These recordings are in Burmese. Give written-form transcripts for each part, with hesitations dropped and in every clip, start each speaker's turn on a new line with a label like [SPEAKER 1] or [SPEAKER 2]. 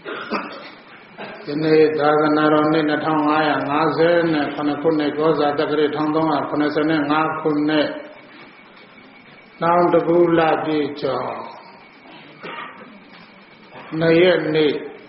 [SPEAKER 1] ဒီနေ့သာသနာတော်နှစ်2550နဲ့ခုနှစ်ကောဇာတက္ကရာ1385ခုနှစ်နောင်တကူလပြည့်ကျော်2ရက်နေ့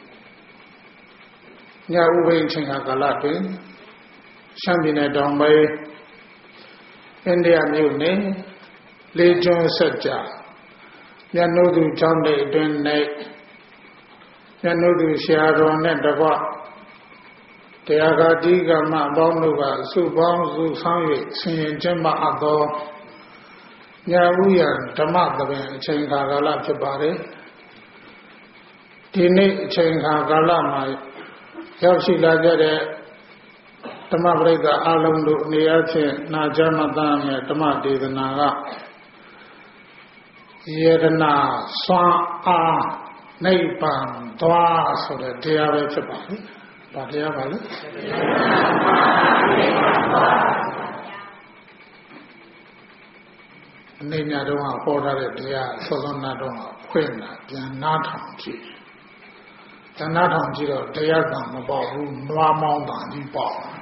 [SPEAKER 1] ညဥပိ္ပအချိန်ကာလတွင်ရှမ်းပြည်နယ်တောင်ပိုင်းအိန္ဒိယမြို့နယ်လေးကျွန်းဆက်ကြမြတ်နိုးသူကျောင်းတဲ့အတွင်း၌မြတ်နိုးသူဆရာတော်နဲ့တကွတရားဂတိကမအပေါင်းတို့ကစုပေါင်းစုဆောင်၍ဆင်ရင်ကျင့်မအပ်သောညဥ်ရဓမ္မသဘင်အချိန်ကာလဖြစ်ပါတယ်ဒီနေ့အချိန်ကာလမှာရောက်ရှိလာကြတဲ့ဓမ္မပရိသတ်အလုံးတို့အနေအချင်းနာကြားမှတ်သားမြတ်ဓမ္မဒေသနာကယေရနာစွမ်းအားနိဗ္ဗာန်သွားဆိုတဲ့တရားပဲဖြစ်ပါလေ။ဘာတရားပါလဲ။အနေညာတော့ဟောထားတဲ့တရားစောစောနာတော့ဖွင့်တာပြန်နားထောင်ကြည့်။ပြန်နားထောင်ကြည့်တော့တရားကမပေါ့ဘူး။နွားမောင်းတာကြီးပေါ့။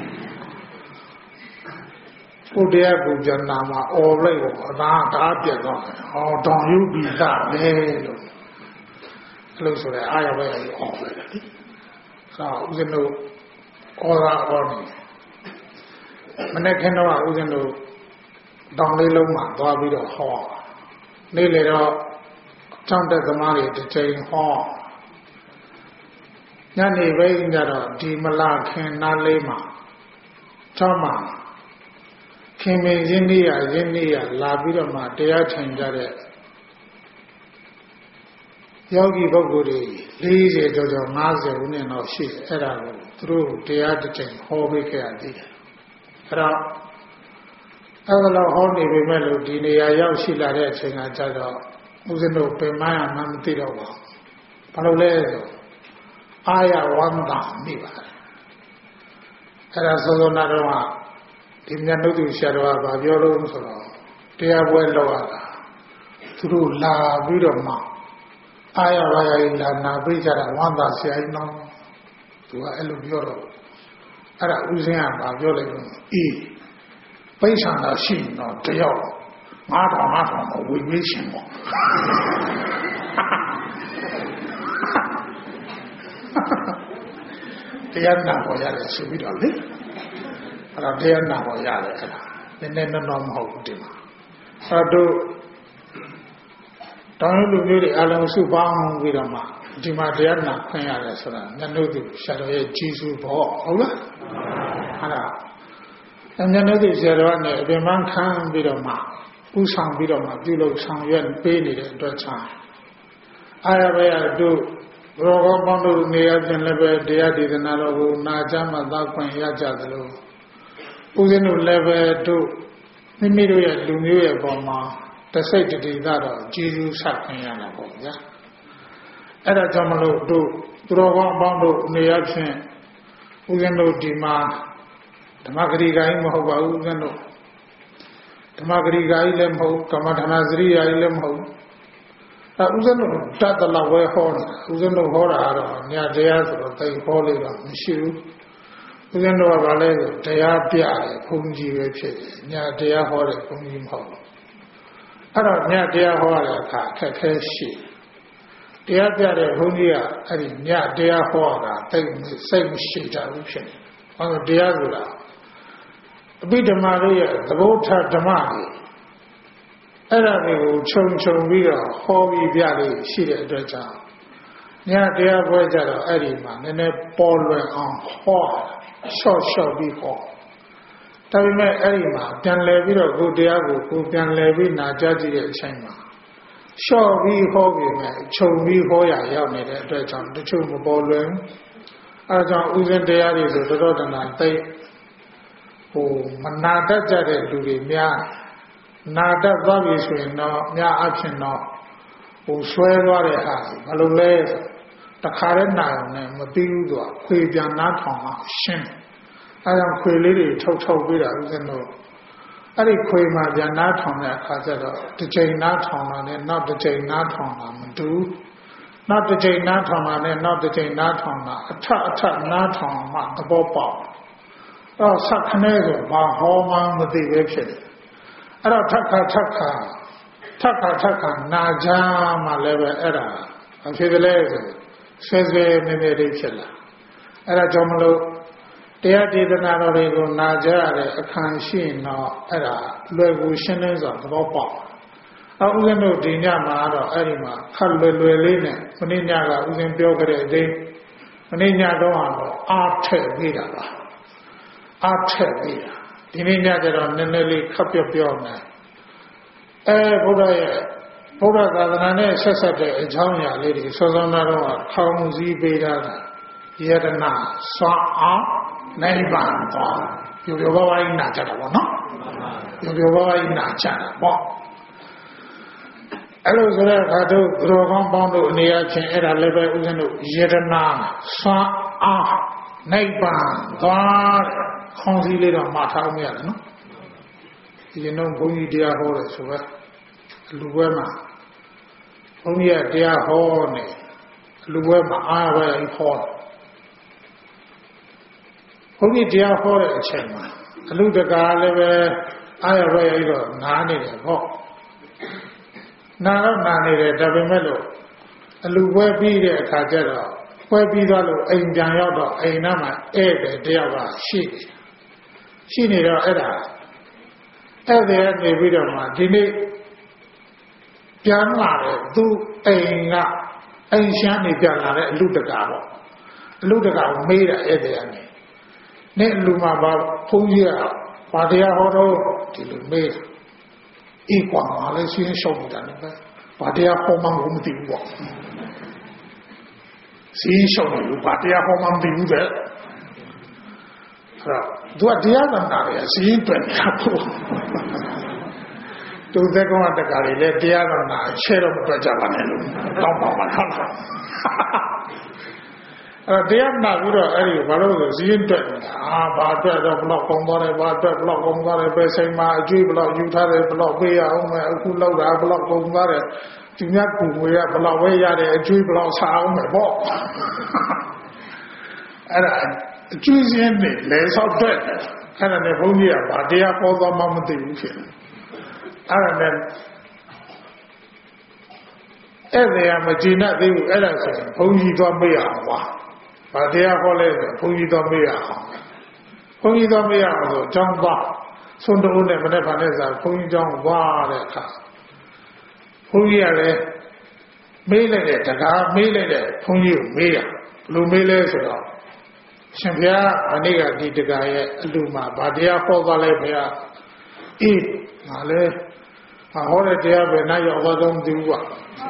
[SPEAKER 1] ကိုတရားကိုပြန်နာမှာအော်လိုက်တော့အသာဓာတ်ပြတ်တော့ဟောတောင်ယူပြီးသားပဲလို့အဲ့လိုဆိုရဲအားရပဲအော်လိုက်တယ်။ဆိုတော့ဦးဇင်းတို့အော်တာအော်နေမနေ့ကတော့ဦးဇင်းတို့တောင်လေးလုံးမှာသွားပြီးတော့ဟောနေ့လေတော့ကျောင်းတက်သမားတွေတစ်ချိန်ဟောညနေပိုင်းကျတော့ဒီမလာခင်နားလေးမှာကျောင်းမှာခင်မင်းရင်းနှီးရလာပြီးတော့မှတရားထိုင်ကြတဲ့ယောဂီပုဂ္ဂိုလ်တွေ40ကျော်50ဦးနဲ့တော့ရှိတယ်အဲ့ဒါကိုသူတို့တရားတစ်ချိန်ဟောပေးခဲ့ရသေးတယ်အဲ့တော့အဲ့လိုဟောနေပေမဲ့လို့ဒီနေရာရောက်ရှိလာတဲ့အချိန်ကကြတော့ဦးဇင်းတို့ပြင်မရမှမသိတော့ပါဘူးဘာလို့လဲဆိုအာရဝန္တာမိပါတယ်အဲ့ဒါသောသောနာတော်ကဒီမြတ်နုသူဆရာတော်ကပြောလို့ဆိုတော့တရားပွဲလောက်ရတာသူတို့လာပြီးတော့မှအာရဝါယာလာနာပေးကြတာဝန္တာဆရာကြီးနော်သူကအဲ့လိုပြောတော့အဲ့ဒါဦးဇင်းကပြောလိုက်တော့အေးပိဿာနာရှိတော့တယောက်9000ဝေပေးရှင်ပေါ့တရားနာပေါ်ရတယ်ဆိုပြီးတော့လေအဲ့ဒါတရားနာပေါ်ရတယ်အဲ့ဒါနည်းနည်းတော့မဟုတ်ဘူးဒီမှာအဲ့တို့တောင်းလူမျိုးတွေအလုံးစုပေါင်းပြီးတော့မှဒီမှာတရားနာခွင့်ရတယ်ဆိုတာမြတ်လို့သူဆရာတော်ရဲ့ကြီးစုပေါ့ဟုတ်လားအဲ့ဒါမြတ်လို့သူဆရာတော်ကနေအပြင်မှခံပြီးတော့မှဥဆောင်ပြီးတော့မှပြုလုပ်ဆောင်ရွက်ပေးနေတဲ့အတွက်ကြောင့်အားရပဲတို့ဘောကောပေါင်းတို့နေရာပြင်လည်းပဲတရားဒေသနာတော်ကိုနာကြားမှသာခွင့်ရကြသလိုဦးဇင်းတို့လည်းပဲတို့မိမိတို့ရဲ့လူမျိုးရဲ့ပုံမှာတစိတ်တတိကတော့ကျေးဇူးဆက်ခွင့်ရတာပေါ့ဗျာအဲ့ဒါကြောင့်မလို့တို့သူတော်ကောင်းအပေါင်းတို့နေရာပြင်ဦးဇင်းတို့ဒီမှာဓမ္မဂရိကိုင်းမဟုတ်ပါဘူးဦးဇင်းတို့ဓမ္မဂရိကိုင်းလည်းမဟုတ်ကမ္မဌာနစရိယာလည်းမဟုတ်ဦးဇင်းတို့တတ်တလောက်ဝဲဟောတာဦးဇင်းတို့ဟောတာကတော့ညတရားဆိုတော့တိတ်ဟောလို့တော့မရှိဘူးဦးဇင်းတို့ကဘာလဲဆိုတရားပြတယ်ဘုန်းကြီးပဲဖြစ်တယ်ညတရားဟောတယ်ဘုန်းကြီးမဟုတ်ဘူးအဲ့တော့ညတရားဟောရတဲ့အခါအခက်ခဲရှိတရားပြတဲ့ဘုန်းကြီးကအဲ့ဒီညတရားဟောတာတိတ်စိတ်မရှိကြဘူးဖြစ်နေဘာလို့တရားဆိုတာအဘိဓမ္မာတို့ရဲ့သဘောထားဓမ္မတွေအဲ့ဒါတွေကိုခြုံပြီးတော့ဟောပြီးပြလို့ရှိတဲ့အတွက်ကြောင့်ညတရားပွဲကြတော့အဲ့ဒီမှာနည်းနည်းပေါ်လွင်အောင်ဟောရှော့ပြီးဟောဒါပေမဲ့အဲ့ဒီမှာပြန်လည်ပြီးတော့ကိုတရားကိုပြန်လည်ပြီးနာကြားကြည့်တဲ့အချိန်မှာရှော့ပြီးဟောပြီးမဲ့ခြုံပြီးဟောရရောက်နေတဲ့အတွက်ကြောင့်တချို့မပေါ်လွင်အဲဒါကြောင့်ဥစဉ်တရားတွေဆိုတော်တနာသိမနာတတ်ကြတဲ့လူတွေများနာတတ်သွားပြီဆိုရင်တော့များအဖြစ်တော့ဆွဲသွားတဲ့ဟာဘယ်လိုလဲတခါတည်းနာရုံနဲ့မပြီးဘူးသူကခွေပြန်နားထောင်အောင်ရှင်းအဲဒါခွေလေးတွေထုတ်ပြီးတာဦးဇင်းတို့အဲ့ဒီခွေမှာပြန်နားထောင်တဲ့အခါကျတော့တစ်ချိန်နားထောင်တာနဲ့နောက်တစ်ချိန်နားထောင်တာမတူနောက်တစ်ချိန်နားထောင်တာနဲ့နောက်တစ်ချိန်နားထောင်တာအထနားထောင်မှသဘောပေါက်တော့ဆက်ခနဲ့ဆိုဘာဟောမှမသိပဲဖြစ်တယ်အဲ့တော့ထပ်ခါနာကြမှလည်းပဲအဲ့ဒါအဖြစ်ကလေးဆိုဆွဲနေလေးဖြစ်လာအဲ့ဒါကြောင့်မလို့တရားဒေသနာတော်တွေကိုနာကြရတဲ့အခါရှိရင်တော့အဲ့ဒါလွယ်ကူရှင်းလင်းစွာသဘောပေါက်ဦးဇင်းတို့ဒီညမှာတော့အဲ့ဒီမှာခက်လွယ်လေးနဲ့မနေ့ညကဦးဇင်းပြောကြတဲ့အတိုင်းမနေ့ညတော့အားထည့်ပြီးတာပါအားထည့်ပြီးတာဒီနေ့ညကျတော့နည်းနည်းလေးခပ်ပြောနေဘုရားသာသနာနဲ့ဆက်ဆက်တဲ့အကြောင်းအရာလေးတွေစောစောတော့ခေါင်းစည်းပေးတာယတနာစွာအောင်နိဗ္ဗာန်သွားပြောပါပါနာကြတာပေါ့နော်ပြောပါပါနာကြတာပေါ့အဲ့လိုဆိုတဲ့အခါတို့ဘုရောကောင်းပေါင်းတို့အနေအချင်းအဲ့ဒါလည်းပဲဥစဉ်တို့ယတနာစွာအောင်နိဗ္ဗာန်သွားခေါင်းစည်းလေးတော့မှားထားအောင်ရတယ်နော်ဒီတော့ဘုန်းကြီးတရားဟောတယ်ဆိုတော့လူပွဲမှာဘုန်းကြီးကတရားဟောနေလူပွဲမှာအားရပါဟောဘုန်းကြီးတရားဟောတဲ့အချိန်မှာအလူတကာလည်းပဲအားရပါတော့နားနေတယ်ဟောနာနေတယ်ဒါပေမဲ့လို့အလူပွဲပြီးတဲ့အခါကျတော့ပွဲပြီးသွားလို့အိမ်ပြန်ရောက်တော့အိမ်ထဲမှာဧည့်သည်တယောက်ကရှိနေတော့အဲ့ဒါဧည့်သည်ကနေပြီးတော့မှဒီနေ့ပြန်လာတယ်သူအိမ်ရှမ်းနေပြန်လာတဲ့အလူတကာပေါ့အလူတကာကိုမေးတာဧည့်သည်ကနေနဲ့အလူမှာဘုန်းကြီးကဘာတရားဟောတော့ဒီလိုမေးတာအေးကွာငါလည်းရှင်းရှောက်နေတာလည်းပဲဘာတရားဟောမှမသိဘူးပေါ့ရှင်းရှောက်နေလို့ဘာတရားဟောမှမသိဘူးတဲ့အဲ့တော့သူကတရားနာတယ်ရှင်းတွက်နေတာပေါ့သူသက်ကောင်တက္ကရာတွေလည်းတရားနာချဲတော့မတွက်ကြပါနဲ့လို့တောင်းပါပါဟုတ်လားအဲ့တရားနာပြီးတော့အဲ့ဒီဘာလို့လဲရှင်းတွက်နေတာဘာအတွက်တော့ဘလောက်ကောင်းသွားတယ်ဘာအတွက်ဘလောက်ကောင်းသွားတယ်ပဲဆိုင်မှာအကျွေးဘလောက်ယူထားတယ်ဘလောက်ပေးရအောင်မယ်အခုလောက်တာဘလောက်ကောင်းသွားတယ်ဒီမြတ်ကူငွေကဘလောက်ဝဲရတယ်အကျွေးဘလောက်စားအောင်မယ်ပေါ့အဲ့ဒါအကျွေးစင်းနေလဲဆောက်တွက်အဲ့ဒါနဲ့ဘုန်းကြီးကဘာတရားပေါ်သွားမှမသိဘူးဖြစ်တယ်အဲ့ဒါနဲ့အဲ့ဒါမကြည်နဲ့သေးဘူးအဲ့ဒါဆိုရင်ဘုန်းကြီးသွားမေးရအောင်ပါဘာတရားဟောလဲဆိုဘုန်းကြီးသွားမေးရအောင်ဘုန်းကြီးသွားမေးရအောင်ဆိုကျောင်းသွားဆုံးတုံးနဲ့မနေ့ကနဲ့စားဘုန်းကြီးကျောင်းဝါတဲ့အခါဘုန်းကြီးကလည်းမေးလိုက်တဲ့တကားမေးလိုက်တဲ့ဘုန်းကြီးကိုမေးရဘလို့မေးလဲဆိုတော့ရှင်ဘုရားမနေ့ကဒီတကားရဲ့အလူမှာဘာတရားဟောသွားလဲဘုရားအေးငါလည်းဟောတဲ့တရားပဲနိုင်ရောက်သွားတော့မသိဘူးကွာ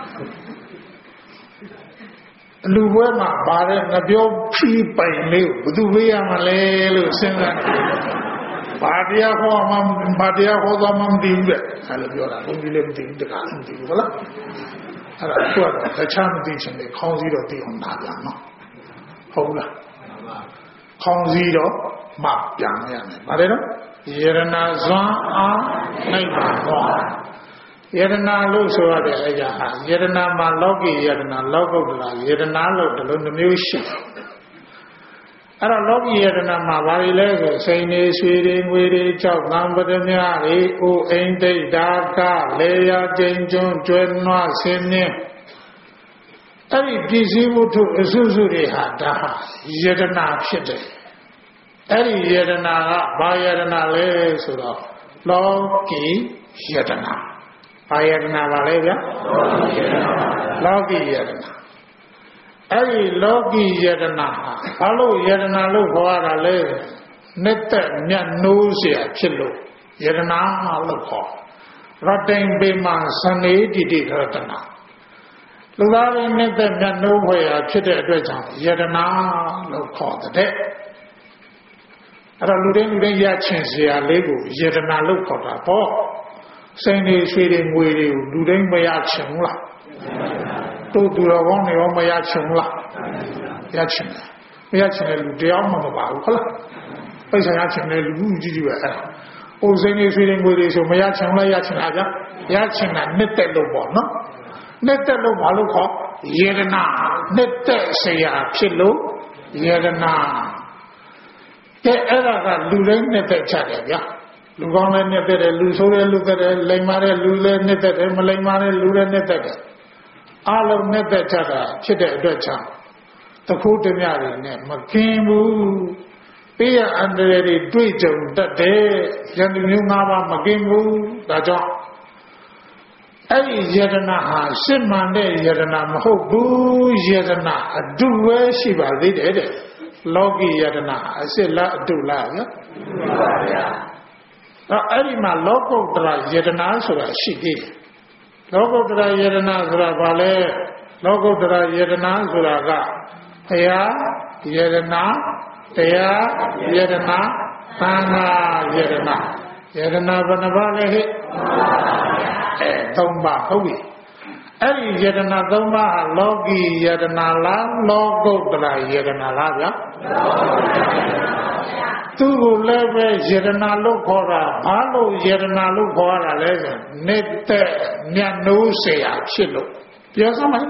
[SPEAKER 1] အလူပွဲမှာပါတဲ့ငပြောဖြီးပိုင်လေးကိုဘယ်သူဝေးရမလဲလို့စဉ်းစားဘာတရားဟောမှဘာတရားဟောသွားမှမသိဘူးတဲ့အဲ့လိုပြောတာဘုန်းကြီးလည်းမသိဘူးတခါလည်းမသိဘူးဟုတ်လားအဲ့ဒါသူကတော့တခြားမသိချင်တယ်ခေါင်းစည်းတော့သိအောင်နာပြန်နော်ဟုတ်လားခေါင်းစည်းတော့မှပြန်ရမယ်ဗါတယ်နော်ယရနာဇွမ်းအားနိုင်ပါတော့ယရနာလို့ဆိုရတဲ့အရာဟာယရနာမှာလောကီယရနာလောကုတ္တရာယရနာလို့ဒီလိုနှမျိုးရှိအဲ့တော့လောကီယရနာမှာဘာတွေလဲဆိုစိန်တွေရွှေတွေငွေတွေကြောက်သံပဒမြတွေအိုအိမ်တိတ်ဓာကလေယာကျိန်ကျွန်းကျွဲနွားဆင်းနှင်းအဲ့ဒီပစ္စည်းဝတ္ထုအစုစုတွေဟာဒါဟာယရနာဖြစ်တယ်အဲ့ဒီယရနာကဘာယရနာလဲဆိုတော့လောကီယရနာဘာယရနာပါလဲဗျာလောကီယရနာအဲ့ဒီလောကီယရနာဟာဘာလို့ယရနာလို့ခေါ်ရတာလဲနှစ်သက်မြတ်နိုးเสียဖြစ်လို့ယရနာလို့ခေါ်ရတိန်ပေမသနေတိတိရတနာလူသားတွေနှစ်သက်မြတ်နိုးဖွယ်ရာဖြစ်တဲ့အတွက်ကြောင့်ယရနာလို့ခေါ်တဲ့အဲ့တော့လူတိုင်းရချင်เสียလေးကိုယရနာလို့ခေါ်တာပေါ့စိန်တွေရွှေတွေငွေတွေကိုလူတိုင်းမရချင်ဘူးလားတို့သူတော်ကောင်းတွေရောမရချင်ဘူးလားရချင်တယ်မရချင်တဲ့လူတရားမှမပါဘူးဟုတ်လားပိဿာရချင်တဲ့လူကြီးပဲအဲ့ဟိုစိန်တွေရွှေတွေငွေတွေဆိုမရချင်ဘူးလားရချင်တာဗျာရချင်တာနှစ်သက်လို့ပေါ့နော်နှစ်သက်လို့ဘာလို့ခေါ်ယေရနာနှစ်သက်เสียဖြစ်လို့ယေရနာကဲအဲ့ဒါကလူတိုင်းနှစ်သက်ကြတယ်ဗျာလူကောင်းလည်းနှစ်သက်တယ်လူဆိုးလည်းလူသက်တယ်လိမ်မာတဲ့လူလည်းနှစ်သက်တယ်မလိမ်မာတဲ့လူလည်းနှစ်သက်တယ်အလုံးနှစ်သက်ကြတာဖြစ်တဲ့အတွက်ကြောင့်တခုတည်းများတွေနဲ့မကင်းဘူးပေးရအန္တရာယ်တွေတွေ့ကြုံတတ်တယ်ယန္တမျိုး၅ပါးမကင်းဘူးဒါကြောင့်အဲ့ဒီယတနာဟာစစ်မှန်တဲ့ယတနာမဟုတ်ဘူးယတနာအတုပဲရှိပါသေးတယ်တဲ့လောကီယတနာအစစ်လားအတုလားဗျာမှန်ပါဗျာအဲ့ဒီမှာလောကုတ္တရာယတနာဆိုတာရှိသေးတယ်လောကုတ္တရာယတနာဆိုတာဘာလဲလောကုတ္တရာယတနာဆိုတာကဘုရားယတနာတရားယတနာသံဃာယတနာယတနာဘယ်နှပါးလဲဟဲ့သုံးပါဟုတ်ပြီအဲ့ဒီယတနာသုံးပါးဟာလောကီယတနာလားလောကုတ္တရာယတနာလားဗျာသူ့ကိုလည်းပဲယတနာလို့ခေါ်တာဘာလို့ယတနာလို့ခေါ်ရတာလဲဆိုနှစ်သက်မြတ်နိုးเสียဖြစ်လို့ပြောစမ်းမယ်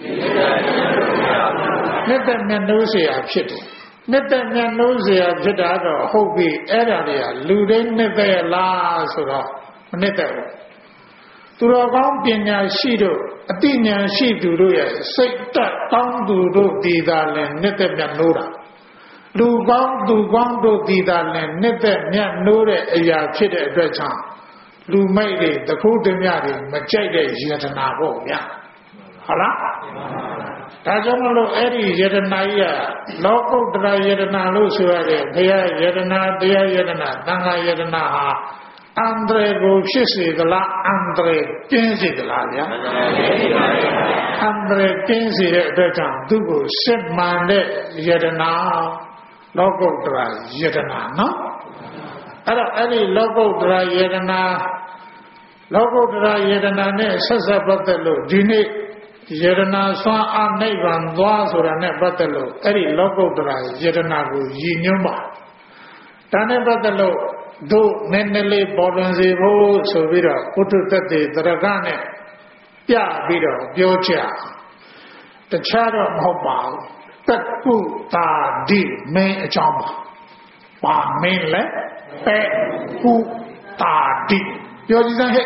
[SPEAKER 1] နှစ်သက်မြတ်နိုးเสียဖြစ်တယ်နှစ်သက်မြတ်နိုးเสียဖြစ်တာတော့ဟုတ်ပြီအဲ့ဒါတွေကလူတိုင်းနှစ်သက်လားဆိုတော့မနှစ်သက်ဘူးသူတော်ကောင်းပညာရှိတို့အတိညာရှိသူတို့ရဲ့စိတ်တက်ကောင်းသူတို့ဒီသာလဲနှစ်သက်မြတ်နိုးတာလူကောင်းသူကောင်းတို့ဒီသာလဲနှစ်သက်မြတ်နိုးတဲ့အရာဖြစ်တဲ့အတွက်ကြောင့်လူမိတ်တွေတခုတည်းများတွေမကြိုက်တဲ့ယတနာပေါ့ဗျာဟုတ်လားဒါကြောင့်မလို့အဲ့ဒီယတနာကြီးကလောကုတ္တရာယတနာလို့ဆိုရတယ်ဘုရားယတနာတရားယတနာသံဃာယတနာဟာအန္တရာယ်ကိုဖြစ်စေသလားအန္တရာယ်ကင်းစေသလားဗျာအန္တရာယ်ကင်းစေတဲ့အတွက်ကြောင့်သူ့ကိုစစ်မှန်တဲ့ယတနာလောကုတ္တရာယတနာနော်အဲ့တော့အဲ့ဒီလောကုတ္တရာယတနာလောကုတ္တရာယတနာနဲ့ဆက်ဆက်ပတ်သက်လို့ဒီနေ့ယတနာဆွမ်းအနိဗ္ဗာန်သွားဆိုတာနဲ့ပတ်သက်လို့အဲ့ဒီလောကုတ္တရာယတနာကိုရည်ညွှန်းပါဒါနဲ့ပတ်သက်လို့တို့နည်းနည်းလေးပေါ်လွင်စေဖို့ဆိုပြီးတော့ဥထုတ္တေတရကနဲ့ပြပြီးတော့ပြောကြတခြားတော့မဟုတ်ပါဘူးတကုတာတိမင်းအကြောင်းပါမင်းလဲပေကုတာတိပြောကြည့်စမ်းဟဲ့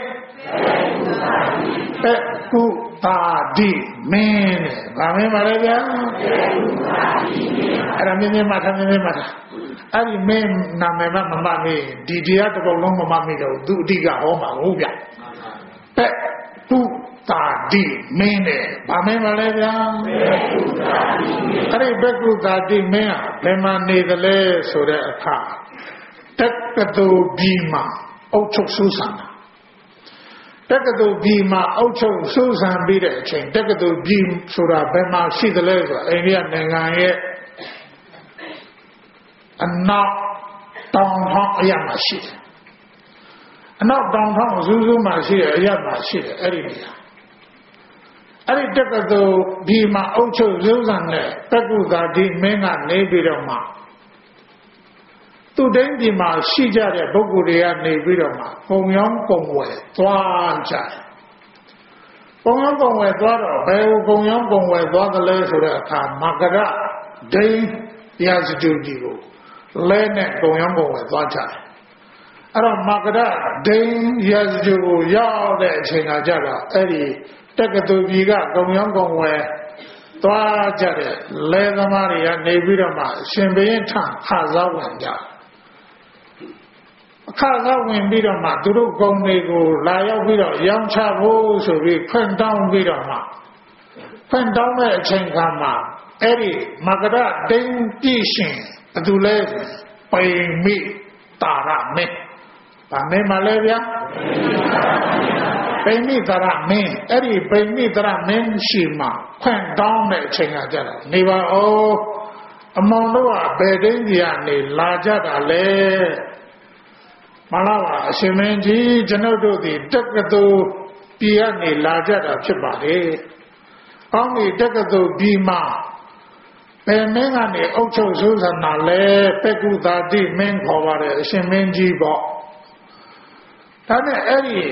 [SPEAKER 1] ပေကုတာတိမင်းနဲ့ဗာမင်းပါလေဗျာအဲ့ဒါမင်းမထားမင်းမထားအဲ့ဒီမင်းနာမည်မမမေးဒီတရားတစ်ပုဒ်လုံးမမမေးတော့သူအတိကဟောမှာဟုတ်ဗျပေကုတာတိမင်းနဲ့ဗာမင်းပါလေဗျာအဲ့ဒီပေကုတာတိမင်းကဘယ်မှာနေသလဲဆိုတဲ့အခါတက္ကသိုလ်ပြည်မှာအုပ်ချုပ်ဆူဆန်တာတက္ကသိုလ်ပြည်မှာအုပ်ချုပ်ဆူဆန်ပြီးတဲ့အချိန်တက္ကသိုလ်ပြည်ဆိုတာဘယ်မှာရှိသလဲဆိုတော့အိန္ဒိယနိုင်ငံရဲ့အနောက်တောင်ထောင်အရမှာရှိတယ်အနောက်တောင်ထောင်စူးစူးမှာရှိတဲ့အရမှာရှိတယ်အဲ့ဒီနေရာအဲ့ဒီတက္ကသိုလ်ပြည်မှာအုပ်ချုပ်ဆူဆန်တဲ့တက္ကုသာတိမင်းကနေပြီးတော့မှသူတိုင်းဒီမှာရှိကြတဲ့ပုဂ္ဂိုလ်တွေကနေပြီးတော့မှပုံရောင်းပုံဝယ်သွားကြတယ်ပုံရောင်းပုံဝယ်သွားတော့ဘယ်ပုံရောင်းပုံဝယ်သွားသလဲဆိုတဲ့အခါမကရဒိန်းရာဇတူကြီးကိုလဲနဲ့ပုံရောင်းပုံဝယ်သွားကြတယ်အဲ့တော့မကရဒိန်းရာဇတူကိုရောက်တဲ့အချိန်ကကြတော့အဲ့ဒီတက္ကသိုလ်ကြီးကပုံရောင်းပုံဝယ်သွားကြတဲ့လဲသမားတွေကနေပြီးတော့မှရှင်ဘုရင်ထခါစားဝင်ကြအခါကဝင်ပြီးတော့မှသူတို့ဂုံတွေကိုလာရောက်ပြီးတော့ရောင်းချဖို့ဆိုပြီးခွင့်တောင်းပြီးတော့မှခွင့်တောင်းတဲ့အချိန်ခါမှာအဲ့ဒီမကရဒိန်းပြည့်ရှင်ဘသူလဲပိမိတာရမေဗာမင်းမလဲဗျာပိမိတာရမင်းအဲ့ဒီပိမိတာရမင်းရှိမှခွင့်တောင်းတဲ့အချိန်ကကြတော့နေပါဦးအမောင်တို့ကဘယ်ဒိန်းကြီးကနေလာကြတာလဲမလားပါအရှင်မင်းကြီးကျွန်ုပ်တို့ဒီတက္ကသိုလ်ပြည်ကနေလာကြတာဖြစ်ပါလေ။ကောင်းပြီတက္ကသိုလ်ပြည်မှာဘယ်မင်းကနေအုပ်ချုပ်ဆိုးဆန္ဒလဲပေကုသာတိမင်းခေါ်ပါတယ်အရှင်မင်းကြီးပေါ့။ဒါနဲ့အဲ့ဒီ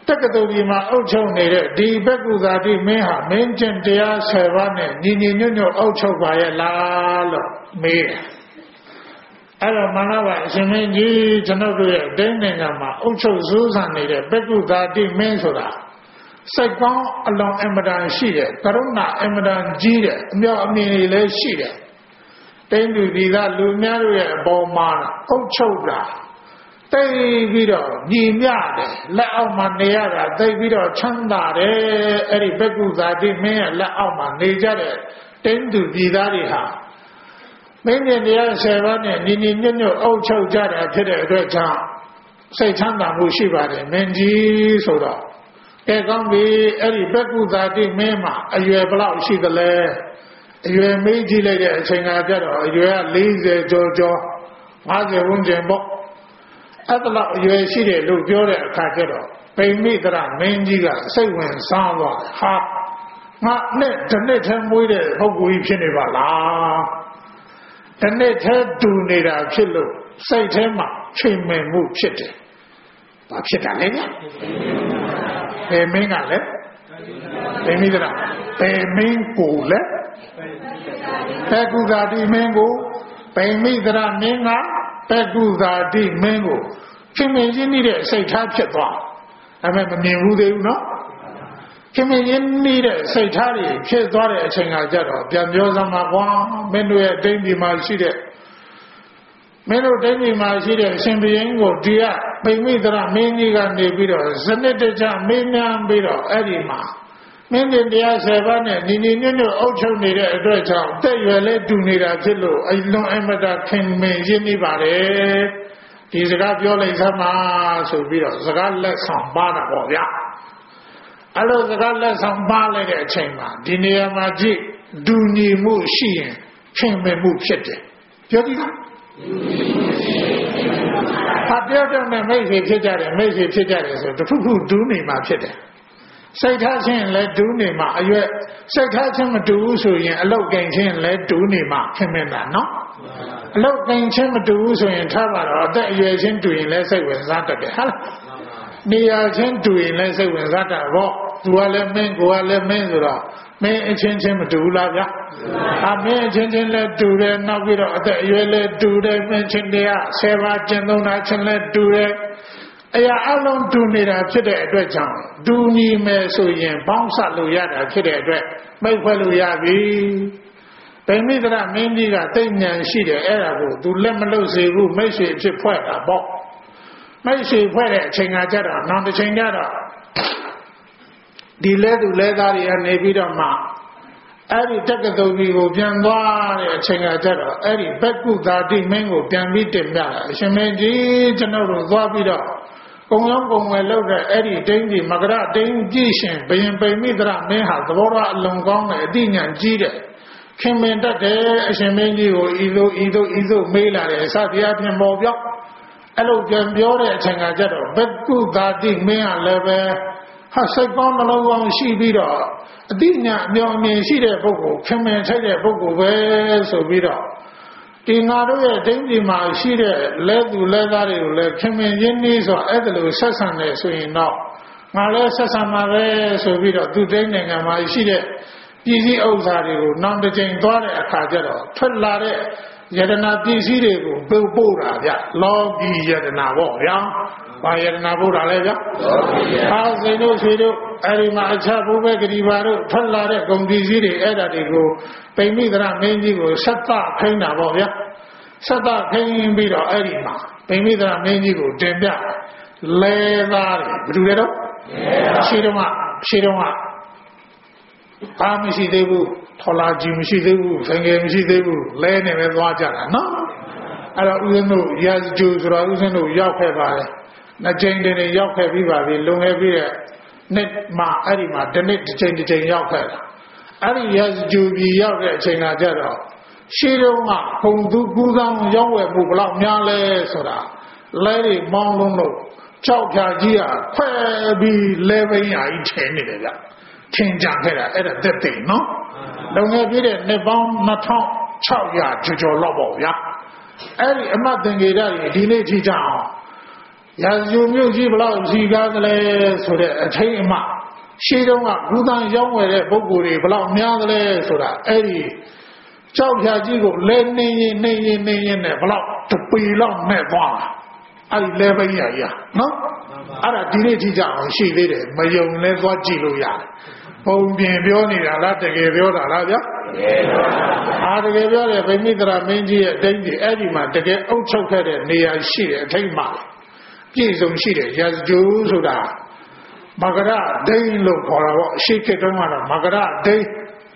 [SPEAKER 1] တက္ကသိုလ်ကြီးမှာအုပ်ချုပ်နေတဲ့ဒီဘက်ကုဇာတိမင်းဟာမင်းကျင့်တရား10ပါးနဲ့ညီညီညွတ်ညွတ်အုပ်ချုပ်ပါရဲ့လားလို့မေးတယ်အဲ့တော့မနာပါအရှင်မင်းကြီးကျွန်တော်တို့ရဲ့ဒိဋ္ဌိနိုင်ငံမှာအုပ်ချုပ်စူးစမ်းနေတဲ့ဘက်ကုဇာတိမင်းဆိုတာစိတ်ကောင်းအလွန်အမတန်ရှိတယ်ကရုဏာအမတန်ကြီးတယ်အမြောက်အမြင်တွေလည်းရှိတယ်တိမ့်သူဒီကလူများတို့ရဲ့အပေါ်မှာအုပ်ချုပ်တာတိတ်ပြီးတော့ညီမျှတယ်လက်အောက်မှာနေရတာတိတ်ပြီးတော့ချမ်းသာတယ်အဲ့ဒီဘက်ကုဇာတိမင်းရဲ့လက်အောက်မှာနေကြတဲ့တိမ့်သူပြည်သားတွေဟာမင်းရဲ့တရား10ပါးနဲ့ညီညီညွတ်ညွတ်အုပ်ချုပ်ကြတာဖြစ်တဲ့အတွက်ကြောင့်စိတ်ချမ်းသာမှုရှိပါတယ်မင်းကြီးဆိုတော့ကဲကောင်းပြီအဲ့ဒီဘက်ကုဇာတိမင်းမှာအရွယ်ဘလောက်ရှိသလဲအရွယ်မေးကြည့်လိုက်တဲ့အချိန်ကကြတော့အရွယ်က40ကျော်50ဝန်းကျင်ပေါ့အဲ့ဒါလောက်အရွယ်ရှိတယ်လို့ပြောတဲ့အခါကျတော့ပိမိတရမင်းကြီးကစိတ်ဝင်စားသွားတယ်ဟာငါနဲ့တစ်နှစ်ထဲမွေးတဲ့ပုဂ္ဂိုလ်ကြီးဖြစ်နေပါလားတစ်နှစ်ထဲတူနေတာဖြစ်လို့စိတ်ထဲမှာချိန်မင်မှုဖြစ်တယ်ဘာဖြစ်တာလဲဗျဘယ်မင်းကလဲပိမိတရဘယ်မင်းကိုလဲဘက်ကုဇာတိမင်းကိုပိမိတရမင်းကဘက်ကုဇာတိမင်းကိုခင်မင်းရင်းနေတဲ့စိတ်ထားဖြစ်သွားဒါပေမဲ့မမြင်ဘူးသေးဘူးနော်ခင်မင်းရင်းနေတဲ့စိတ်ထားတွေဖြစ်သွားတဲ့အချိန်ကကြတော့ပြန်ပြောစမ်းပါကွာမင်းတို့ရဲ့ဒိဋ္ဌိမှာရှိတဲ့မင်းတို့ဒိဋ္ဌိမှာရှိတဲ့ရှင်ဘုရင်ကိုဒီကပိမိတရမင်းကြီးကနေပြီးတော့ဇနစ်တကျမင်းများပြီးတော့အဲ့ဒီမှာမင်းတို့တရား10ပါးနဲ့ညီညီညွတ်ညွတ်အုပ်ချုပ်နေတဲ့အတွက်ကြောင့်တက်ရွယ်လဲတူနေတာဖြစ်လို့အလွန်အမတခင်မင်းရင်းနေပါတယ်ဒီစကားပြောလိုက်သမှာဆိုပြီးတော့စကားလက်ဆောင်ပါတာပေါ့ဗျာအဲ့လိုစကားလက်ဆောင်ပါလိုက်တဲ့အချိန်မှာဒီနေရာမှာကြည့်ဒူညီမှုရှိရင်ခင်မင်မှုဖြစ်တယ်ပြောကြည့်လားဟာပြောနဲ့မိတ်ဆွေဖြစ်ကြတယ်မိတ်ဆွေဖြစ်ကြတယ်ဆိုတခုခုဒူးနေမှာဖြစ်တယ်စိတ်ထားခြင်းလည်းဒူးနေမှာအရွယ်စိတ်ထားခြင်းမတူဘူးဆိုရင်အလုတ်ကင်ခြင်းလည်းဒူးနေမှာခင်မင်တာနော်အလုတ်ကင်ခြင်းမတူဘူးဆိုရင်ထားပါတော့အသက်အရွယ်ချင်းတူရင်လည်းစိတ်ဝင်စားတတ်တယ်ဟာလားနေရာချင်းတူရင်လည်းစိတ်ဝင်စားတတ်တော့သူကလည်းမင်းကိုကလည်းမင်းဆိုတော့မင်းအချင်းချင်းမတူဘူးလားဗျာမင်းအချင်းချင်းလည်းတူတယ်နောက်ပြီးတော့အသက်အရွယ်လည်းတူတယ်မင်းချင်းတရား10ပါးကျင့်သုံးတာချင်းလည်းတူတယ်အရာအလုံးတူနေတာဖြစ်တဲ့အတွက်ကြောင့်တူညီမယ်ဆိုရင်ပေါင်းစပ်လို့ရတာဖြစ်တဲ့အတွက်မိတ်ဖွဲ့လို့ရပြီဗိမိတရမင်းကြီးကသိဉာဏ်ရှိတယ်အဲ့ဒါကိုသူလက်မလို့စေဘူးမိတ်ဆွေဖြစ်ဖွဲ့တာပေါ့မိတ်ဆွေဖွဲ့တဲ့အချိန်ကကြတော့နောက်တစ်ချိန်ကျတော့ဒီလဲသူလဲသားတွေကနေပြီးတော့မှအဲ့ဒီတက္ကသိုလ်ကြီးကိုပြန်သွားတဲ့အချိန်ကကြတော့အဲ့ဒီဘက်ကုဇာတိမင်းကိုပြန်ပြီးတင်ပြတာအရှင်မင်းကြီးကျွန်တော်တို့သွားပြီးတော့ကုံရောကုံဝယ်လောက်တဲ့အဲ့ဒီဒိဋ္ဌိမကရဒိဋ္ဌိကြည့်ရှင်ဘယင်ပိမိတရမင်းဟာသဘောထားအလွန်ကောင်းတယ်အသိဉာဏ်ကြီးတယ်ခင်မင်တတ်တယ်အရှင်မင်းကြီးကိုဤသို့မေးလာတယ်အစတရားဖြင့်ပေါ်ပြောက်အဲ့လိုပြန်ပြောတဲ့အချိန်ကကြတော့ဘက်ကုဇာတိမင်းကလည်းပဲဟာစိတ်ကောင်းနှလုံးကောင်းရှိပြီးတော့အတိညာအမြောင်မြင်ရှိတဲ့ပုဂ္ဂိုလ်ခင်မင်ထိုက်တဲ့ပုဂ္ဂိုလ်ပဲဆိုပြီးတော့ဒီငါတို့ရဲ့ဒိဋ္ဌိမှာရှိတဲ့လဲသူလဲသားတွေကိုလည်းခင်မင်ရင်းနှီးဆိုအဲ့ဒါလိုဆက်ဆံနေဆိုရင်တော့ငါလည်းဆက်ဆံမှာပဲဆိုပြီးတော့သူဒိဋ္ဌိနိုင်ငံမှာရှိတဲ့ပြည်စည်းဥစ္စာတွေကိုနောက်တစ်ချိန်သွားတဲ့အခါကျတော့ထွက်လာတဲ့ယတနာပြည်စည်းတွေကိုပို့တာဗျလောကီယတနာပေါ့ဗျာဘာယတနာပို့တာလဲဗျအာစိန်တို့ဆွေတို့အဲ့ဒီမှာအခြားဘုဘဲဂတိပါတို့ထွက်လာတဲ့ဂုံပြည်စည်းတွေအဲ့ဒါတွေကိုပိမိတရမင်းကြီးကိုဆက်သခိုင်းတာပေါ့ဗျာဆက်သခိုင်းပြီးတော့အဲ့ဒီမှာပိမိတရမင်းကြီးကိုတင်ပြလဲသားတယ်ဘယ်သူလဲတော့ရှိတော့ဘာမရှိသေးဘူးထော်လာကြီးမရှိသေးဘူးဖင်ငယ်မရှိသေးဘူးလဲနေပဲသွားကြတာနော်အဲ့တော့ဦးဇင်းတို့ရာဇဂျူဆိုတော့ဦးဇင်းတို့ရောက်ခဲ့ပါတယ်နှစ်ကြိမ်တည်းရောက်ခဲ့ပြီးပါပြီလွန်ခဲ့ပြီးတဲ့နှစ်မှာအဲ့ဒီမှာတစ်ကြိမ်ရောက်ခဲ့တာအဲ့ဒီရာဇဂျူကြီးရောက်တဲ့အချိန်ကကြတော့ရှေးတုန်းကဘုံသူကူးဆောင်ရောက်ဝယ်မှုဘလောက်များလဲဆိုတာလဲတွေမောင်းလုံးလို့ကြောက်ဖြာကြီးကခွဲပြီးလဲပိန်းရာကြီးထင်နေတယ်ဗျထင်ကြခဲ့တာအဲ့ဒါသက်သိနော်လုံငယ်ပြည့်တဲ့နှစ်ပေါင်း2600ကျော်လောက်ပေါ့ဗျာအဲ့ဒီအမတ်သင်္ကေတကြီးဒီနေ့ထိကြအောင်ရာဇဂျူမြို့ကြီးဘလောက်စီကားကလေးဆိုတဲ့အထိတ်အမှရှေးတုန်းကဘူတန်ရောက်ဝယ်တဲ့ပုဂ္ဂိုလ်တွေဘလောက်များကလေးဆိုတာအဲ့ဒီကြောက်ဖြာကြီးကိုလဲနေရင်နဲ့ဘလောက်တပေလောက်နဲ့သွားတာအဲ့ဒီလဲပိန်းကြီးอ่ะနော်အဲ့ဒါဒီနေ့ထိကြအောင်ရှိသေးတယ်မယုံလဲသွားကြည့်လို့ရတယ်ပုံပြင်ပြောနေတာလားတကယ်ပြောတာလားဗျာတကယ်ပြောတယ်ဗိမိတရာမင်းကြီးရဲ့အတိုင်းကြီးအဲ့ဒီမှာတကယ်အုပ်ချုပ်ခဲ့တဲ့နေရာရှိတယ်အထိတ်မှာပြည့်စုံရှိတယ်ရာဇဂျူဆိုတာမဂရဒိန်းလို့ခေါ်တာပေါ့အရှိခေတ်တုန်းကတော့မဂရဒိန်း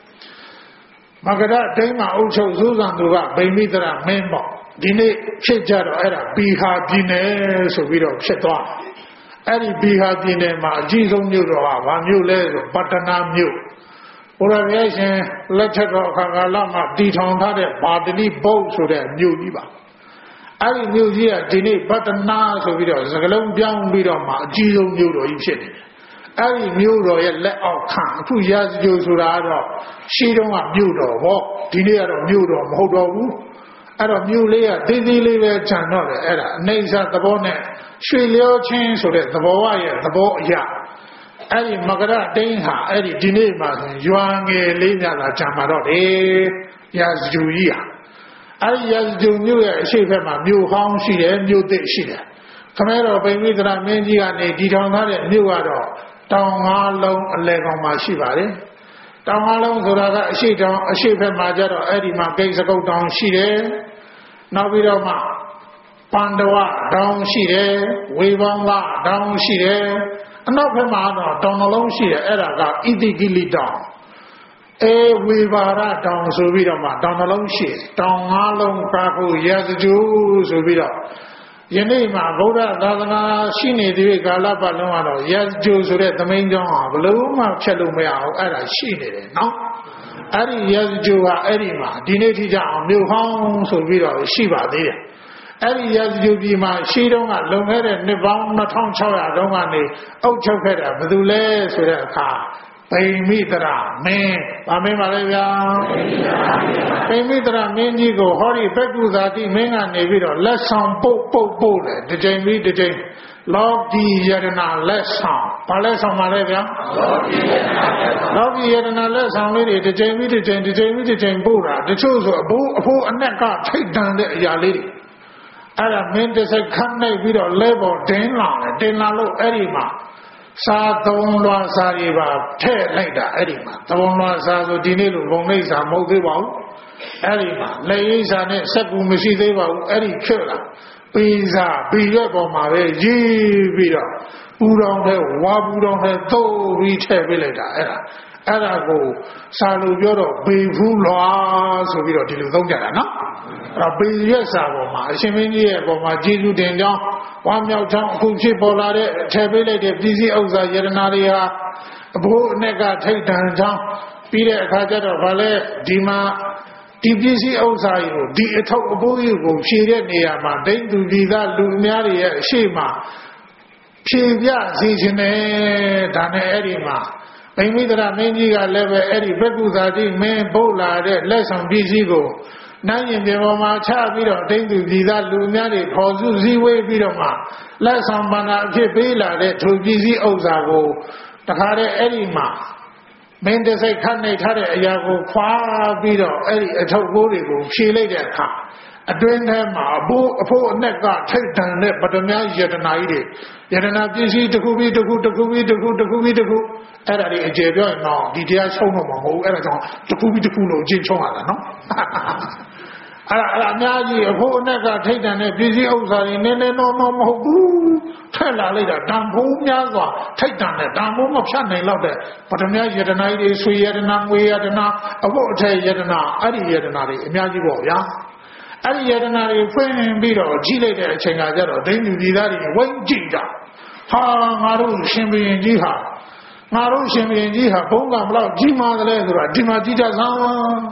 [SPEAKER 1] မှာအုပ်ချုပ်စူးစံသူကဗိမိတရာမင်းပေါ့ဒီနေ့ဖြစ်ကြတော့အဲ့ဒါဘီဟာပြည်နယ်ဆိုပြီးတော့ဖြစ်သွားအဲ့ဒီဘီဟာပြည်နယ်မှာအကြီးဆုံးမြို့တော်ကဘာမြို့လဲဆိုပတ္တနာမြို့ဘုရားရဲ့ရှင်လက်ထက်တော်အခါကာလမှာတည်ထောင်ထားတဲ့ဘာတိဘုတ်ဆိုတဲ့မြို့ကြီးပါအဲ့ဒီမြို့ကြီးကဒီနေ့ပတ္တနာဆိုပြီးတော့စကလုံးပြောင်းပြီးတော့မှအကြီးဆုံးမြို့တော်ကြီးဖြစ်နေတယ်အဲ့ဒီမြို့တော်ရဲ့လက်အောက်ခံအခုရာဇဂျိုဆိုတာကတော့ရှေးတုန်းကမြို့တော်ပေါ့ဒီနေ့ကတော့မြို့တော်မဟုတ်တော့ဘူးအဲ့တော့မြို့လေးကသေးသေးလေးပဲခြံတော့တယ်အဲ့ဒါအနေစာသဘောနဲ့ရွှေလျောချင်းဆိုတဲ့သဘောဝရဲ့သဘောအရာအဲ့ဒီမကရတိန်ဟာအဲ့ဒီဒီနေ့မှာဆိုရွာငယ်လေးများလာခြံမှာတော့တယ်ရာဇဂျူကြီးဟာအဲ့ဒီရာဇဂျူမြို့ရဲ့အရှိတ်ဘက်မှာမြို့ဟောင်းရှိတယ်မြို့သစ်ရှိတယ်ခမဲတော်ဗိမိတရာမင်းကြီးကနေဒီထောင်ထားတဲ့မြို့ကတော့တောင်ငါးလုံးအလဲကောင်မှာရှိပါတယ်တောင်ငါးလုံးဆိုတာကအရှိတောင်အရှိဘက်မှာကျတော့အဲ့ဒီမှာဂိတ်စကုတ်တောင်ရှိတယ်နောက်ပြီးတော့မှပန္ဒဝတောင်ရှိတယ်ဝေဘောင်းကတောင်ရှိတယ်အနောက်ဘက်မှာတော့တောင်နှလုံးရှိတယ်အဲ့ဒါကဣတိကိလိတောင်ဝေဘာရတောင်ဆိုပြီးတော့မှတောင်နှလုံးရှိတောင်ငါးလုံးပါဖို့ရာဇဂျူဆိုပြီးတော့ယနေ့မှာဗုဒ္ဓသာသနာရှိနေတဲ့ကာလပတ်လုံးကတော့ရာဇဂျူဆိုတဲ့သမိန်ကျောင်းဟာဘလို့မှဖြတ်လို့မရအောင်အဲ့ဒါရှိနေတယ်နော်အဲ့ဒီရာဇဂျူဟာအဲ့ဒီမှာဒီနေ့ထိကြအောင်မြို့ဟောင်းဆိုပြီးတော့ရှိပါသေးတယ်အဲ့ဒီရာဇဂျူပြည်မှာရှေးတုန်းကလွန်ခဲ့တဲ့နှစ်ပေါင်း2600တုန်းကနေအုပ်ချုပ်ခဲ့တာဘယ်သူလဲဆိုတဲ့အခါဗိမိတရာမင်းဗာမင်းပါလေဗျာဗိမိတရာမင်းကြီးကိုဟောဒီဘက်ကုသာတိမင်းကနေပြီးတော့လက်ဆောင်ပုတ်တယ်တစ်ချိန်ပြီးတစ်ချိန်လောကီယရနာလက်ဆောင်ဘာလက်ဆောင်ပါလဲဗျာလောကီယရနာလက်ဆောင်လေးတွေတစ်ချိန်ပြီးတစ်ချိန်ပို့တာတချို့ဆိုအဖိုးအနက်ကထိတ်တန်တဲ့အရာလေးတွေအဲ့ဒါမင်းတစ်စိတ်ခတ်နိုင်ပြီးတော့လဲပေါ်တင်လာလို့အဲ့ဒီမှာစာသုံးလွှာစာတွေပါထည့်လိုက်တာအဲ့ဒီမှာသုံးလွှာစာဆိုဒီနေ့လိုဘုံလိပ်စာမဟုတ်သေးပါဘူးအဲ့ဒီမှာလက်ရည်စာနဲ့စက်ကူမရှိသေးပါဘူးအဲ့ဒီခက်လာပြီးရွက်ပေါ်မှာပဲရေးပြီးတော့ပူတော်တဲ့ဝါပူတော်တဲ့သို့ပြီးထည့်ပေးလိုက်တာအဲ့ဒါကိုစာလို့ပြောတော့ဘေဖူးလွှာဆိုပြီးတော့ဒီလိုသုံးကြတာနော်အဲ့တော့ဘေရွက်စာပေါ်မှာအရှင်မင်းကြီးရဲ့ပေါ်မှာကျေးဇူးတင်ကြောင်းဝမ်းမြောက်ကြောင်းအခုဖြစ်ပေါ်လာတဲ့ထည့်ပေးလိုက်တဲ့ပြည်စည်းဥစ္စာယရနာတွေဟာအဘိုးအနဲ့ကထိတ်တန်ကြောင်းပြီးတဲ့အခါကျတော့ဗာလဲဒီမှာဒီပစ္စည်းဥစ္စာကိုဒီအထောက်အပိုးကြီးကိုဖြည့်တဲ့နေရာမှာဒိဋ္ဌုဒီသားလူအများတွေရဲ့အရှိမဖြည့်ပြစီခြင်းနဲ့ဒါနဲ့အဲ့ဒီမှာဗိမိတရာမင်းကြီးကလည်းပဲအဲ့ဒီဘက်ကုသာတိမင်းပို့လာတဲ့လက်ဆောင်ပစ္စည်းကိုနိုင်ရင်ဒီပေါ်မှာချပြီးတော့ဒိဋ္ဌုဒီသားလူအများတွေခေါ်စုစည်းဝေးပြီးတော့မှလက်ဆောင်ပန္နာအဖြစ်ပေးလာတဲ့ထိုပစ္စည်းဥစ္စာကိုတခါတည်းအဲ့ဒီမှာမင်းတစ်စိတ်ခတ်နေထားတဲ့အရာကိုခွာပြီးတော့အဲ့ဒီအထုပ်ကိုးတွေကိုဖြေလိုက်တဲ့အခါအတွင်းထဲမှာအဖိုးအနက်ကထိတ်တန်တဲ့ပထမယတနာကြီးတွေယတနာပစ္စည်းတစ်ခုပြီးတစ်ခုအဲ့ဒါတွေအကျေပြောရင်တော့ဒီတရားဆုံးတော့မဟုတ်ဘူးအဲ့ဒါကြောင့်တစ်ခုပြီးတစ်ခုလို့အချင်းချုံးရတာနော်အဲ့အများကြီးအဖို့အနက်ကထိတ်တန်တဲ့ပစ္စည်းဥစ္စာတွေနည်းနည်းတော့မဟုတ်ဘူးထက်လာလိုက်တာတန်ဖိုးများစွာထိတ်တန်တဲ့တန်ဖိုးမဖြတ်နိုင်တော့တဲ့ပထမယတနာကြီးတွေဆွေယတနာငွေယတနာအဖို့အထက်ယတနာအဲ့ဒီယတနာတွေအများကြီးပေါ့ဗျာအဲ့ဒီယတနာတွေဖွင့်ပြီးတော့ကြည့်လိုက်တဲ့အချိန်ကကျတော့ဒိဋ္ဌိဒီသားတွေဝိမ့်ကြည့်တာဟာငါတို့ရှင်ဘုရင်ကြီးဟာဘုံကံဘလောက်ကြီးမားတယ်လဲဆိုတာဒီမှာကြည့်ကြစမ်း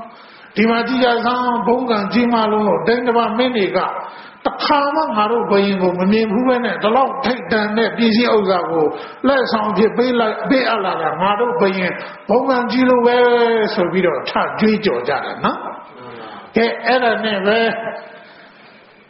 [SPEAKER 1] ဘုံကံကြီးမားလို့ဒိဋ္ဌဘာမင်းတွေကတခါမှငါတို့ဘုရင်ကိုမမြင်ဘူးပဲနဲ့ဒီလောက်ထိတ်တန်တဲ့ပြည်စည်းဥစ္စာကိုလက်ဆောင်ဖြစ်ပေးအပ်လာတာငါတို့ဘုရင်ဘုံကံကြီးလို့ပဲဆိုပြီးတော့ထကြွေးကြော်ကြတာနော်ကဲအဲ့ဒါနဲ့ပဲဗ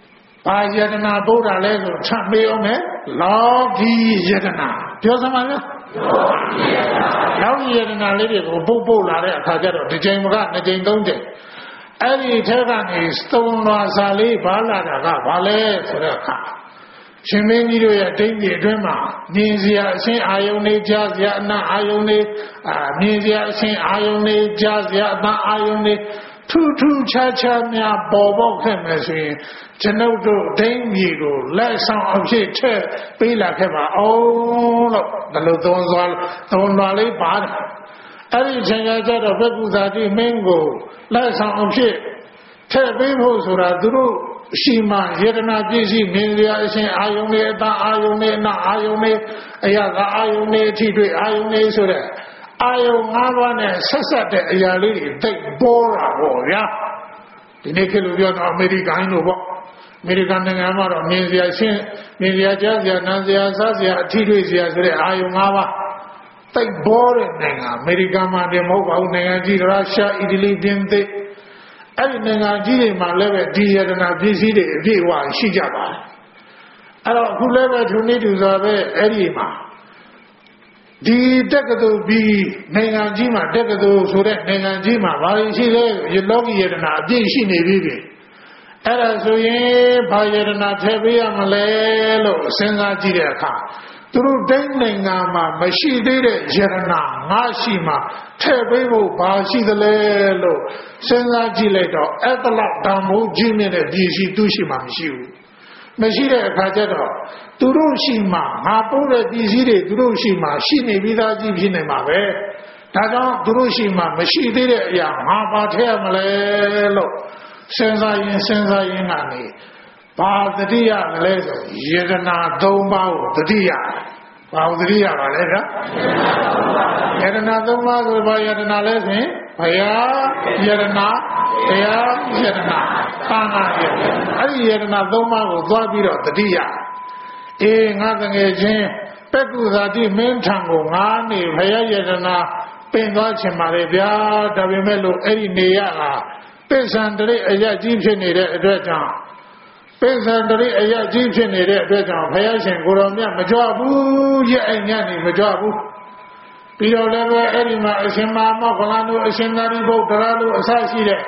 [SPEAKER 1] ဘာယတနာပို့တာလဲဆိုထပ်မေးအောင်မယ်လောကီယတနာပြောစမ်းပါလားလောကီယတနာလေးတွေကိုပုတ်လာတဲ့အခါကျတော့ဒီချိန်က2ချိန်3ချိန်အဲ့ဒီထက်ကနေသုံးလွာစာလေးဘာလာတာကဘာလဲဆိုတဲ့အခါရှင်မင်းကြီးတို့ရဲ့အတိတ်ကြီးအတွင်းမှာမြင်စရာအရှင်းအာယုန်တွေကြားစရာအနံ့အာယုန်တွေမြင်စရာအရှင်းအာယုန်တွေကြားစရာအသံအာယုန်တွေထူးထူးခြားခြားများပေါ်ပေါက်ခဲ့မယ်ဆိုရင်ကျွန်ုပ်တို့ဒိဋ္ဌိကိုလက်ဆောင်အဖြစ်ထည့်ပေးလာခဲ့ပါအောင်လို့ဒါလို့သုံးလွာလေးပါတယ်အဲ့ဒီချိန်ကျတော့ဘက်ကူသာတိမင်းကိုလက်ဆောင်အဖြစ်ထည့်ပေးဖို့ဆိုတာသူတို့ရှိမှယေတနာပြည့်စုံမြင်စရာအရှင်အာယုန်နဲ့အတအာယုန်နဲ့အနအာယုန်နဲ့အရာကအာယုန်နဲ့အထိတွေ့အာယုန်နဲ့ဆိုတဲ့အာယုန်၅ပါးနဲ့ဆက်ဆက်တဲ့အရာလေးတွေတိတ်ပေါ်တာပေါ့ဗျာဒီနေ့ခေတ်လိုပြောတော့အမေရိကန်တို့ပေါ့အမေရိကန်နိုင်ငံမှာတော့မြင်စရာရှင်းမြင်စရာကြားစရာနားစရာစားစရာအထိတွေ့စရာဆိုတဲ့အာယုန်၅ပါးတိတ်ပေါ်တဲ့နိုင်ငံအမေရိကန်မှာတည်းမဟုတ်ပါဘူးနိုင်ငံကြီးရုရှားအီတလီပြင်သစ်အဲ့ဒီနိုင်ငံကြီးတွေမှာလည်းပဲဒီယတနာပစ္စည်းတွေအပြည့်အဝရှိကြပါတယ်အဲ့တော့အခုလည်းပဲသူနည်းတူစွာပဲအဲ့ဒီမှာဒီတက္ကသိုလ်ပြီးနိုင်ငံကြီးမှာတက္ကသိုလ်ဆိုတဲ့နိုင်ငံကြီးမှာဘာလို့ရှိလဲလောကီယတနာအပြည့်ရှိနေပြီအဲ့ဒါဆိုရင်ဘာယတနာထည့်ပေးရမလဲလို့စဉ်းစားကြည့်တဲ့အခါသူတို့တိုင်းနိုင်ငံမှာမရှိသေးတဲ့ယတနာငါရှိမှထည့်ပေးဖို့ဘာရှိသလဲလို့စဉ်းစားကြည့်လိုက်တော့အဲ့ဒါလောက်တန်ဖိုးကြီးနေတဲ့ပြည်ရှိသူရှိမှမရှိဘူးမရှိတဲ့အခါကျတော့သူတို့ရှိမှငါပို့တဲ့ပြည်စည်းတွေသူတို့ရှိမှရှိနေပြီးသားကြီးဖြစ်နေမှာပဲဒါကြောင့်သူတို့ရှိမှမရှိသေးတဲ့အရာငါဘာထည့်ရမလဲလို့စဉ်းစားရင်ကနေဘာတတိယလဲဆိုယေတနာ၃ပါးကိုတတိယဘာတတိယပါလဲဗျာယေတနာ၃ပါးဆိုဘာယေတနာလဲဆိုရင်ဘုရားယေတနာတရားယေတနာသာနာယေတနာအဲ့ဒီယေတနာ၃ပါးကိုသွားပြီးတော့တတိယအေးငါတငယ်ချင်းပက္ကုဇာတိမင်းထံကိုငါနေဘုရားယေတနာပင်သွားချင်ပါလေဗျာဒါပေမဲ့လို့အဲ့ဒီနေရတာပိဿံတရိအယကြီးဖြစ်နေတဲ့အတွက်ကြောင့်ပိဿံတရိအယကြီးဖြစ်နေတဲ့အတွက်ကြောင့်ဘုရားရှင်ကိုတော်မြတ်မကြွဘူးရဲ့အိမ်ညနေမကြွဘူးပြီးတော့လည်းပဲအဲ့ဒီမှာအရှင်မမောခလန်တို့အရှင်သာရိပုတ္တရာတို့အစရှိတဲ့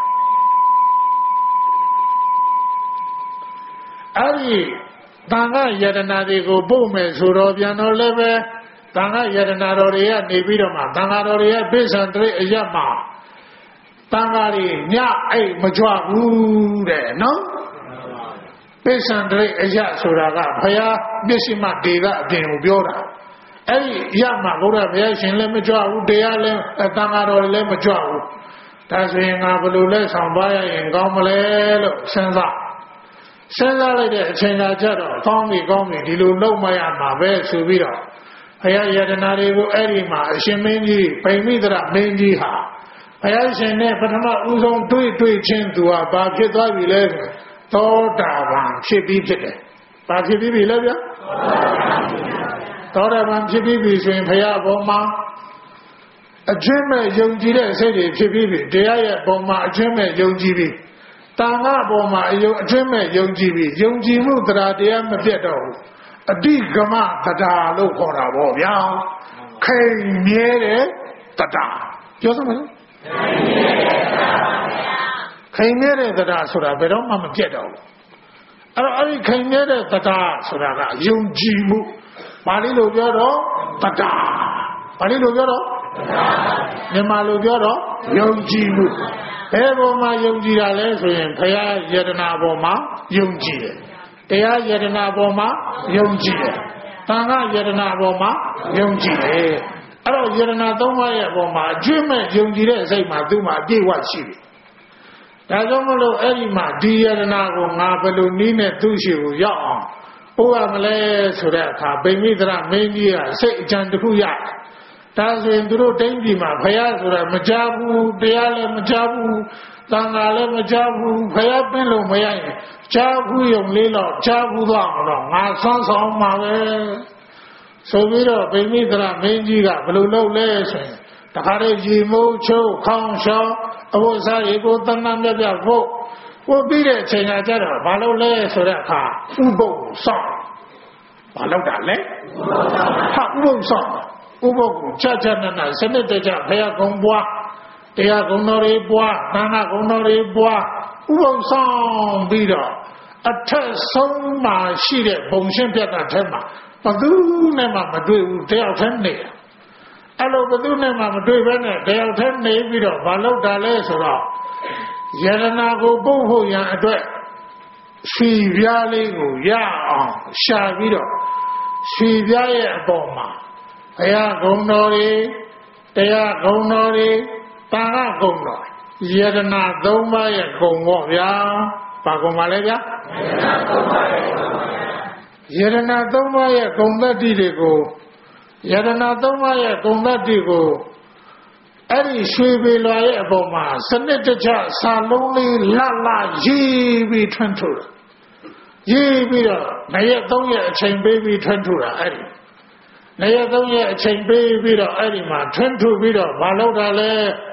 [SPEAKER 1] အဲ့ဒီသံဃာယတနာတွေကိုပို့မယ်ဆိုတော့ပြန်တော့လည်းပဲသံဃာယတနာတော်တွေကနေပြီးတော့မှသံဃာတော်တွေရဲ့ပိဿံတရိအယမှာသံဃာတွေညအိတ်မကြွဘူးတဲ့နော်ပိဿံတရိအယဆိုတာကဘုရားမျက်စိမှတေကအပြင်ကိုပြောတာအဲ့ဒီရမှာဘုရားဘုရားရှင်လည်းမကြွဘူးတရားလည်းသံဃာတော်လည်းမကြွဘူးဒါဆိုရင်ငါဘယ်လိုလဲဆောင်ပါရရင်ကောင်းမလဲလို့စဉ်းစားလိုက်တဲ့အချိန်ကကြတော့ကောင်းပြီဒီလိုလုပ်မရမှာပဲဆိုပြီးတော့ဘုရားယတနာတွေကိုအဲ့ဒီမှာအရှင်မင်းကြီးဗိမိတရမင်းကြီးဟာဘုရားရှင်နဲ့ပထမဦးဆုံးတွေ့ချင်းသူဟာဘာဖြစ်သွားပြီလဲသောတာပန်ဖြစ်ပြီးဖြစ်တယ်ဘာဖြစ်ပြီးပြီလဲဗျာသောတာပန်ဖြစ်ပြီးပြီဆိုရင်ဘုရားဘောမှာအချင်းမဲ့ယုံကြည်တဲ့စိတ်တွေဖြစ်ပြီးပြီတရားရဲ့ဘောမှာအချင်းမဲ့ယုံကြည်ပြီးတန်ခါဘောမှာအချင်းမဲ့ယုံကြည်ပြီးယုံကြည်မှုတရားတရားမပြတ်တော့ဘူးအတိကမတရားလို့ခေါ်တာပေါ့ဗျာခိန်မြဲတဲ့တရားပြောစမ်းမလားခိန်မြဲတဲ့တရားဆိုတာဘယ်တော့မှမပြတ်တော့ဘူးအဲ့ဒီခိန်မြဲတဲ့တရားဆိုတာကယုံကြည်မှုပါဠိလိုပြောတော့တရားပါဠိလိုပြောတော့မြန်မာလိုပြောတော့ယုံကြည်မှုဘယ်ပေါ်မှာယုံကြည်တာလဲဆိုရင်ဘုရားယတနာပေါ်မှာယုံကြည်တယ်တရားယတနာပေါ်မှာယုံကြည်တယ်သံဃာယတနာပေါ်မှာယုံကြည်တယ်အဲ့တော့ယတနာ၃ပါးရဲ့ပေါ်မှာအကျွင့်မဲ့ယုံကြည်တဲ့စိတ်မှာသူ့မှာအပြည့်အဝရှိတယ်ဒါကြောင့်မလို့အဲ့ဒီမှာဒီယတနာကိုငါဘယ်လိုနည်းနဲ့သူ့ရှိကိုရောက်အောင်ပို့ရမလဲဆိုတဲ့အခါဗိမိတရမင်းကြီးကစိတ်အကြံတစ်ခုရဒါဆိုရင်သူတို့တိုင်းပြည်မှာဘုရားဆိုတာမကြဘူးတရားလည်းမကြဘူးသံဃာလည်းမကြဘူးဘုရားပြင်လို့မရရင်ကြားဘူးယုံလေးတော့ကြားဘူးတော့ငါဆွမ်းဆောင်မှာပဲဆိုပြီးတော့ဗိမိတရမင်းကြီးကဘယ်လိုလုပ်လဲဆိုရင်တခါတည်းရေမိုးချိုးခေါင်းရှောင်းအဝတ်စားတွေကိုတဏ္ဍမြတ်ဖို့ပို့ပြီးတဲ့အချိန်ကကျတော့ဘာလို့လဲဆိုတဲ့အခါဥပုပ်ဆောင်ဘာလို့တာလဲဟာဥပုပ်ဆောင်ဥပုပ်ကိုကြနာစနစ်တကျဘုရားကုံပွားတရားကုံတော်တွေပွားသံဃာကုံတော်တွေပွားဥပုပ်ဆောင်ပြီးတော့အထက်ဆုံးမှာရှိတဲ့ဘုံရှင်းပြတ်တာထဲမှာဘသူနဲ့မှမတွေ့ဘူးတယောက်တည်းနေတာအဲ့လိုဘသူနဲ့မှမတွေ့ဘဲနဲ့တယောက်တည်းနေပြီးတော့ဘာလို့တာလဲဆိုတော့ယရနာကိုပုတ်ဖို့ရန်အတွက်ရွှေပြားလေးကိုရအောင်ရှာပြီးတော့ရွှေပြားရဲ့အပေါ်မှာဘုရားဂုဏ်တော်တွေတရားဂုဏ်တော်တွေတာဃဂုဏ်တော်ယရနာ၃ပါးရဲ့ဂုဏ်ပေါ့ဗျာဘာဂုဏ်ပါလဲဗျာယရနာ၃ပါးရဲ့ဂုဏ်သတ္တိတွေကိုယရနာ၃ပါးရဲ့ဂုဏ်သတ္တိကိုအဲ့ဒီရွှေပေလွာရဲ့အပေါ်မှာစနစ်တကျစာလုံးလေးလှရေးပြီးထွန်းထုတ်တာရေးပြီးတော့နရက်၃ရက်အချိန်ပေးပြီးထွန်းထုတ်တာအဲ့ဒီနရက်၃ရက်အချိန်ပေးပြီးတော့အဲ့ဒီမှာထွန်းထုတ်ပြီးတော့မလုပ်တာလဲ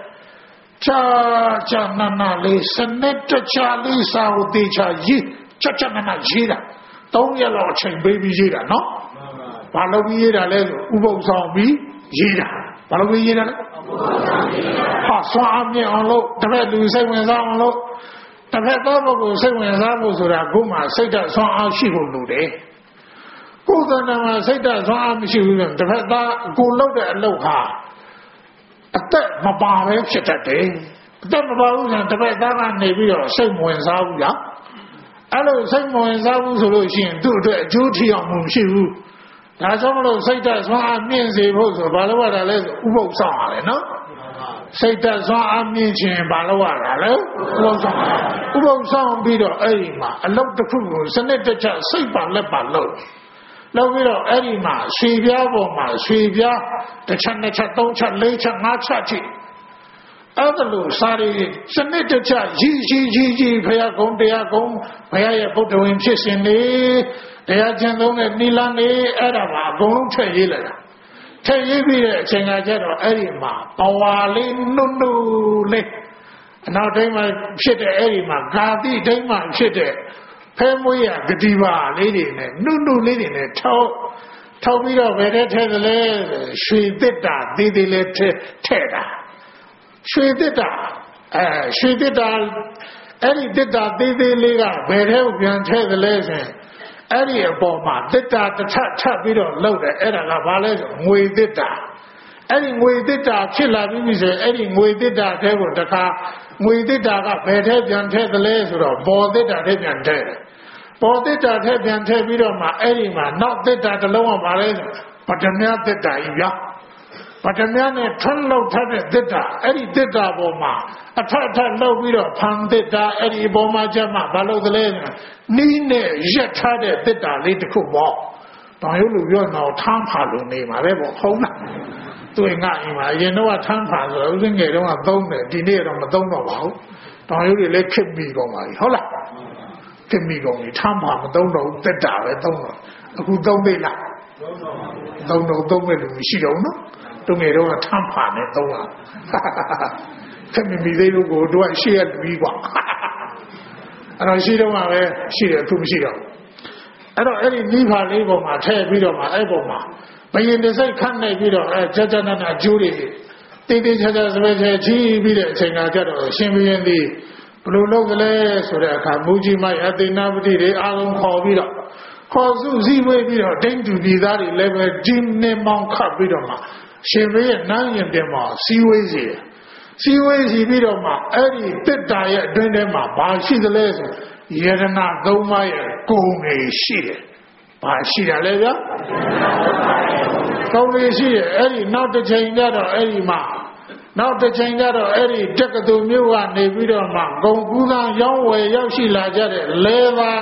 [SPEAKER 1] ချာနာလေးစနစ်တကျလေးစာကိုတေချာရေးချာနာရေးတာ၃ရက်လောက်အချိန်ပေးပြီးရေးတာနော်ဘာလို့ပြီးရေးတာလဲဆိုဥပုပ်ဆောင်ပြီးရေးတာဘာလို့ပြီးရေးတာလဲဟာဆွမ်းအားမြင့်အောင်လို့တစ်ဖက်လူစိတ်ဝင်စားအောင်လို့တစ်ဖက်သောဘုကိုစိတ်ဝင်စားဖို့ဆိုတာကိုယ်မှစိတ်ဓာတ်ဆွမ်းအားရှိဖို့လိုတယ်ကိုယ်ကတည်းကစိတ်ဓာတ်ဆွမ်းအားမရှိဘူးဆိုတစ်ဖက်သားကိုလုပ်တဲ့အလုပ်ဟာအသက်မပါပဲဖြစ်တတ်တယ်အသက်မပါဘူးဆိုရင်တစ်ဖက်သားကနေပြီးတော့စိတ်ဝင်စားဘူးလားအဲ့လိုစိတ်ဝင်စားဘူးဆိုလို့ရှိရင်သူ့အတွက်အကျိုးထီအောင်မှုမရှိဘူးဒါကြောင့်မလို့စိတ်ဓာတ်ဆွမ်းအားမြင့်စေဖို့ဆိုဘာလို့ရတာလဲဆိုဥပုပ်ဆောင်ရတယ်နော်စိတ်ဓာတ်ဆွမ်းအားမြင့်ခြင်းဘာလို့ရတာလဲဥပုပ်ဆောင်ပြီးတော့အဲ့ဒီမှာအလုပ်တစ်ခုကိုစနစ်တကျစိတ်ပါလက်ပါလုပ်ပြီးတော့အဲ့ဒီမှာရွှေပြားပေါ်မှာရွှေပြားတစ်ချက်နှစ်ချက်သုံးချက်လေးချက်ငါးချက်ချိအဲ့ဒါလို့စာရီစနစ်တကျကြီးဘုရားကုံတရားကုံဘုရားရဲ့ဗုဒ္ဓဝင်ဖြစ်ရှင်နေတရားကျင့်သုံးတဲ့နိလန်းနေအဲ့ဒါမှာအကုန်လုံးထည့်ရေးလိုက်တာထည့်ရေးပြီးတဲ့အချိန်ကကျတော့အဲ့ဒီမှာပဝါလေးနုလေးအနောက်တိုင်းမှာဖြစ်တဲ့အဲ့ဒီမှာဂါတိတိုင်းမှာဖြစ်တဲ့ဖဲမွေးရဂတိပါလေးတွေနဲ့နုလေးတွေနဲ့ထောက်ပြီးတော့ဘယ်ထဲထည့်သလဲရွှေသစ်တာသေးသေးလေးထည့်တာရွှေသစ်တာအဲ့ဒီသစ်တာသေးသေးလေးကဘယ်ထဲကိုပြန်ထည့်သလဲဆိုရင်အဲ့ဒီအပေါ်မှာသစ်တာတစ်ထပ်ပြီးတော့လုပ်တယ်အဲ့ဒါကဘာလဲဆိုငွေသစ်တာအဲ့ဒီငွေသစ်တာဖြစ်လာပြီးဆိုရင်အဲ့ဒီငွေသစ်တာထဲကိုတခါငွေသစ်တာကဘယ်ထဲပြန်ထည့်သလဲဆိုတော့ဘော်သစ်တာထဲပြန်ထည့်တယ်ဘော်သစ်တာထဲပြန်ထည့်ပြီးတော့မှအဲ့ဒီမှာနောက်သစ်တာတစ်လုံးကဘာလဲဆိုပထမသစ်တာကြီးဗျာပထမနဲ့ထွန်းလောက်ထတဲ့သစ်တာအဲ့ဒီသစ်တာပေါ်မှာအထလောက်ပြီးတော့ဖန်သစ်တာအဲ့ဒီပေါ်မှာကျမှဘာလို့သလဲနီးနဲ့ရက်ထားတဲ့သစ်တာလေးတစ်ခုပေါ့တောင်ရုပ်လူပြောတော့ထမ်းဖာလို့နေမှာပဲပေါ့ဟုတ်လားတွေ့ငါအိမ်မှာအရင်တော့ထမ်းဖာဆိုတော့ဦးစင်းငယ်တော့သုံးတယ်ဒီနေ့တော့မသုံးတော့ပါဘူးတောင်ရုပ်တွေလည်းခစ်မိကုန်ပါပြီဟုတ်လားခစ်မိကုန်ပြီထမ်းဖာမသုံးတော့ဘူးသစ်တာပဲသုံးတော့အခုသုံးသေးလားသုံးတော့မဲ့လူမရှိတော့ဘူးနော်တုံးငယ်တော့ထမ်းဖာနဲ့သုံးတာခက်မိသေးလို့ကိုတို့ကရှေ့ရပြီးกว่าအဲ့တော့ရှိတော့မှပဲရှိတယ်အခုမရှိတော့အဲ့တော့အဲ့ဒီမိဖာလေးပေါ်မှာထည့်ပြီးတော့မှအဲ့ပေါ်မှာဘယင်တစ်စိတ်ခတ်နေပြီးတော့ကြာနာအကျိုးတွေတေးချာစပယ်ချဲချီးပြီးတဲ့အချိန်ကကြတော့ရှင်ဘုရင်သည်ဘလို့လုပ်ကလေးဆိုတဲ့အခါမူကြီးမိုက်အသေနာပတိတွေအားလုံးခေါ်ပြီးတော့ခေါ်စုစည်းဝေးပြီးတော့တိမ့်တူပြည်သားတွေလည်းပဲဒီနေမောင်းခတ်ပြီးတော့မှရှင်ဘုရင်နန်းရင်တင်မှာစီဝေးစီပြီးတော့မှအဲ့ဒီတစ်တာရဲ့အတွင်းထဲမှာဘာရှိသလဲဆိုယရနာ၃ပါးရဲ့ဂုဏ်တွေရှိတယ်ဘာရှိတာလဲဗျာဂုဏ်တွေရှိတယ်အဲ့ဒီနောက်တစ်ချိန်ကျတော့အဲ့ဒီမှာအဲ့ဒီတက္ကသိုလ်မြို့ကနေပြီးတော့မှဂုံကူးသားရောင်းဝယ်ရောက်ရှိလာကြတဲ့လဲသား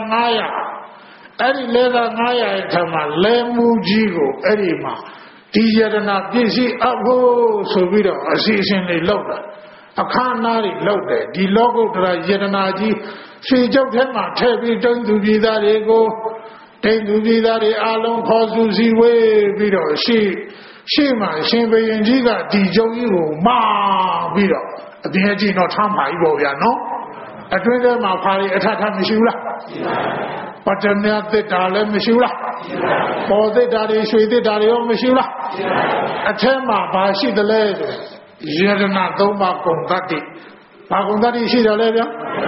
[SPEAKER 1] 900အဲ့ဒီလဲသား900ရဲ့ထမှာလဲမှုကြီးကိုအဲ့ဒီမှာဒီယရနာပြည့်စည်အဖို့ဆိုပြီးတော့အစီအစဉ်တွေလုပ်တာအခမ်းအနားတွေလုပ်တယ်ဒီလောကုတ္တရာယရနာကြီးရွှေကြောက်ထဲမှာထည့်ပြီးတုံးသူပြည်သားတွေကိုတိမ်သူပြည်သားတွေအားလုံးခေါ်စုစည်းဝေးပြီးတော့ရှေ့မှာရှင်ဘုရင်ကြီးကဒီကျုံကြီးကိုမာပြီးတော့အပြင်းကြီးတော့ထမ်းပါပြီပေါ့ဗျာနော်အတွင်းထဲမှာဖာရီအထထမရှိဘူးလားပတ္တမြတ်တစ်တာလည်းမရှိဘူးလားပေါ်တစ်တာတွေရွှေတစ်တာတွေရောမရှိဘူးလားအထက်မှာဘာရှိသလဲဆိုယရဏသုံးပါးကုန်တတ်တိဘာကုန်တတ်တိရှိတယ်လဲဗျာ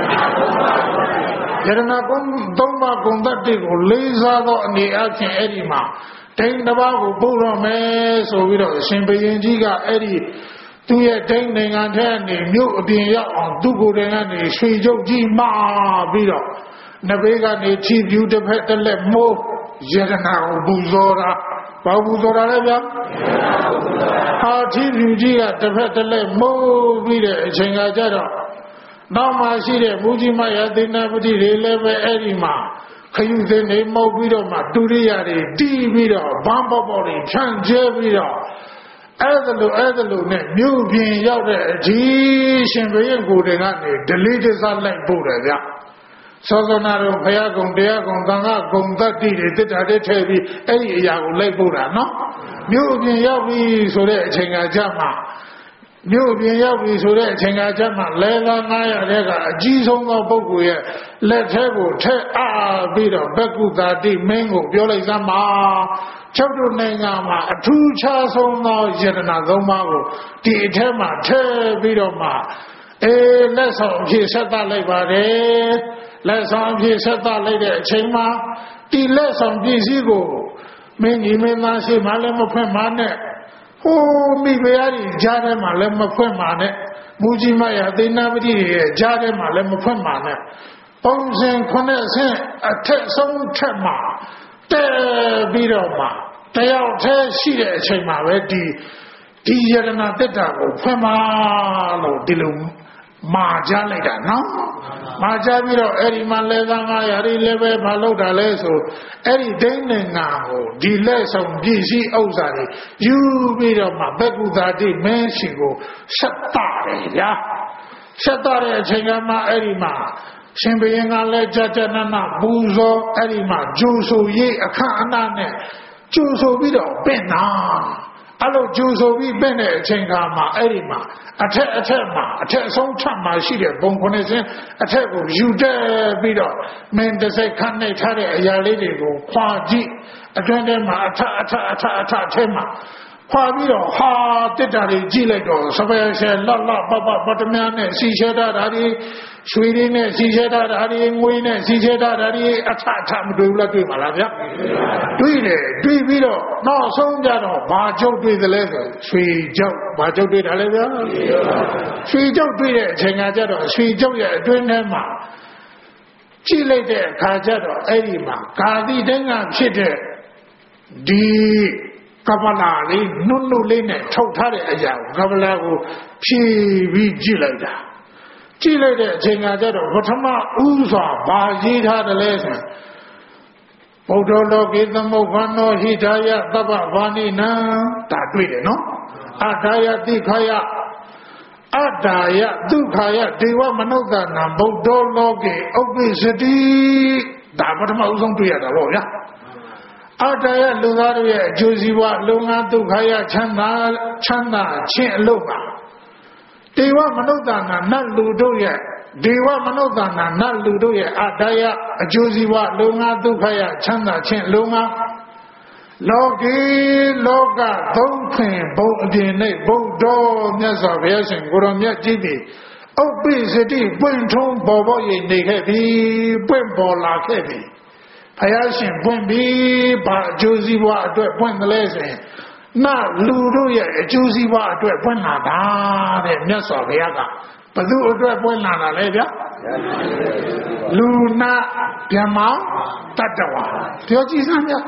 [SPEAKER 1] ယရဏသုံးပါးကုန်တတ်တိကိုလေးစားသောအနေအချင်းအဲ့ဒီမှာဒိန်တစ်ပါးကိုပို့တော့မယ်ဆိုပြီးတော့ရှင်ဘုရင်ကြီးကအဲ့ဒီသူရဲ့ဒိန်နိုင်ငံထဲကနေမြို့အပြင်ရောက်အောင်သူ့ကိုယ်တိုင်ကနေရွှေကြုတ်ကြီးမှာပြီးတော့နဘေးကနေချီပြူတစ်ဖက်တစ်လက်မိုးယရဏကိုပူဇော်တာဘာပူဇော်တာလဲဗျာဟာချီပြူကြီးကတစ်ဖက်တစ်လက်မိုးပြီးတဲ့အချိန်ကကြတော့နောက်မှရှိတဲ့မူကြီးမယသေနာပတိတွေလည်းပဲအဲ့ဒီမှာခရုသင်းနေမုတ်ပြီးတော့မှဒုရိယတွေတီးပြီးတော့ဘန်းပေါပေါတွေဖြန့်ကျဲပြီးတော့အဲ့ဒါလိုနဲ့မြို့ပြင်ရောက်တဲ့အကြီးရှင်ဘုရင်ကိုယ်တွေကနေဒလိတစလိုက်ပို့တယ်ဗျသောသောနာတို့ဘုရားကုံတရားကုံသံဃာကုံတတ္တိတွေတစ်တာတည်းထည့်ပြီးအဲ့ဒီအရာကိုလိုက်ပို့တာနော်မြို့ပြင်ရောက်ပြီဆိုတဲ့အချိန်ကကြမှာမြို့ပြင်ရောက်ပြီဆိုတဲ့အချိန်ကကြမှာလဲသား900တဲ့ကအကြီးဆုံးသောပုဂ္ဂိုလ်ရဲ့လက်ထဲကိုထည့်အားပြီးတော့ဘက္ကုတာတိမင်းကိုပြောလိုက်စမ်းပါချုပ်တို့နိုင်ငံမှာအထူးခြားဆုံးသောယတနာသုံးပါးကိုဒီအထက်မှာထည့်ပြီးတော့မှလက်ဆောင်အဖြစ်ဆက်သလိုက်ပါတယ်လက်ဆောင်အဖြစ်ဆက်သလိုက်တဲ့အချိန်မှာဒီလက်ဆောင်ပစ္စည်းကိုမင်းကြီးမင်းသားရှိမှလည်းမဖွင့်ပါနဲ့ဟိုမိဖုရားကြီးကြားထဲမှာလည်းမဖွင့်ပါနဲ့မူကြီးမရသေနာပတိရဲ့ကြားထဲမှာလည်းမဖွင့်ပါနဲ့ပုံစံ9ဆင့်အထက်ဆုံးထက်မှာတဲပြီးတော့မှတယောက်တည်းရှိတဲ့အချိန်မှာပဲဒီယရဏတက်တာကိုဖွင့်ပါလို့ဒီလိုမာကြလိုက်တာနော်မာကြပြီးတော့အဲ့ဒီမှာလဲသား900တွေလည်းပဲမလုပ်တာလဲဆိုအဲ့ဒီဒိန်းနိုင်ငံကိုဒီလက်ဆောင်ပစ္စည်းဥစ္စာတွေယူပြီးတော့မှဘက္ကုသာတိမင်းရှိကိုဆက်တာတယ်ဗျာဆက်တာတဲ့အချိန်ကမှအဲ့ဒီမှာရှင်ဘုရင်ကလည်းကြကြနနပူဇော်အဲ့ဒီမှာကျိုးဆိုရေးအခမ်းအနားနဲ့ကျိုးဆိုပြီးတော့ပင့်တာအဲ့လိုကျိုးဆိုပြီးပင့်တဲ့အချိန်ကမှအဲ့ဒီမှာအထက်မှာအထက်ဆုံးထပ်မှာရှိတဲ့ဘုံ9ဆင်းအထက်ကိုယူတက်ပြီးတော့မင်းတစိုက်ခန့်နေထားတဲ့အရာလေးတွေကိုခွာကြည့်အတွင်းထဲမှာအထထဲမှာခွာပြီးတော့ဟာတစ်တာတွေကြည့်လိုက်တော့စပယ်ဆယ်လော့ပတ္တမြနဲ့စီချဲတာတွေရွှေတွေနဲ့စီချဲတာတွေငွေနဲ့စီချဲတာတွေအထမတွေ့ဘူးလားတွေ့ပါလားဗျတွေ့တယ်တွေ့ပြီးတော့နောက်ဆုံးကြတော့ဘာကျုပ်တွေ့သလဲဆိုရွှေကျုပ်ဘာကျုပ်တွေ့တာလဲဗျရွှေကျုပ်တွေ့တဲ့အချိန်ကကြတော့ရွှေကျုပ်ရဲ့အတွင်းထဲမှာကြည့်လိုက်တဲ့အခါကျတော့အဲ့ဒီမှာကာတိတိုင်းကဖြစ်တဲ့ဒီကပလာလေးနုလေးနဲ့ထုတ်ထားတဲ့အရာကိုကပလာကိုဖြည့်ပြီးကြည့်လိုက်တာကြည့်လိုက်တဲ့အချိန်ကကျတော့ပထမဥစွာဘာရေးထားတယ်လဲဆိုဗုဒ္ဓလောကေသမုပ္ပန္နောဟိတာယသဗ္ဗဗာနိနံဒါတွေ့တယ်နော်အထာယတိခယအတ္တာယဒုက္ခယဒေဝမနုဿာနံဗုဒ္ဓလောကေဥပ္ပိစတိဒါပထမဦးဆုံးတွေ့ရတာပေါ့ဗျာအတ္တယလူသားတို့ရဲ့အကျိုးစီးပွားလုံငန်းဒုက္ခယချမ်းသာခြင်းအလို့ပါဒေဝမနုဿာနာနတ်လူတို့ရဲ့ဒေဝမနုဿာနာနတ်လူတို့ရဲ့အတ္တယအကျိုးစီးပွားလုံငန်းဒုက္ခယချမ်းသာခြင်းလုံငန်းလောကေလောကသုံးခင်ဘုံအပြင်၌ဘုဒ္ဓမြတ်စွာဘုရားရှင်ကိုရောမြတ်ကြီးသည်ဥပ္ပိစတိပွင့်ထုံးပေါ်ပေါ်၍နေခဲ့သည်ပွင့်ပေါ်လာခဲ့သည်ဘုရားရှင်ပွင့်ပြီးဘာအကျိုးစီးပွားအတွက်ပွင့်တယ်လဲဆိုရင်နတ်လူတို့ရဲ့အကျိုးစီးပွားအတွက်ပွင့်လာတာတဲ့မြတ်စွာဘုရားကဘယ်သူအတွက်ပွင့်လာတာလဲဗျလူနာဗြဟ္မာတတ္တဝါပြောကြည့်စမ်းဗျ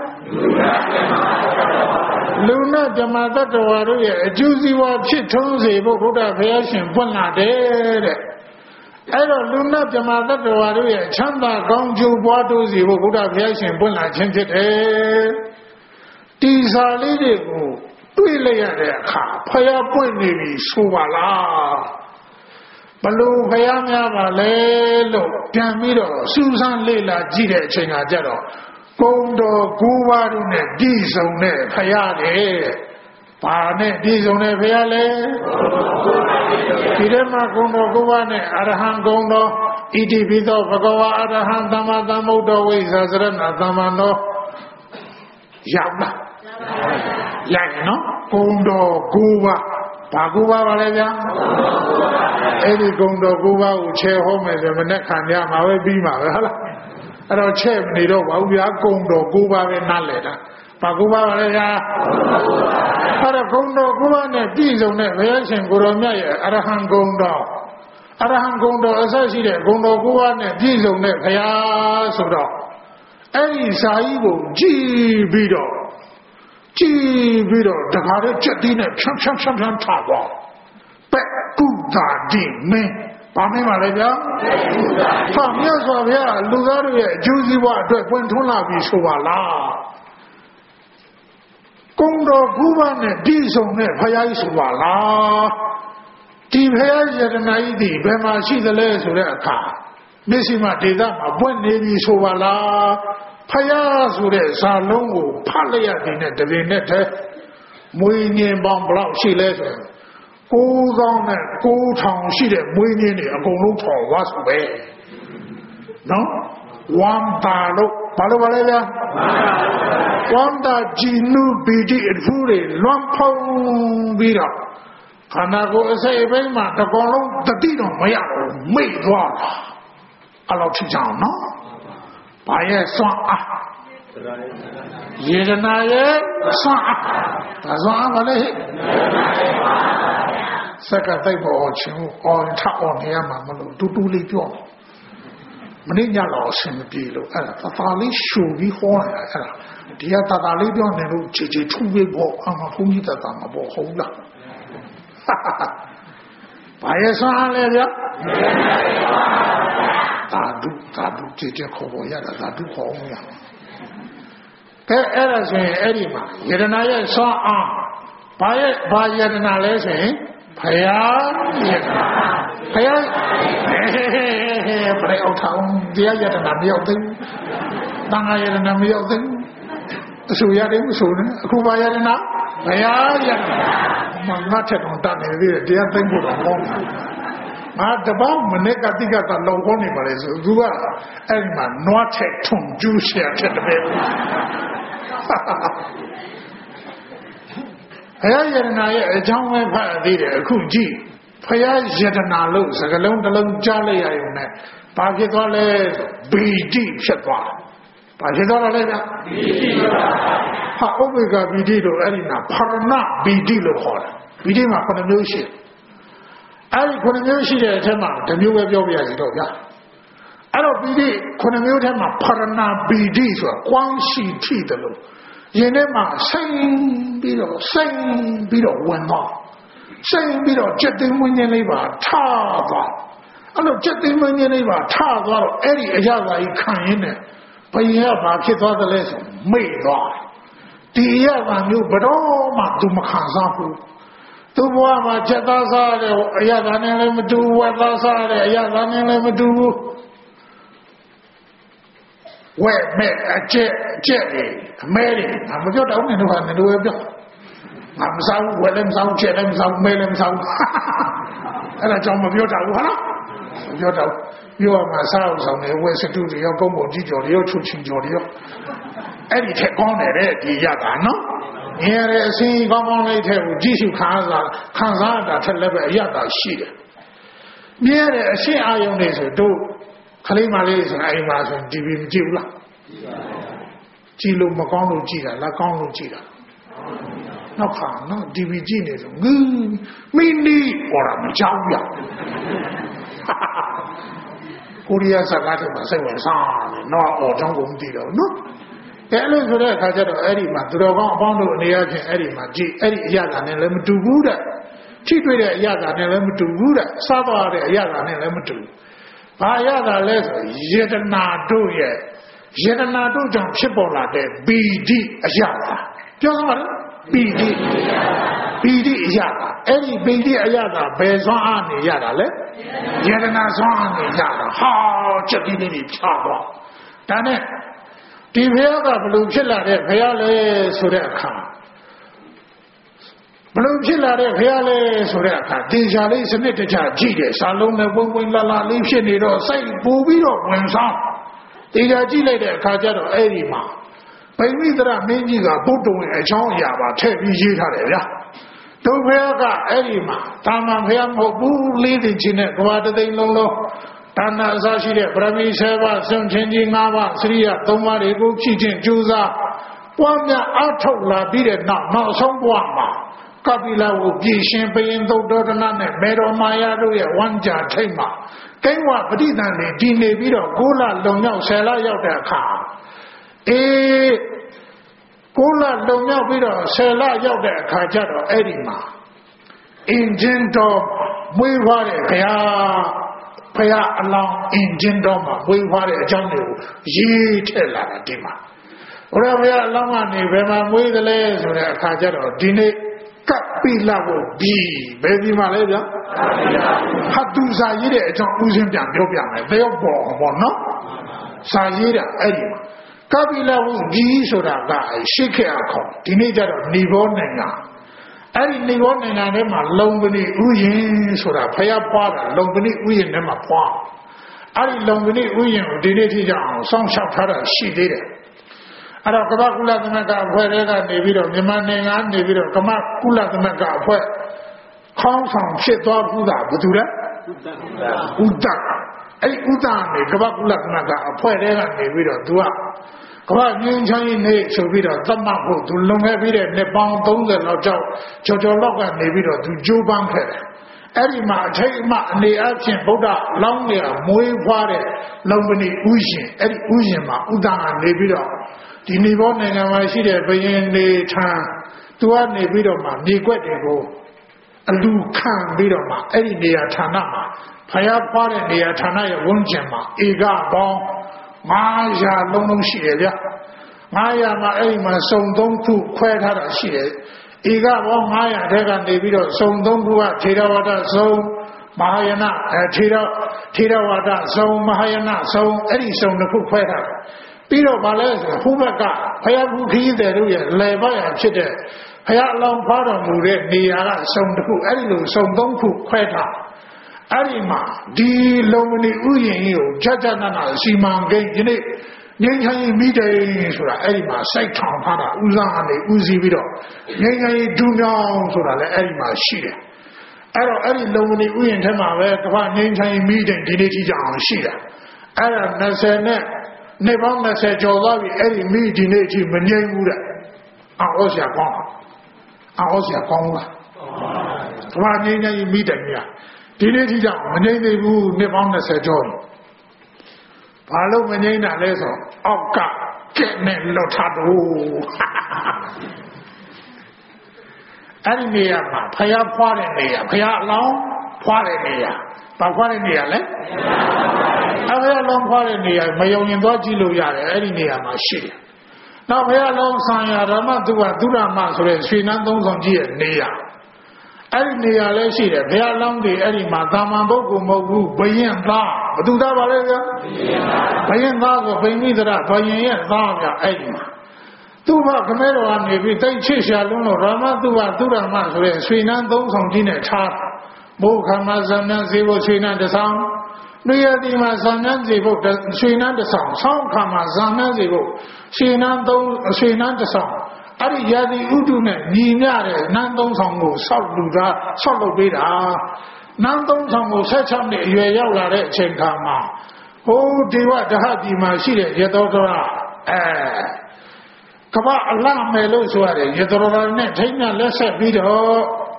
[SPEAKER 1] လူနာဗြဟ္မာတတ္တဝါတို့ရဲ့အကျိုးစီးပွားဖြစ်ထုံးစေဖို့ဘုရားဘုရားရှင်ပွင့်လာတယ်တဲ့အဲ့တော့လူနာဗြဟ္မာတတ္တဝါတို့ရဲ့ချမ်းသာကောင်းကျိုးပွားတိုးစီဖို့ဘုရားဘုရားရှင်ပွင့်လာခြင်းဖြစ်တယ်ဒီစာလေးတွေကိုတွေ့လိုက်ရတဲ့အခါဘုရားပွင့်နေပြီဆိုပါလားဘလို့ဘုရားများပါလဲလို့ပြန်ပြီးတော့စူးစမ်းလေ့လာကြည့်တဲ့အချိန်ကကြတော့ကုံတော်9ပါးတို့နဲ့ပြည့်စုံတဲ့ဘုရားတဲ့ဘာနဲ့ပြည့်စုံတဲ့ဘုရားလဲဒီထဲမှာကုံတော်9ပါးနဲ့အရဟံကုံတော်တိပိသောဘဂဝါအရဟံသမ္မာသမ္ဗုဒ္ဓဝိဇ္ဇာစရဏသမ္မာနောရောက်လားလိုက်နော်ဂုံတော်9ပါးဘာ9ပါးပါလဲဗျာအဲ့ဒီဂုံတော်9ပါးကိုချဲဟောမယ်ဆိုမနေ့ခံရမှာပဲပြီးမှာပဲဟုတ်လားအဲ့တော့ချဲ့မနေတော့ပါဘူးဗျာဂုံတော်9ပါးပဲနားလည်တာဘာ9ပါးပါလဲဗျာအဲ့ဒါဂုံတော်9ပါးနဲ့ပြည့်စုံတဲ့ဘုရားရှင်ကိုရောမြတ်ရဲ့အရဟံဂုံတော်အရဟံဂုံတော်အစရှိတဲ့ဂုံတော်9ပါးနဲ့ပြည့်စုံတဲ့ဘုရားဆိုတော့အဲ့ဒီစာကြီးကိုကြည်ပြီးတော့တခါတည်းချက်သေးနဲ့ဖြန်းထားသွားပက်ကုတာတိမင်းဘာမင်းပါလဲဗျာဟာမြတ်စွာဘုရားလူသားတို့ရဲ့အကျိုးစီးပွားအတွက်ပွင့်ထွန်းလာပြီဆိုပါလားကုံတော်9ပါးနဲ့ပြည့်စုံတဲ့ဘုရားကြီးဆိုပါလားဒီဘုရားယတနာကြီးဒီဘယ်မှာရှိသလဲဆိုတဲ့အခါမျက်စိမှဒေသမှာပွင့်နေပြီဆိုပါလားဖယားဆိုတဲ့ဇာလုံးကိုဖတ်လိုက်ရတဲ့တပင်နဲ့တည်းမွေးငင်ပေါင်းဘလောက်ရှိလဲဆိုရင်9,000နဲ့9,000ရှိတဲ့မွေးငင်တွေအကုန်လုံးထော်သွားဆိုပဲနော်ဝမ်တာလို့ဘာလို့ပါလဲဗျာဝမ်တာဂျီနုဘီဒီအဖူးတွေလွန်ဖုံးပြီးတော့ခန္ဓာကိုယ်အစိတ်အပိုင်းမှာတကောင်လုံးတတိတော့မရဘူးမိတ်သွားတာအဲ့လိုဖြစ်ကြအောင်နော်ဘာရဲ့စွမ်းအားယေဒနာရဲ့စွမ်းအားဒါစွမ်းအားမလဲစက္ကတိုက်ပေါ်ချင်းအော်ထအော်နေရမှာမလို့တူလေးပြောမနေ့ညတော့အဆင်မပြေလို့အဲ့ဒါသာလေးရှူပြီးဟောနေတာအဲ့ဒါဒီကသာလေးပြောနေလို့ခြေထူပြီးပေါ့အမဘုန်းကြီးသာမပေါ့ဟုတ်လားဘာရဲ့စွမ်းအားလဲဗျာသာဓုကြည်ခေါ်ပေါ်ရတာသာဓုခေါ်အောင်ရကဲအဲ့ဒါဆိုရင်အဲ့ဒီမှာယတနာရဲ့စွမ်းအားဘာယတနာလဲဆိုရင်ဘုရားယတနာဘုရားပြအောင်ထောင်းတရားယတနာမရောက်သေးဘူးတန်ခါယတနာမရောက်သေးဘူးအဆူရတယ်မဆိုနဲ့အခုဘာယတနာဘုရားယတနာငါထက်တော့တတ်နေသေးတယ်တရားသိဖို့တော့ကောင်းတယ်ငါတပေါင်းမနေ့ကတိကတာလုံခေါနေပါလေဆိုသူကအဲ့ဒီမှာနွားထက်ထုံကျူးရှာတဲ့တပည့်ဘုရားယတနာရဲ့အကြောင်းပဲဖတ်သေးတယ်အခုကြည့်ဘုရားယတနာလို့စကလုံးတစ်လုံးကြားလိုက်ရရုံနဲ့ဘာဖြစ်သွားလဲဘီတိဖြစ်သွားဘာဖြစ်သွားလဲဗျာဘီတိဟာဥပေက္ခဘီတိလို့အဲ့ဒီမှာဖရဏဘီတိလို့ခေါ်တယ်ဘီတိမှာ9မျိုးရှိတယ်အဲ့ဒီ9မျိုးရှိတဲ့အထက်မှာတစ်မျိုးပဲပြောပြရစီတော့ဗျာအဲ့တော့ဘီတိ9မျိုးထဲမှာဖရဏဘီတိဆိုတာကွမ်းရှိထိတယ်လို့ရင်ထဲမှာစိမ့်ပြီးတော့ဝင်သွားစိမ့်ပြီးတော့จิตသိမ်းဝိညာဉ်လေးပါထသွားအဲ့လိုจิตသိမ်းဝိညာဉ်လေးပါထသွားတော့အဲ့ဒီအရာသာကြီးခံရင်းနဲ့ဘယင်ကဘာဖြစ်သွားသလဲဆိုမိတ်သွားဒီအရာသာမျိုးဘယ်တော့မှသူမခံစားဘူးသူ့ဘဝမှာจิตသားစားတဲ့အရာသာနဲ့လည်းမတူဝတ်သားစားတဲ့အရာသာနဲ့လည်းမတူဘူးဝဲမဲ့အကျက်တွေအမဲတွေမပြောတော့နဲ့တော့ငါတို့ပဲပြောငါမစားဘူးဝဲလည်းမစားဘူးကျက်လည်းမစားဘူးမဲလည်းမစားဘူးအဲ့ဒါကြောင့်မပြောတော့ဘူးဟာနော်မပြောတော့ပြောရမှာစားအောင်ဆောင်နေဝဲစတုတွေရောကုန်းပေါ်ကြီးကျော်တွေရောချုပ်ချင်းကျော်တွေရောအဲ့ဒီထက်ကောင်းတယ်တဲ့ဒီရတာနော်ငယ်ရအစင်းကောင်းကောင်းလေးထဲကိုကြည့်ရှုခံစားတာထက်လည်းပဲအရတာရှိတယ်မြဲတဲ့အရှင်းအာယုံတွေဆိုတို့ခလေးမလေးဆိုအိမ်မှာဆိုတီဗီမကြည့်ဘူးလားကြည့်လို့မကောင်းလို့ကြည့်တာလားကောင်းလို့ကြည့်တာနောက်ခါနော်တီဗီကြည့်နေဆိုငူးမီနီပေါ်တာမကြောက်ရကိုရီးယားစကားတွေမှာစိတ်ဝင်စားတယ်နော်အော်တောင်းကုန်မသိတော့နော်အဲ့လိုဆိုတဲ့အခါကျတော့အဲ့ဒီမှာသူတော်ကောင်းအပေါင်းတို့အနေအချင်းအဲ့ဒီမှာကြည့်အဲ့ဒီအရာကလည်းမတူဘူးတဲ့ထိတွေ့တဲ့အရာကလည်းမတူဘူးတဲ့စားသွားတဲ့အရာကလည်းမတူဘူးဘာရတာလဲဆိုယတနာတို့ရဲ့ယတနာတို့ကြောင့်ဖြစ်ပေါ်လာတဲ့ပီတိအရာပါပြောစမ်းပါလားပီတိအရာပါအဲ့ဒီပီတိအရာကဘယ်စွမ်းအားနေရတာလဲယတနာစွမ်းအားနေရတာဟာချက်တိတိဖြာသွားဒါနဲ့ဒီဘုရားကဘလို့ဖြစ်လာတဲ့ဘုရားလဲဆိုတဲ့အခါဘလို့ဖြစ်လာတဲ့ဘုရားလဲဆိုတဲ့အခါတင်ချာလေးစနစ်တကျကြည့်တယ်စာလုံးနဲ့ပုံပုံလာလာလေးဖြစ်နေတော့စိတ်ပူပြီးတော့ဝင်ဆောင်တင်ချာကြည့်လိုက်တဲ့အခါကျတော့အဲ့ဒီမှာပိမိသရမင်းကြီးကဘုဒ္ဓဝင်အချောင်းအရာပါထည့်ပြီးရေးထားတယ်ဗျာတို့ဘုရားကအဲ့ဒီမှာတာမန်ဘုရားမဟုတ်ဘူးလေးတင်ချင်းနဲ့ကဘာတသိန်းလုံးလုံးဒါနအစရှိတဲ့ဗရမီ7ပါးစွန့်ချင်းကြီး5ပါးစရိယ3ပါးတွေကိုဖြည့်ချင်းကြိုးစားပွားများအားထုတ်လာပြီးတဲ့နောက်ဆုံးဘဝမှာကပိလဝုပြည်ရှင်ဘယင်သုတ်တော်ဒနာနဲ့မေတော်မာယာတို့ရဲ့ဝမ်းကြာထိတ်မှာကိန်းဝပဋိသန္ဓေတည်နေပြီးတော့9လလုံမြောက်10လရောက်တဲ့အခါ9လလုံမြောက်ပြီးတော့10လရောက်တဲ့အခါကျတော့အဲ့ဒီမှာအင်ဂျင်တော်မွေးဖွားတဲ့ဘုရားအလောင်းအင်ဂျင်တော်မှာမွေးဖွားတဲ့အကြောင်းတွေကိုရေးထည့်လာတာဒီမှာဘုရားအလောင်းကနေဘယ်မှာမွေးသလဲဆိုတဲ့အခါကျတော့ဒီနေ့ကပိလဝုပြည်ဘယ်ဒီမှာလဲဗျာဟတ်တူစာရေးတဲ့အကြောင်းဥစဉ်ပြန်ပြောပြမယ်သေဘောပေါ့နော်စာရေးတာအဲ့ဒီမှာကပိလဝုပြည်ဆိုတာကရှေ့ခေတ်အခေါ်ဒီနေ့ကျတော့ဏိဘောနိုင်ငံအဲ့ဒီဏိဘောနိုင်ငံထဲမှာလုံပဏိဥယျင်ဆိုတာဖယားပွားတာလုံပဏိဥယျင်ထဲမှာပွားအဲ့ဒီလုံပဏိဥယျင်ကိုဒီနေ့ထိကြအောင်စောင့်ရှောက်ထားတာရှိသေးတယ်အဲ့တော့ကမ္ဘာကုလသမဂ္ဂအဖွဲ့တွေကနေပြီးတော့မြန်မာနိုင်ငံကနေပြီးတော့ကမ္ဘာကုလသမဂ္ဂအဖွဲ့ခေါင်းဆောင်ဖြစ်သွားဘူးတာဘယ်သူလဲဥဒ္ဒအဲ့ဥဒ္ဒနေကမ္ဘာကုလသမဂ္ဂအဖွဲ့တွေကနေပြီးတော့သူကကမ္ဘာငြိမ်းချမ်းရေးနေ့ဆိုပြီးတော့သတ်မှတ်ဖို့သူလွန်ခဲ့ပြီးတဲ့နှစ်ပေါင်း30လောက်ကျော်လောက်ကနေပြီးတော့သူကြိုးပမ်းခဲ့တယ်အဲ့ဒီမှာအထိတ်အမှအနေအချင်းဗုဒ္ဓလောင်းနေမွေးဖွားတဲ့လုံပဏိဥယျင်အဲ့ဒီဥယျင်မှာဥဒ္ဒကနေပြီးတော့ဒီဏိဘောနိုင်ငံမှာရှိတဲ့ဘယင်နေထံသူကနေပြီးတော့မှမြေကွက်တွေကိုအလူခံပြီးတော့မှအဲ့ဒီနေရာဌာနမှာဖယားဖွားတဲ့နေရာဌာနရဲ့ဝန်းကျင်မှာဧကပေါင်း900လုံးရှိတယ်ဗျ900မှာအဲ့ဒီမှာစုံ3ခုခွဲထားတာရှိတယ်ဧကပေါင်း900တဲကနေပြီးတော့စုံ3ခုကထေရဝါဒစုံမဟာယာနထေရဝါဒစုံမဟာယာနစုံအဲ့ဒီစုံတစ်ခုခွဲထားတယ်ပြီးတော့ဗာလဲဆိုဟိုဘက်ကဘုရားဘုခီးတဲ့တို့ရဲ့လယ်ပတ်ရဖြစ်တဲ့ဘုရားအလောင်းဖွားတော်မူတဲ့နေရာကစုံတစ်ခုအဲ့ဒီလိုစုံ3ခုခွဲထားအဲ့ဒီမှာဒီလုံမဏိဥယျင်ကြီးကိုကြကြနာနာစီမံကိန်းဒီနေ့ငြိမ်းချမ်းရေးမိတယ်ဆိုတာအဲ့ဒီမှာစိုက်ထောင်ထားတာဥစားအနေဥစည်းပြီးတော့ငြိမ်းချမ်းရေးဒူးမြောင်းဆိုတာလည်းအဲ့ဒီမှာရှိတယ်အဲ့တော့အဲ့ဒီလုံမဏိဥယျင်ထဲမှာပဲကမ္ဘာငြိမ်းချမ်းရေးမိတယ်ဒီနေ့ထိကြအောင်ရှိတယ်အဲ့ဒါ20နဲ့နေပေါင်း20ကျော်သွားပြီအဲ့ဒီမိဒီနေ့အထိမငြိမ်းဘူးတဲ့အော်ဆရာကောင်းလားအော်ဆရာကောင်းလားကမ္ဘာငြိမ်းချမ်းရေးမိတယ်များဒီနေ့ထိကြောင့်မငြိမ်းသေးဘူးနေပေါင်း20ကျော်ဘာလို့မငြိမ်းတာလဲဆိုအောက်ကကဲ့နဲ့လွတ်ထားတော့အဲ့ဒီနေရာမှာဖယားဖွားတဲ့နေရာဖယားအလောင်းဖွားတဲ့နေရာဘာဖွားတဲ့နေရာလဲအဖေအလောင်းဖွားတဲ့နေရာမယုံရင်သွားကြည့်လို့ရတယ်အဲ့ဒီနေရာမှာရှိတယ်နောက်ဘုရားအလောင်းဆံရဓမ္မသူကသုရမဆိုတဲ့ရွှေနန်းသုံးဆောင်ကြီးရဲ့နေရာအဲ့ဒီနေရာလည်းရှိတယ်ဘုရားအလောင်းတွေအဲ့ဒီမှာသာမန်ပုဂ္ဂိုလ်မဟုတ်ဘူးဘယင်သားဘသူသားပါလဲဗျာဘယင်သားကိုဘိမိသရဘယင်ရဲ့သားဗျာအဲ့ဒီမှာသူ့ဘခမဲတော်ကနေပြီးတိတ်ချစ်ရှာလုံးလို့ရမသူကသုရမဆိုတဲ့ရွှေနန်းသုံးဆောင်ကြီးနဲ့ထားမိုးခမဇဏဇေဘရွှေနန်းတဆောင်နေရာဒီမှာဇဏဇေဘရွှေနန်းတဆောင်ဆောင်းခါမှာဇဏဇေဘရွှေနန်းတဆောင်အဲ့ဒီရာသီဥတုနဲ့ညီမျှတဲ့နန်းသုံးဆောင်ကိုဆောက်လုပ်ပေးတာနန်းသုံးဆောင်ကို16နှစ်အရွယ်ရောက်လာတဲ့အချိန်ခါမှာဟိုဒေဝဒဟတိမှာရှိတဲ့ရတောတရကမ္ဘာအလှမယ်လို့ဆိုရတယ်ရတောတရနဲ့ထိန်းနဲ့လက်ဆက်ပြီးတော့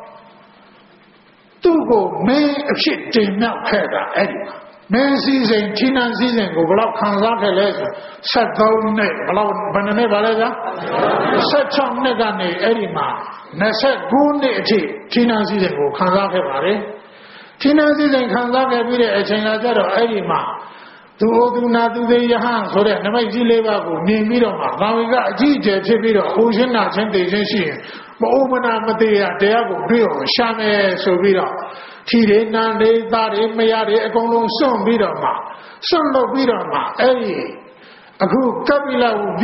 [SPEAKER 1] သူ့ကိုမင်းအဖြစ်တင်မြောက်ခဲ့တာအဲ့ဒီမှာမင်းစည်းစိမ်ထိနှံစည်းစိမ်ကိုဘယ်လောက်ခံစားခဲ့လဲဆို73နှစ်ဘယ်နှစ်နှစ်ပါလဲဗျာ16နှစ်ကနေအဲ့ဒီမှာ29နှစ်အထိထိနှံစည်းစိမ်ကိုခံစားခဲ့ပါတယ်ထိနှံစည်းစိမ်ခံစားခဲ့ပြီးတဲ့အချိန်ကကျတော့အဲ့ဒီမှာသူဩသူနာသူသေးယဟန်ဆိုတဲ့နမိတ်ကြီး၄ပါးကိုမြင်ပြီးတော့မှဘာဝေကအကြည့်အကျယ်ဖြစ်ပြီးတော့အိုရှင်းနာချင်းသိချင်းရှိရင်မအိုမနာမသေးရတရားကိုတွေ့အောင်ရှာမယ်ဆိုပြီးတော့ထီတွေနန်းတွေသားတွေမယားတွေအကုန်လုံးစွန့်ပြီးတော့မှစွန့်လုပ်ပြီးတော့မှအဲ့ဒီအခုကပိလဝု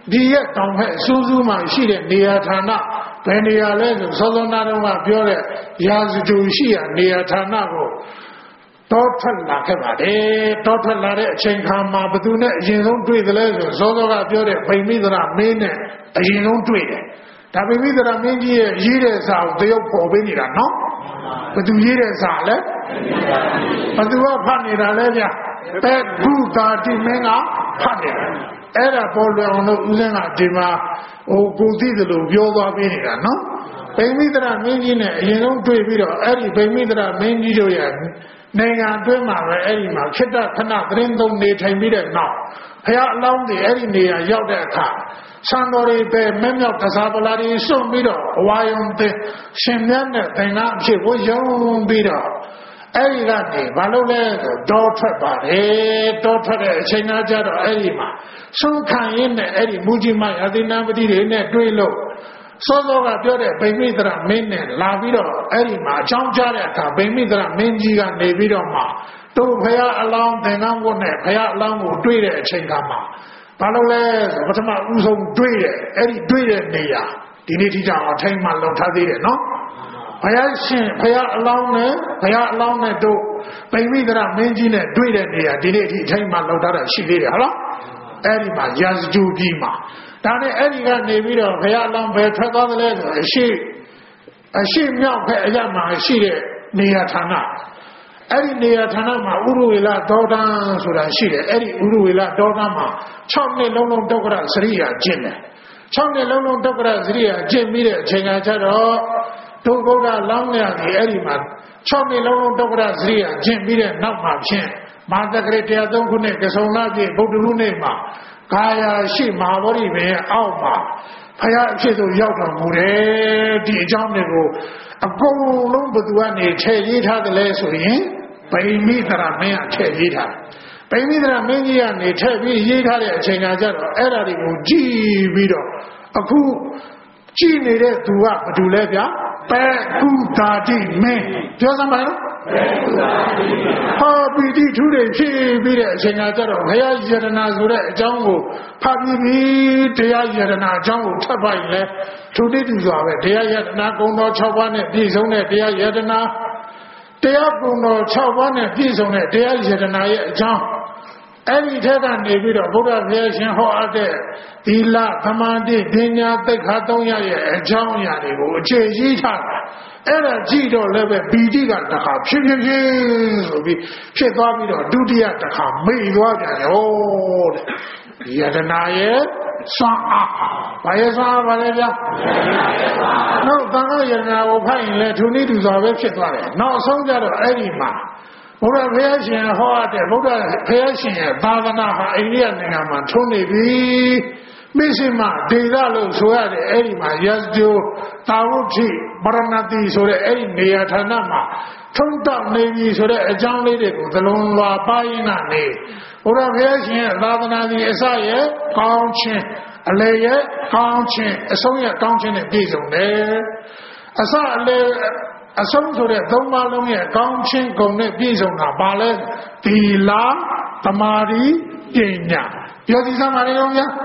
[SPEAKER 1] ဒီရဲ့တောင်ဖက်စူးစူးမှရှိတဲ့နေရာဌာနဘယ်နေရာလဲဆိုစောစောနာတော့ကပြောတဲ့ရာဇဂိုရှိရာနေရာဌာနကိုတောထွက်လာခဲ့ပါတယ်တောထွက်လာတဲ့အချိန်ခါမှာဘသူနဲ့အရင်ဆုံးတွေ့တယ်လဲဆိုစောစောကပြောတဲ့ဗိမိသရမင်းနဲ့အရင်ဆုံးတွေ့တယ်ဒါဗိမိသရမင်းကြီးရဲ့ရေးတဲ့စာကိုတရုပ်ပေါ်ပေးနေတာနော်ဘသူရေးတဲ့စာလဲဘသူကဖတ်နေတာလဲဗျတဲ့ဘုသာတိမင်းကဖတ်နေတာအဲ့ဒါပေါ်လွယ်အောင်လို့ဦးစင်းကဒီမှာကိုသိသလိုပြောသွားပေးနေတာနော်ဗိမိသရမင်းကြီးနဲ့အရင်ဆုံးတွေ့ပြီးတော့အဲ့ဒီဗိမိသရမင်းကြီးတို့ရဲ့နိုင်ငံအတွင်းမှာပဲအဲ့ဒီမှာခိတ္တခဏသတင်းသုံးနေထိုင်ပြီးတဲ့နောက်ဘုရားအလောင်းတွေအဲ့ဒီနေရာရောက်တဲ့အခါဆံတော်တွေပဲမင်းမြောက်တစားပလာတွေစွန့်ပြီးတော့အဝါယုံတဲ့ရှင်မြတ်တဲ့သင်္ကအဖြစ်ကိုယုံပြီးတော့အဲ့ဒီကနေဘာလို့လဲဆိုတောထွက်ပါတယ်တောထွက်တဲ့အချိန်သားကြတော့အဲ့ဒီမှာဆုံးခံရင်းနဲ့အဲ့ဒီမူကြီးမအသီနာပတိတွေနဲ့တွေ့လို့စောစောကပြောတဲ့ဗိမိသရမင်းနဲ့လာပြီးတော့အဲ့ဒီမှာအကြောင်းကြားတဲ့အခါဗိမိသရမင်းကြီးကနေပြီးတော့မှသူ့ဖရာအလောင်းသင်္ကန်းဝတ်နဲ့ဖရာအလောင်းကိုတွေ့တဲ့အချိန်ကမှဘာလို့လဲဆိုပထမဦးဆုံးတွေ့တဲ့အဲ့ဒီတွေ့တဲ့နေရာဒီနေ့ထိကြောင်အထိန်မှလုံထားသေးတယ်နော်ဘုရားရှင်ဘုရားအလောင်းနဲ့တို့ဗိမိသရမင်းကြီးနဲ့တွေ့တဲ့နေရာဒီနေ့အထိအထိန်မှလုံထားတာရှိသေးတယ်ဟုတ်လားအဲ့ဒီမှာရာဇဂိုကြီးမှာဒါနဲ့အဲ့ဒီကနေပြီးတော့ဘုရားအလောင်းပဲထွက်သွားတယ်လဲဆိုအရှိမြောက်ဖက်အရမှာရှိတဲ့နေရာဌာနအဲ့ဒီနေရာဌာနမှာဥရဝေလဒေါတံဆိုတာရှိတယ်အဲ့ဒီဥရဝေလဒေါတံမှာ6နှစ်လုံးလုံးဒုက္ခရစရိယာကျင့်တယ်6နှစ်လုံးလုံးဒုက္ခရစရိယာကျင့်ပြီးတဲ့အချိန်ကကျတော့ဒုဗုဒ္ဓလောင်းရည်အဲ့ဒီမှာ6နှစ်လုံးလုံးဒုက္ခရစရိယာကျင့်ပြီးတဲ့နောက်မှာဖြင့်မာသကရ103ခုနှစ်ကဆုံလပြည့်ဗုဒ္ဓဟူးနေ့မှာကာယာရှိမဟာဗောဓိပင်ရဲ့အောက်မှာဘုရားအဖြစ်သို့ရောက်တော်မူတယ်ဒီအကြောင်းတွေကိုအကုန်လုံးဘသူကနေထည့်ရေးထားတယ်လဲဆိုရင်ဗိမိသရမင်းကထည့်ရေးထားဗိမိသရမင်းကြီးကနေထည့်ပြီးရေးထားတဲ့အချိန်ကကျတော့အဲ့ဒါတွေကိုကြည့်ပြီးတော့အခုကြည့်နေတဲ့သူကဘာတူလဲဗျာပေကုတာတိမင်းပြောစမ်းပါနော်ဟောပီတိထူးတွေဖြစ်ပြီးတဲ့အချိန်ကကျတော့ဘုရားယတနာဆိုတဲ့အကြောင်းကိုဖတ်ပြီးတရားယတနာအကြောင်းကိုထပ်ပါရင်လဲထူတိတူစွာပဲတရားယတနာကုံတော်6ပါးနဲ့ပြည့်စုံတဲ့တရားယတနာတရားကုံတော်6ပါးနဲ့ပြည့်စုံတဲ့တရားယတနာရဲ့အကြောင်းအဲ့ဒီထက်ကနေပြီးတော့ဘုရားဘုရားရှင်ဟောအပ်တဲ့သီလသမာဓိပညာသိက္ခာ3ရပ်ရဲ့အကြောင်းအရာတွေကိုအခြေကြီးထားတာအဲ့ဒါကြည့်တော့လည်းပဲပီတိကတခါဖြစ်ဆိုပြီးဖြစ်သွားပြီးတော့ဒုတိယတခါမိတ်သွားပြန်ရောတဲ့ယတနာရဲ့စွမ်းအားဘာရဲ့စွမ်းအားပါလဲဗျာနောက်သံဃာယတနာကိုဖတ်ရင်လည်းဒုနိတူစွာပဲဖြစ်သွားတယ်နောက်အဆုံးကြတော့အဲ့ဒီမှာဘုရားဘုရားရှင်ဟောအပ်တဲ့ဘုရားဘုရားရှင်ရဲ့သာသနာဟာအိန္ဒိယနိုင်ငံမှာထွန်းနေပြီမိရှိမဒေသလို့ဆိုရတဲ့အဲ့ဒီမှာယဇ်ကျိုးတာဝုဋ္ဌိပရဏတိဆိုတဲ့အဲ့ဒီနေရာဌာနမှာထုံးတောက်နေပြီဆိုတဲ့အကြောင်းလေးတွေကိုသလုံးလွာပါးရင်ကနေဘုရားဘုရားရှင်ရဲ့သာသနာကြီးအစရဲ့ကောင်းခြင်းအလယ်ရဲ့ကောင်းခြင်းအဆုံးရဲ့ကောင်းခြင်းနဲ့ပြည့်စုံတယ်အစအလယ်အဆုံးဆိုတဲ့သုံးပါးလုံးရဲ့ကောင်းခြင်းဂုဏ်နဲ့ပြည့်စုံတာပါလဲသီလသမာဓိပညာပြောကြည့်စမ်းပါလေရောဗျာ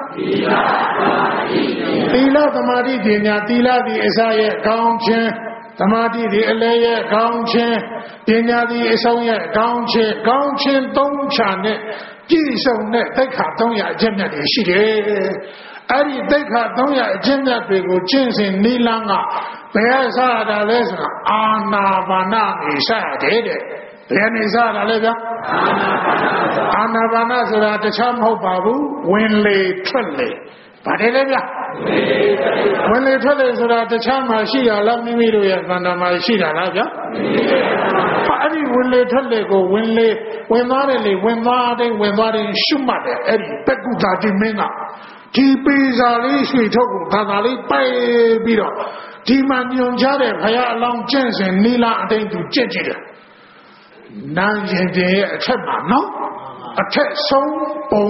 [SPEAKER 1] သီလသမာဓိပညာသီလသည်အစရဲ့ကောင်းခြင်းသမာဓိသည်အလယ်ရဲ့ကောင်းခြင်းပညာသည်အဆုံးရဲ့ကောင်းခြင်းသုံးချာနဲ့ပြည့်စုံတဲ့သိက္ခာ300အကျင့်မြတ်တွေရှိတယ်အဲ့ဒီသိက္ခာ300အကျင့်မြတ်တွေကိုကျင့်စဉ်နိလန်းကဘယ်အစားတာလဲဆိုတာအာနာပါနနေစရတယ်တဲ့ဘယ်နေစတာလဲဗျာအာနာပါနဆိုတာတခြားမဟုတ်ပါဘူးဝင်လေထွက်လေပါတယ်လေဗျာဝင်လေထွက်လေဆိုတာတခြားမှာရှိတာလားမိမိတို့ရဲ့သဏ္ဍာန်မှာရှိတာလားဗျာအဲ့ဒီဝင်လေထွက်လေကိုဝင်သွားတယ်လေဝင်သွားတယ်ရှုမှတ်တယ်အဲ့ဒီပက္ကုတာတိမင်းကဒီပေစာလေးရွှေထုတ်ကိုဘာသာလေးပိုက်ပြီးတော့ဒီမှာညွန်ကြတဲ့ဘုရားအလောင်းကျင့်စဉ်နီလာအတိတ်သူကြည့်ကြည့်တယ်နာရင်တဲ့ရဲ့အထက်မှာနော်အထက်ဆုံးပုံ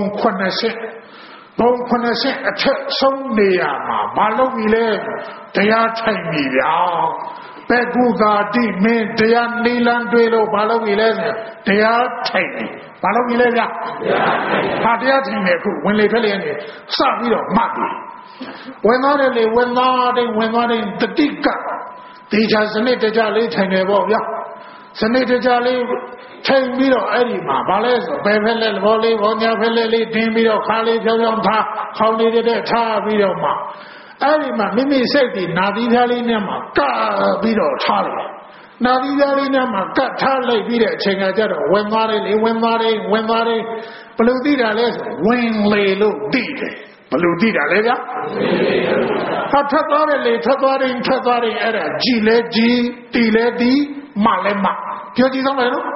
[SPEAKER 1] 80အထက်ဆုံးနေရာမှာမလုပ်ပြီလေတရားထိုင်ပြီဗျာပဲကူသာတိမင်းတရားနီလန်းတွေလို့ဘာလို့ပြီလဲဆိုတရားထိုင်တယ်ဘာလို့ပြီလဲဗျာတရားထိုင်တယ်ခုဝင်လေထွက်လေနေစပြီးတော့မှတ်တယ်ဝင်သွားတယ်လေဝင်သွားတယ်တတိကတေချာစနစ်တကြလေးထိုင်တယ်ပေါ့ဗျာစနစ်တကြလေးထိုင်ပြီးတော့အဲ့ဒီမှာဘာလဲဆိုဘယ်ဖက်လဲဘောလေးဘောညာဖက်လဲလေးတင်းပြီးတော့ခါလေးဖြောင်းဖြောင်းထားခေါင်းလေးတဲ့ထားပြီးတော့မှအဲ့ဒီမှာမိမိစိတ်ဒီနာသီးသားလေးနဲ့မှကပ်ပြီးတော့ထားတယ်နာသီးသားလေးနဲ့မှကပ်ထားလိုက်ပြီးတဲ့အချိန်ကကျတော့ဝင်သွားတယ်လေဝင်သွားတယ်ဘယ်လိုသိတာလဲဆိုဝင်လေလို့သိတယ်ဘယ်လိုသိတာလဲဗျာဟာထွက်သွားတယ်လေထွက်သွားတယ်အဲ့ဒါကြည်လဲကြည်တီလဲတီမှလဲမှပြောကြည့်သမ်းမယ်နော်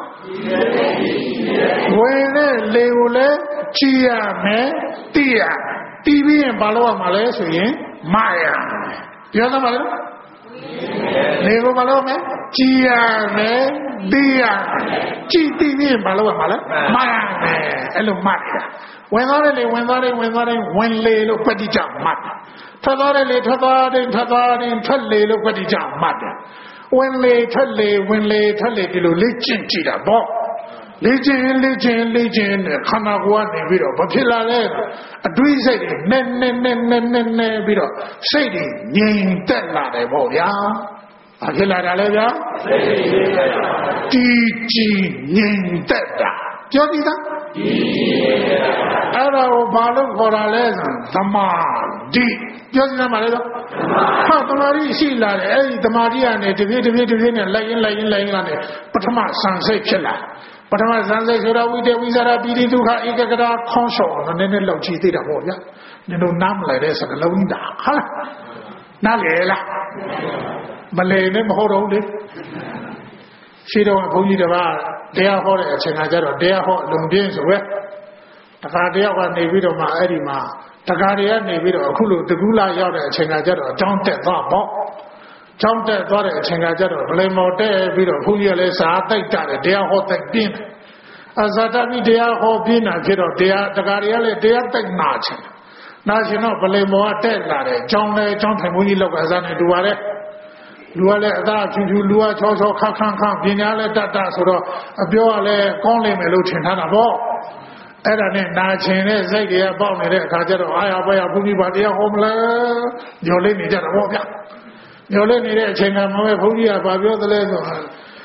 [SPEAKER 1] ဝင်တဲ့လေကိုလည်းကြည်ရမယ်တီးရတီးပြီးရင်ဘာလို့ရမှာလဲဆိုရင်မရပြောသမ်းပါလေလေကိုဘာလို့မလဲကြည်ရမယ်တီးရကြည်တီးပြီးရင်ဘာလို့ရမှာလဲမရမယ်အဲ့လိုမှတ်တာဝင်သွားတယ်လေဝင်လေလို့ပဋိကြမှတ်တယ်ထွက်သွားတယ်လေထွက်လေလို့ပဋိကြမှတ်တယ်ဝင်လေထွက်လေဒီလိုလေ့ကျင့်ကြည့်တာပေါ့လေ့ကျင့်နဲ့ခန္ဓာကိုယ်ကနေပြီးတော့ဘာဖြစ်လာလဲအတွေးစိတ်တွေနဲ့ပြီးတော့စိတ်တွေငြိမ်သက်လာတယ်ပေါ့ဗျာဘာဖြစ်လာတာလဲဗျာတီကြည်ငြိမ်သက်တာပြောကြည့်သားအဲ့ဒါကိုဘာလို့ခေါ်တာလဲဆိုသမာဓိပြောကြည့်မှာလေတော့ဟာသမာဓိရှိလာတယ်အဲ့ဒီသမာဓိကနေတပြေးနဲ့လိုက်ရင်ကနေပထမစံစိတ်ဖြစ်လာပထမစံစိတ်ဆိုတာဝိတ္တဝိဇာရပိတိဒုက္ခဧကဂရခေါင်းလျှော်နည်းနည်းလောက်ကြည့်သေးတာပေါ့ဗျာနင်တို့နားမလဲတဲ့စကားလုံးဒါဟာနားလေလားမလဲနဲ့မဟုတ်တော့လေရှိတော့ဘုန်းကြီးတပါးတရားဟောတဲ့အချိန်ကကျတော့တရားဟောအလုံးပြင်းဆိုပဲတခါတယောက်ကနေပြီးတော့မှအဲ့ဒီမှာတခါတည်းကနေပြီးတော့အခုလိုတကူလာရောက်တဲ့အချိန်ကကျတော့အကြောင်းတက်သွားပေါ့ကြောင်းတက်သွားတဲ့အချိန်ကကျတော့ဗလေမော်တက်ပြီးတော့ဘုန်းကြီးကလည်းစာတိုက်တာတယ်တရားဟောတိုက်ပြင်းအဇာတပိတရားဟောပြင်းတာဖြစ်တော့တရားတခါတည်းကလည်းတရားတိုက်နာချင်တော့ဗလေမော်ကတက်လာတယ်ကြောင်းထိုင်ဘုန်းကြီးလောက်ကစားနေတူပါတယ်လူကလည်းအသာဖြူလူကချောခန့်ပညာလည်းတတ်ဆိုတော့အပြောကလည်းကောင်းလိမ့်မယ်လို့ထင်ထားတာပေါ့အဲ့ဒါနဲ့နာချင်တဲ့စိတ်တွေကပေါက်နေတဲ့အခါကျတော့အာရပါရဘုန်းကြီးပါတရားဟောမလားညှော်လေးနေကြတာပေါ့ဗျာညှော်လေးနေတဲ့အချိန်ကမှပဲဘုန်းကြီးကဘာပြောသလဲဆိုတော့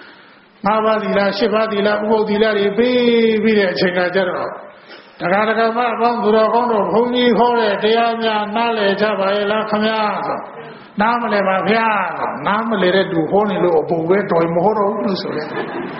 [SPEAKER 1] 5ပါးသီလ10ပါးသီလဥပုသ်သီလတွေပြီးတဲ့အချိန်ကကျတော့တခါမှအပေါင်းသူတော်ကောင်းတို့ဘုန်းကြီးဟောတဲ့တရားများနားလည်ကြပါရဲ့လားခင်ဗျာဆိုနားမလဲပါဗျာနားမလဲတဲ့သူဟောနေလို့အပုံပဲတော်မဟုတ်တော့ဘူးလို့ဆိုတယ်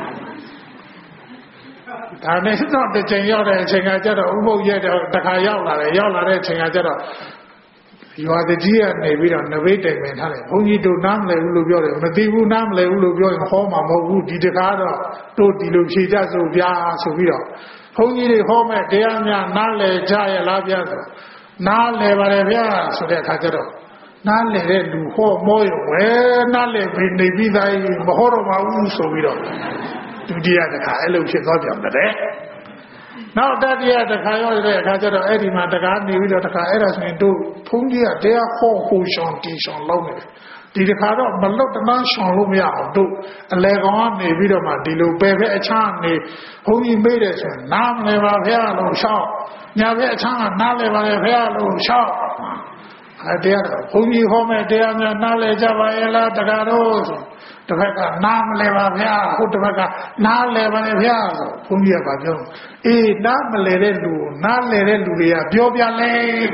[SPEAKER 1] ဒါနဲ့တော့တစ်ချိန်ရောက်တဲ့အချိန်ကကျတော့ဥပုပ်ရဲ့တခါရောက်လာတဲ့အချိန်ကကျတော့ရွာတကြီးကနေပြီးတော့နဘေးတိုင်ပင်ထားတယ်ဘုန်းကြီးတို့နားမလဲဘူးလို့ပြောတယ်မသိဘူးနားမလဲဘူးလို့ပြောရင်ဟောမှာမဟုတ်ဘူးဒီတခါတော့တို့ဒီလိုဖြေကြစို့ဗျာဆိုပြီးတော့ဘုန်းကြီးတွေဟောမဲ့တရားများနားလဲကြရဲ့လားဗျာဆိုနားလဲပါတယ်ဗျာဆိုတဲ့အခါကျတော့နားလေတဲ့လူဟောမောရဝဲနားလေပြီးနေပြီးသားမဟောတော့ပါဘူးဆိုပြီးတော့ဒုတိယတစ်ခါအဲ့လိုဖြစ်သွားပြန်တယ်နောက်တတိယတစ်ခါရောက်တဲ့အခါကျတော့အဲ့ဒီမှာတကားနေပြီးတော့တစ်ခါအဲ့ဒါဆိုရင်တို့ဘုန်းကြီးကတရားဟောဟူရှောင်းတီရှောင်းလုပ်နေတယ်ဒီတစ်ခါတော့မလွတ်တမ်းရှောင်းလို့မရအောင်တို့အလဲကောင်ကနေပြီးတော့မှဒီလိုပဲအချမ်းနေဘုန်းကြီးမေးတယ်ဆိုရင်နားမလဲပါဗျာလို့ရှောင်းညာပဲအချမ်းကနားလဲပါလေဗျာလို့ရှောင်းတရားတော့ဘုန်းကြီးဟောမဲ့တရားများနားလည်ကြပါရဲ့လားတကားတော့ဆိုတစ်ဖက်ကနားမလဲပါဗျာဟုတ်တစ်ဖက်ကနားလဲပါလေဗျာဆိုဘုန်းကြီးကပြောအေးနားမလဲတဲ့လူနားလဲတဲ့လူတွေကပြောပြလဲ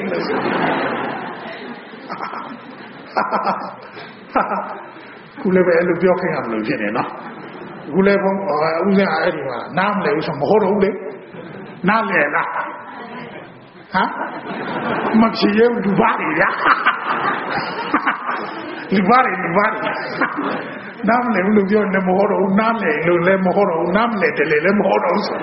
[SPEAKER 1] ခုလည်းပဲအဲ့လိုပြောခင်ရမလို့ဖြစ်နေနော်ခုလည်းဘုန်းဦးဇင်းအဲ့ဒီမှာနားမလဲဘူးဆိုမဟုတ်တော့ဘူးလေနားလဲလားဟာမဖြစ်ရလူပါလေဗျာလူပါနားမလဲဘူးလို့ပြောနေမဟုတ်တော့နားလဲလို့လည်းမဟုတ်တော့နားမလဲတယ်လည်းမဟုတ်တော့ဆို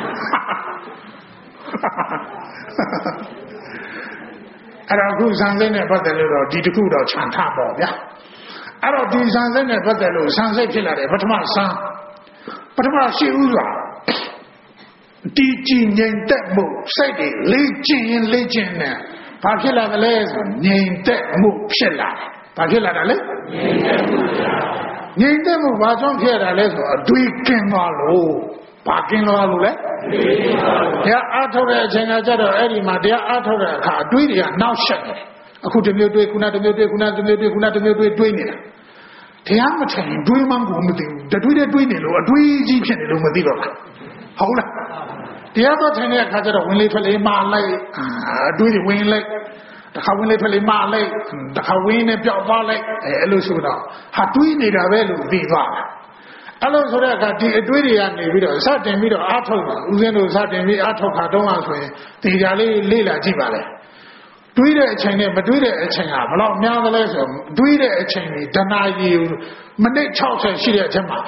[SPEAKER 1] အဲ့တော့ခုဇန်စိတ်နဲ့ပတ်သက်လို့တော့ဒီတစ်ခုတော့ခြံထပေါ့ဗျာအဲ့တော့ဒီဇန်စိတ်နဲ့ပတ်သက်လို့ဇန်စိတ်ဖြစ်လာတယ်ပထမရှိဥစွာတီကြည်ငြိမ်သက်မှုစိတ်တွေလေ့ကျင့်နဲ့ဘာဖြစ်လာသလဲဆိုငြိမ်သက်မှုဖြစ်လာတယ်ဘာဖြစ်လာတာလဲငြိမ်သက်မှုငြိမ်သက်မှုဘာကြောင့်ဖြစ်ရတာလဲဆိုတော့အတွေးကင်းသွားလို့ဘာကင်းသွားလို့လဲတရားအားထုတ်တဲ့အချိန်ကကြတော့အဲ့ဒီမှာတရားအားထုတ်တဲ့အခါအတွေးတွေကနောက်ဆက်တယ်အခုတစ်မျိုးတွေးခုနတစ်မျိုးတွေးခုနတစ်မျိုးတွေးခုနတစ်မျိုးတွေးနေတာတရားမထိုင်တွေးမှကိုမသိဘူးတွေးနေလို့အတွေးကြီးဖြစ်နေလို့မသိတော့ဘူးဟုတ်လားတရားတော့ထိုင်တဲ့အခါကျတော့ဝင်လေထွက်လေမှားလိုက်အတွေးတွေဝင်လိုက်တခါဝင်လေထွက်လေမှားလိုက်တခါဝင်နေပြောက်သွားလိုက်အဲ့လိုဆိုတော့ဟာတွေးနေတာပဲလို့သိသွားတာအဲ့လိုဆိုတဲ့အခါဒီအတွေးတွေကနေပြီးတော့စတင်ပြီးတော့အားထုတ်တာဦးဇင်းတို့စတင်ပြီးအားထုတ်ခါတုံးအောင်ဆိုရင်ဒီကြလေးလေ့လာကြည့်ပါလေတွေးတဲ့အချိန်နဲ့မတွေးတဲ့အချိန်ဟာဘယ်လောက်များသလဲဆိုတော့တွေးတဲ့အချိန်ကြီးတနာရီမိနစ်60ရှိတဲ့အချိန်မှာ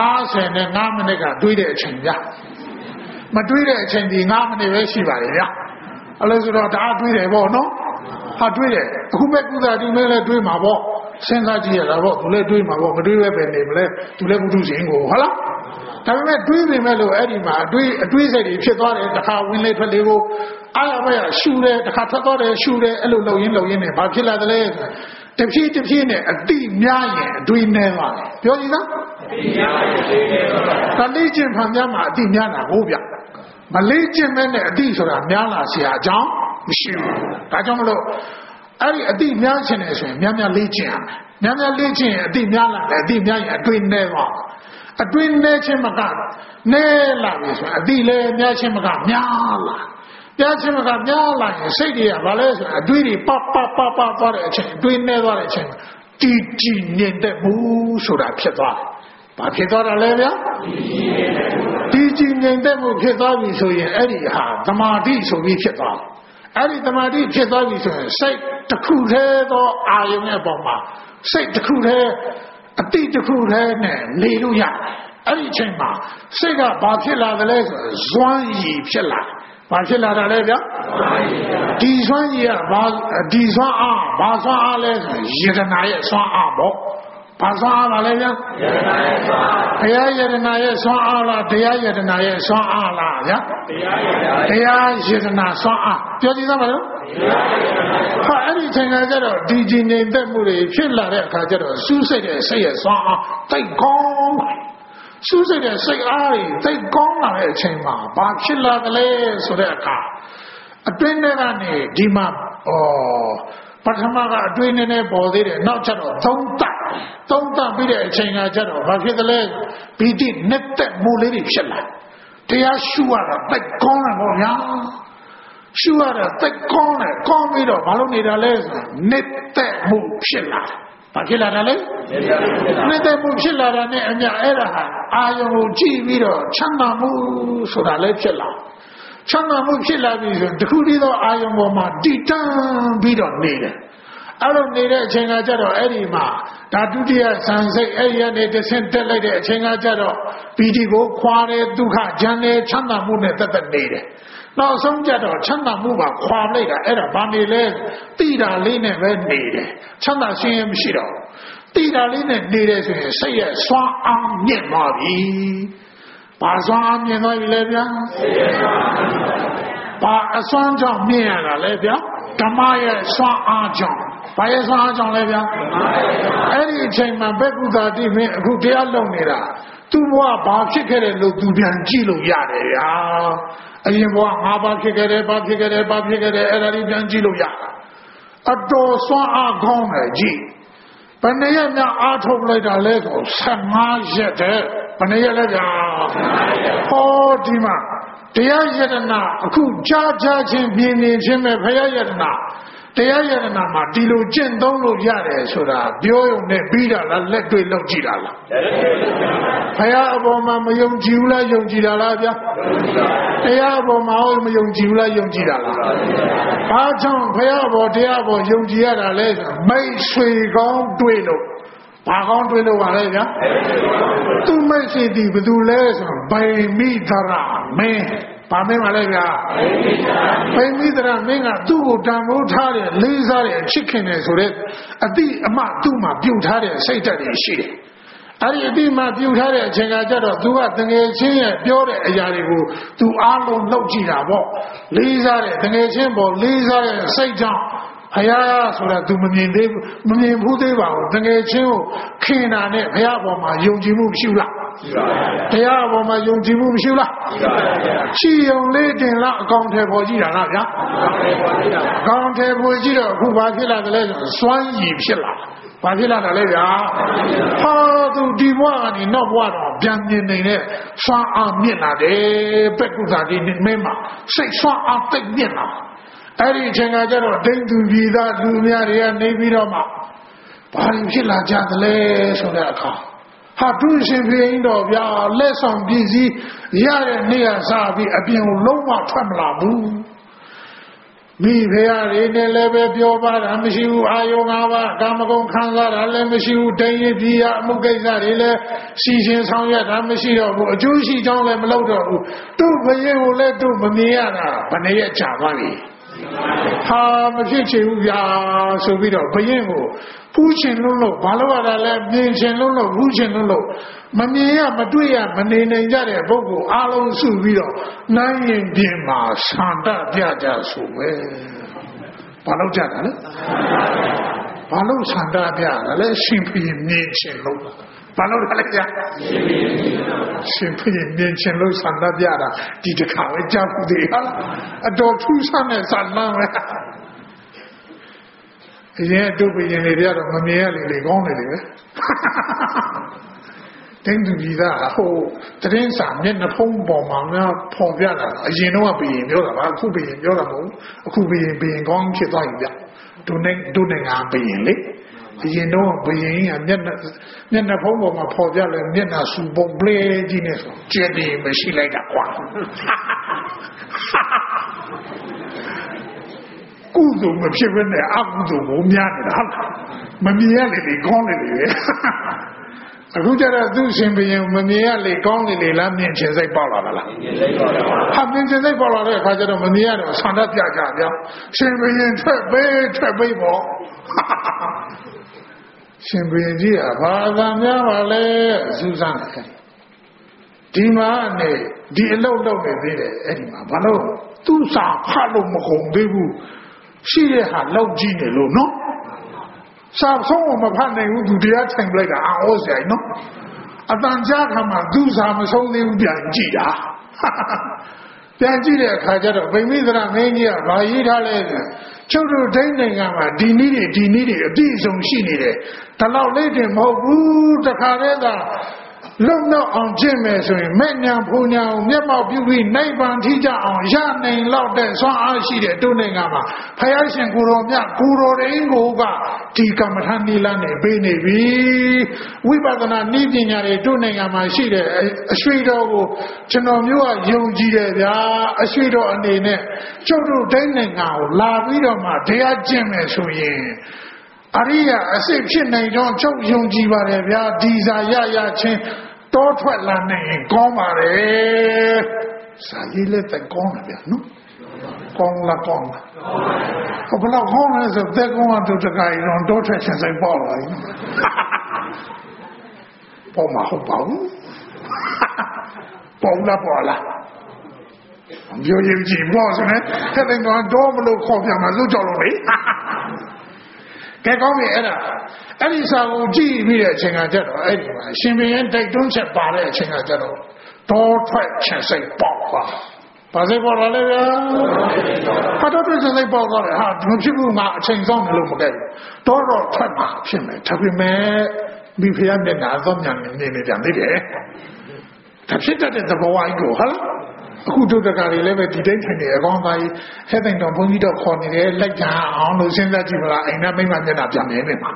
[SPEAKER 1] 55မိနစ်ကတွေးတဲ့အချိန်ဗျမတွေးတဲ့အချိန်ဒီ9မိနစ်ပဲရှိပါလေဗျအဲ့လိုဆိုတော့ဒါတွေးတယ်ပေါ့နော်ဟာတွေးတယ်အခုမဲ့ကုသတိမဲလည်းတွေးမှာပေါ့စဉ်းစားကြည့်ရတာပေါ့သူလည်းတွေးမှာပေါ့မတွေးပဲပဲနေမလဲသူလည်းဘုသူရှင်ကိုဟုတ်လားဒါပေမဲ့တွေးပေမဲ့လို့အဲ့ဒီမှာအတွေးစိတ်တွေဖြစ်သွားတယ်တစ်ခါဝင်လေထွက်လေကိုအားရပါရရှူတယ်တစ်ခါထွက်သွားတယ်ရှူတယ်အဲ့လိုလုပ်ရင်းနဲ့ဘာဖြစ်လာသလဲတဖြည်းနဲ့အတိများရင်အတွေးနေသွားတယ်ပြောကြည့်လားအတိများရင်အတွေးနေသွားတယ်တတိကျင်ဖန်များမှာအတိများတာဟုတ်ဗျမလေးကျင်မဲ့နဲ့အတိဆိုတာများလာเสียအကြောင်းမရှိဘူးဒါကြောင့်မလို့အဲ့ဒီအတိများချင်တယ်ဆိုရင်များလေးကျင်ရမယ်များလေးကျင်ရင်အတိများလာတယ်အတိများရင်အတွေးနေသွားအတွင်းနဲ့ချင်းမကနဲလာပြီဆိုအတိလည်းများချင်းမကများလာများချင်းမကများလာရင်စိတ်တွေကဘာလဲဆိုအတွေးတွေပသွားတဲ့အချိန်အတွင်းနဲ့သွားတဲ့အချိန်တည်ကြည်ငြိမ်သက်မှုဆိုတာဖြစ်သွားတယ်။ဘာဖြစ်သွားတာလဲဗျာ။တည်ကြည်ငြိမ်သက်မှုဖြစ်သွားပြီဆိုရင်အဲ့ဒီဟာသမာဓိဆိုပြီးဖြစ်သွားတယ်။အဲ့ဒီသမာဓိဖြစ်သွားပြီဆိုရင်စိတ်တစ်ခုတည်းသောအာယုံရဲ့ပုံမှာစိတ်တစ်ခုတည်းအတိတစ်ခုတည်းနဲ့နေလို့ရတယ်အဲ့ဒီအချိန်မှာစိတ်ကဘာဖြစ်လာသလဲဆိုဇွမ်းရည်ဖြစ်လာဘာဖြစ်လာတာလဲဗျာဒီဇွမ်းရည်ကဒီဇွမ်းအားဘာဇွမ်းအားလဲဆိုယတနာရဲ့ဇွမ်းအားပေါ့ဘာဇွမ်းအားပါလဲဗျာယတနာရဲ့ဇွမ်းအားဘုရားယတနာရဲ့ဇွမ်းအားလားတရားယတနာရဲ့ဇွမ်းအားလားဗျာတရားယတနာဇွမ်းအားပြောကြည့်သမ်းပါလို့ဟာအဲ့ဒီချိန်ကကျတော့ဒီကြည်နေတတ်မှုတွေဖြစ်လာတဲ့အခါကျတော့စူးစိတ်တဲ့စိတ်ရဲ့စွမ်းအားတိတ်ကောင်းလာစူးစိတ်တဲ့စိတ်အားတွေတိတ်ကောင်းလာတဲ့အချိန်မှာဘာဖြစ်လာသလဲဆိုတဲ့အခါအတွင်းထဲကနေဒီမှာပထမကအတွင်းနဲ့ပေါ်သေးတယ်နောက်ကျတော့သုံးတတ်ပြီးတဲ့အချိန်ကကျတော့ဘာဖြစ်သလဲပီတိနဲ့တက်မှုလေးတွေဖြစ်လာတရားရှုရတာတိတ်ကောင်းလာပေါ့ဗျာရှုရတာတိတ်ကောင်းတယ်ကောင်းပြီးတော့ဘာလို့နေတာလဲဆိုနှစ်သက်မှုဖြစ်လာတယ်ဘာဖြစ်လာတာလဲနှစ်သက်မှုဖြစ်လာတာနဲ့အမြအဲ့ဒါဟာအာယုံကိုကြည့်ပြီးတော့ချမ်းသာမှုဆိုတာလည်းဖြစ်လာချမ်းသာမှုဖြစ်လာပြီဆိုတခုတည်းသောအာယုံပေါ်မှာတည်တံ့ပြီးတော့နေတယ်အဲ့လိုနေတဲ့အချိန်ကကျတော့အဲ့ဒီမှာဒါဒုတိယဇန်စိတ်အဲ့ဒီကနေတစ်ဆင့်တက်လိုက်တဲ့အချိန်ကကျတော့ပီတိကိုခွာတယ်ဒုက္ခဉာဏ်နဲ့ချမ်းသာမှုနဲ့တက်နေတယ်နောက်ဆုံးကြတော့ချမ်းသာမှုပါခွာလိုက်တာအဲ့ဒါဘာနေလဲတိတာလေးနဲ့ပဲနေတယ်ချမ်းသာခြင်းရမရှိတော့တိတာလေးနဲ့နေတယ်ဆိုရင်စိတ်ရဲ့စွမ်းအားမြင့်သွားပြီဘာစွမ်းအားမြင့်သွားပြီလဲဗျာဘာအစွမ်းကြောင့်မြင့်ရတာလဲဗျာဓမ္မရဲ့စွမ်းအားကြောင့်ဘာရဲ့စွမ်းအားကြောင့်လဲဗျာအဲ့ဒီအချိန်မှာဘက်ကုသတိမင်းအခုတရားလုံနေတာသူ့ဘဝဘာဖြစ်ခဲ့တယ်လို့သူပြန်ကြည့်လို့ရတယ်ဗျာအရင်ဘဝငါဘာဖြစ်ခဲ့တယ်အဲ့ဒါလေးပြန်ကြည့်လို့ရအတော်စွမ်းအားကောင်းတယ်ကြည့်ဘယ်နှစ်ရက်များအားထုတ်လိုက်တာလဲဆို15ရက်တဲ့ဘယ်နှစ်ရက်လဲဗျာဟောဒီမှာတရားယတနာအခုကြားချင်းမြင်ချင်းပဲဘုရားယတနာတရားယတနာမှာဒီလိုကျင့်သုံးလို့ရတယ်ဆိုတာပြောရုံနဲ့ပြီးတာလားလက်တွေ့လုပ်ကြည့်တာလားဘုရားအပေါ်မှာမယုံကြည်ဘူးလားယုံကြည်တာလားဗျာတရားအပေါ်မှာမယုံကြည်ဘူးလားယုံကြည်တာလားဘာကြောင့်ဘုရားအပေါ်တရားအပေါ်ယုံကြည်ရတာလဲဆိုမိတ်ဆွေကောင်းတွေ့လို့ဘာကောင်းတွေ့လို့ပါလဲဗျာသူမိတ်ဆွေဒီဘယ်သူလဲဆိုဗိမိသရမင်းဘာမင်းပါလဲဗျာဗိမိသရမင်းကသူ့ကိုတန်ဖိုးထားတယ်လေးစားတယ်ချစ်ခင်တယ်ဆိုတဲ့အတိအမှသူ့မှာပြုတ်ထားတဲ့စိတ်ဓာတ်တွေရှိတယ်အဲ့ဒီအတိမှပြုတ်ထားတဲ့အချိန်ကကျတော့သူကတငယ်ချင်းရဲ့ပြောတဲ့အရာတွေကိုသူအားလုံးလှုပ်ကြည့်တာပေါ့လေးစားတဲ့တငယ်ချင်းပေါ်လေးစားတဲ့စိတ်ကြောင့်ဘုရားဆိုတာသူမမြင်သေးဘူးမမြင်ဘူးသေးပါဘူးတကယ်ချင်းကိုခင်တာနဲ့ဘုရားပေါ်မှာယုံကြည်မှုမရှိဘူးလားရှိပါဘူးတရားပေါ်မှာယုံကြည်မှုမရှိဘူးလားရှိပါဘူးရှိယုံလေးတင်လားအကောင်ထဲပေါ်ကြည့်တာလားဗျာအကောင်ထဲပေါ်ကြည့်တော့အခုဘာဖြစ်လာတယ်လဲစွမ်းရည်ဖြစ်လာဘာဖြစ်လာတာလဲဗျာဟာသူဒီဘဝကနေနောက်ဘဝတော့ပြန်မြင်နေတဲ့စွမ်းအားမြင့်လာတယ်ပက္ကုဇာတိမင်းမှာစိတ်စွမ်းအားတိတ်မြင့်လာအဲ့ဒီအချိန်ကကျတော့ဒိဋ္ဌိပြည်သားလူများတွေကနေပြီးတော့မှဘာဖြစ်လာကြသလဲဆိုတဲ့အခါဟာသူရှင်ပြင်းတော့ဗျာလက်ဆောင်ပြည်စည်းရတဲ့နေရာစားပြီးအပြင်ကိုလုံးဝထွက်မလာဘူးမိဖုရားတွေနဲ့လည်းပဲပြောပါတာမရှိဘူးအာယုံ၅ပါးကာမဂုဏ်ခံစားတာလည်းမရှိဘူးဒိဋ္ဌိပြည်ရအမှုကိစ္စတွေလည်းစီစဉ်ဆောင်ရွက်တာမရှိတော့ဘူးအကျိုးရှိကြောင်းလည်းမလုပ်တော့ဘူးသူ့ဘယင်ကိုလည်းသူ့မမြင်ရတာဘယ်နှရက်ကြာသွားပြီဟာမဖြစ်ချင်ဘူးဗျာဆိုပြီးတော့ဘယင်ကိုပူးချင်လို့ဘာလို့ရတာလဲမြင်ချင်လို့ပူးချင်လို့မမြင်ရမတွေ့ရမနေနိုင်ကြတဲ့ပုဂ္ဂိုလ်အားလုံးစုပြီးတော့နိုင်ရင်ပြင်မှာဆန္ဒပြကြဆိုပဲဘာလို့ကြတာလဲဘာလို့ဆန္ဒပြတာလဲရှင်ပြင်းမြင်ချင်လို့ဘာလို့လဲကြာရှင်ပြင်းမြင်ချင်လို့ဆန္ဒပြတာဒီတစ်ခါပဲကြောက်သေးဟာအတော်ထူးဆန်းတဲ့ဆန္ဒပဲအရင်အတုပ်ရင်တွေကတော့မမြင်ရလေကောင်းတယ်လေတင်းသူကြီးသားဟိုတရင်စာမျက်နှာဖုံးပေါ်မှာများပေါ်ပြတာအရင်တော့ဘီရင်ပြောတာပါအခုဘီရင်ပြောတာမဟုတ်အခုဘီရင်ကောင်းဖြစ်သွားပြီဗျဒုနေငါဘီရင်လေအရင်တော့ဘီရင်ကမျက်နှာဖုံးပေါ်မှာပေါ်ပြလဲမျက်နှာစူပုံပလေးကြီးနဲ့ဆိုကျက်တယ်မရှိလိုက်တာကွာကုသိုလ်မဖြစ်ဘဲနဲ့အကုသိုလ်ကိုများနေတာဟုတ်မမြင်ရလေကောင်းလေအခုကျတော့သူရှင်ဘုရင်မမြင်ရလေကောင်းလေလားမြင်ချင်စိတ်ပေါက်လာတာလားမြင်စိတ်ပေါက်လာပါဟာမြင်ချင်စိတ်ပေါက်လာတဲ့အခါကျတော့မမြင်ရတော့ဆန္ဒပြကြဗျာရှင်ဘုရင်ထွက်ပေးပေါ့ရှင်ဘုရင်ကြီးကဘာသာများပါလဲစူးစမ်းတယ်ဒီမှာနဲ့ဒီအလုပ်လုပ်နေသေးတယ်အဲ့ဒီမှာဘာလို့သူစာဖတ်လို့မကုန်သေးဘူးရှိတဲ့ဟာလောက်ကြည့်နေလို့နော်စာဆုံးမဖတ်နိုင်ဘူးသူတရားထိုင်လိုက်တာအော်ဆိုင်နော်အတန်ကြားခါမှာသူစာမဆုံးသေးဘူးပြန်ကြည့်တာပြန်ကြည့်တဲ့အခါကျတော့ဗိမိသရမင်းကြီးကဘာရေးထားလဲချုပ်တို့ဒိဋ္ဌိနိုင်ငံမှာဒီနည်းတွေအပြည့်အစုံရှိနေတယ်ဒါတော့လေးတင်မဟုတ်ဘူးတခါတည်းကလုံတော့အောင်ကျင့်မယ်ဆိုရင်မဲ့ညာဖူညာကိုမျက်မှောက်ပြုပြီးနိဗ္ဗာန်ထိကြအောင်ရနိုင်လောက်တဲ့ဆွမ်းအားရှိတဲ့တို့နိုင်ငံမှာဘုရားရှင်ကိုတော်မြတ်ကိုတော်ရင်ကိုကဒီကမ္မထာနိလန်းနဲ့ပေးနေပြီဝိပဿနာနည်းပညာတွေတို့နိုင်ငံမှာရှိတဲ့အရွှေတော်ကိုကျွန်တော်မျိုးကယုံကြည်တယ်ဗျာအရွှေတော်အနေနဲ့ကျုပ်တို့တိုင်းနိုင်ငံကိုလာပြီးတော့မှတရားကျင့်မယ်ဆိုရင်အရိယာအစစ်ဖြစ်နိုင်ကြောင်းချုပ်ယုံကြည်ပါတယ်ဗျာဒီစာရချင်းတောထွက်လာနိုင်ရင်ကောင်းပါတယ်စာရေးလက်တကောင်းတယ်ဗျာနော်ကောင်းလားဟိုဘလောက်ကောင်းလဲဆိုတဲ့ကောင်းတော့တကယ်တော့တောထွက်ချင်စိတ်ပေါ့လာရင်ပေါ်မှာဟုတ်ပါဘူးပေါ်လားပြောရင်ကြည့်ပေါ့ဆိုနဲ့တဲ့တော့မလို့ခေါ်ပြမှာလို့ကြောက်လို့လေကဲကောင်းပြီအဲ့ဒီစာကိုကြည့်ပြီးတဲ့အချိန်ကကျတော့အဲ့ဒီမှာရှင်ဘုရင်တိုက်တွန်းချက်ပါတဲ့အချိန်ကကျတော့တောထွက်ချက်စိတ်ပေါက်သွားဘာစိတ်ပေါက်လာလဲဗျာဘာတော့ထွက်ချက်စိတ်ပေါက်သွားလဲဟာမဖြစ်ဘူးငါအချိန်ဆောင်တယ်လို့မကဲဘူးတော့ထွက်မှာဖြစ်မယ်ဒါပေမဲ့မိဖုရားမျက်နှာသောမြန်နေနေကြသေးတယ်ဒါဖြစ်တတ်တဲ့သဘောဝိုင်းကိုဟုတ်လားအခုတို့တကာတွေလည်းပဲဒီတိုင်းထိုင်နေအကောင်းသားကြီးဟဲ့တိုင်တော်ဘုန်းကြီးတော့ခေါ်နေတယ်လိုက်ကြအောင်လို့စဉ်းစားကြည့်မလားအိမ်သားမိမမျက်နှာပြန်နေနေမှာ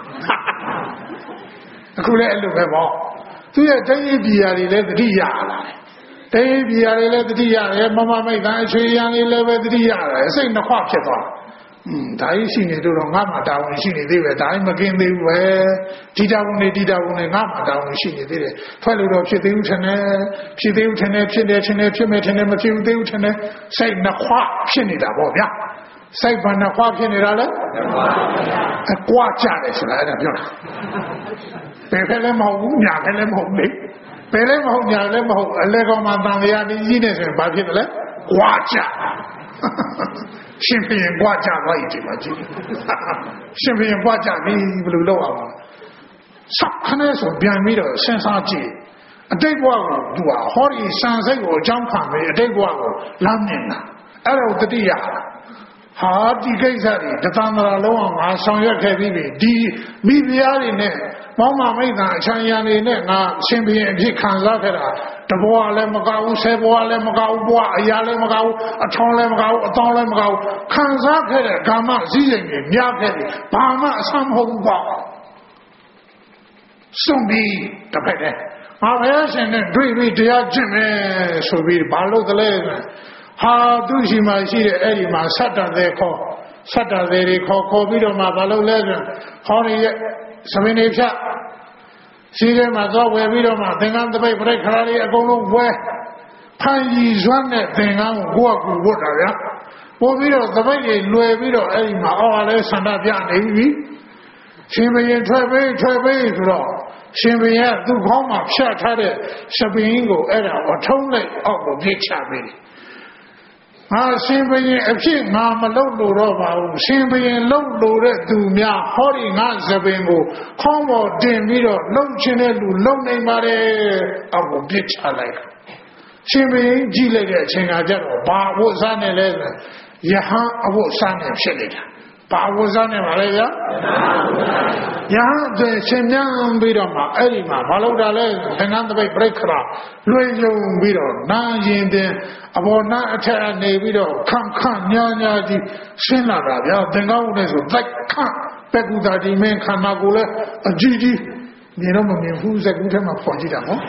[SPEAKER 1] အခုလည်းအဲ့လိုပဲပေါ့သူရဲ့တိုင်းပြည်ရာတွေလည်းတတိယလာတယ်တိုင်းပြည်ရာတွေလည်းတတိယရတယ်မမမိတ်သားအခြေရန်လေးလည်းပဲတတိယရတယ်စိတ်နှခွဖြစ်သွားဒါကြီးရှိနေတော့ငါမှတာဝန်ရှိနေသေးပဲဒါကြီးမကင်းသေးဘူးပဲဒီတာဝန်နဲ့ငါမှတာဝန်ရှိနေသေးတယ်ထွက်လို့တော့ဖြစ်သေးဘူးထင်တယ်ဖြစ်တယ်ထင်တယ်ဖြစ်မယ်ထင်တယ်မဖြစ်ဘူးသေးဘူးထင်တယ်စိတ်နှခွဖြစ်နေတာပေါ့ဗျာစိတ်ဘာနှခွဖြစ်နေတာလဲအကွာကြတယ်ဆိုတာအဲ့ဒါပြောတာဘယ်ဖက်လည်းမဟုတ်ဘူးညာဖက်လည်းမဟုတ်လေဘယ်လည်းမဟုတ်ညာလည်းမဟုတ်အလဲကောင်မှတန်လျာကြီးနဲ့ဆိုရင်ဘာဖြစ်တယ်လဲကွာကြရှင်ဘုရင်ကွာကြသွားပြီဒီမှာကြည့်ရှင်ဘုရင်ကွာကြပြီဘယ်လိုလုပ်အောင်ဆောက်ခနဲ့ဆိုပြန်ပြီးတော့စဉ်းစားကြည့်အတိတ်ဘဝကိုသူကဟောဒီစံစိတ်ကိုအကြောင်းခံပြီးအတိတ်ဘဝကိုလမ်းမြင်တာအဲ့ဒါကိုတတိယဟာဒီကိစ္စတွေတသံဃာလုံးအောင်ငါဆောင်ရွက်ခဲ့ပြီးပြီဒီမိဖုရားတွေနဲ့မောင်မမိတ်တာအချမ်းရံတွေနဲ့ငါရှင်ဘုရင်အဖြစ်ခံစားခဲ့တာတဘဝလည်းမကောက်ဘူးဆယ်ဘဝလည်းမကောက်ဘူးဘဝအရာလည်းမကောက်ဘူးအထောင်းလည်းမကောက်ဘူးအတောင်းလည်းမကောက်ဘူးခံစားခဲ့တဲ့ကာမစည်းစိမ်တွေများခဲ့တယ်ဘာမှအဆမ်းမဟုတ်ဘူးပေါ့စွန့်ပြီးတစ်ဖက်တည်းငါဘုရားရှင်နဲ့တွေ့ပြီးတရားကျင့်မယ်ဆိုပြီးဘာလို့တလဲဟာသူရှိမှရှိတဲ့အဲ့ဒီမှာဆတ္တသေးခေါ်ဆတ္တသေးတွေခေါ်ပြီးတော့မှဘာလို့လဲဆိုဟောဒီရဲ့သမင်းတွေဖြတ်ရှိထဲမှာသွားဝယ်ပြီးတော့မှသင်္ကန်းတပိတ်ပြိခါတွေအကုန်လုံးဝယ်ဖန်ကြီးစွမ်းတဲ့သင်္ကန်းကိုကိုယ့်အကူဝတ်တာဗျာပို့ပြီးတော့တပိတ်တွေလွယ်ပြီးတော့အဲ့ဒီမှာအော်လဲဆန္ဒပြနေပြီရှင်ဘုရင်ထွက်ပေးဆိုတော့ရှင်ဘုရင်ကသူ့ခေါင်းမှာဖြတ်ထားတဲ့စပင်းကိုအဲ့ဒါအထုံးလိုက်အောက်ကိုပြစ်ချပေးတယ်ဟာရှင်ဘုရင်အဖြစ်ငါမလုပ်လို့တော့ပါဘူးရှင်ဘုရင်လုပ်လို့တဲ့သူများဟောဒီငါစပင်ကိုခေါင်းပေါ်တင်ပြီးတော့လှုပ်ချင်တဲ့လူလှုပ်နိုင်ပါတယ်အောက်ကိုပြစ်ချလိုက်ရှင်ဘုရင်ကြည့်လိုက်တဲ့အချိန်ကကျတော့ဘာဝတ်စားနေလဲဆိုယဟန်အဝတ်စားနေဖြစ်နေတာဘာဝတ်စားနေပါလဲဗျာယဟန်ဆိုရှင်မြန်းပြီးတော့မှအဲ့ဒီမှာဘာလို့တာလဲသင်္ကန်းတပိတ်ပြိခရာလွှဲယုံပြီးတော့နာရင်တဲ့အပေါ်နာအထက်နေပြီးတော့ခန့်ညာကြီးရှင်းလာတာဗျာသင်္ကန်းဦးနဲ့ဆိုတိုက်ခန့်ပက္ကုတာဒီမင်းခန္ဓာကိုယ်လဲအကြီးကြီးမြင်တော့မမြင်ဘူးစက်ကူးထဲမှာပေါ်ကြည့်တာနော်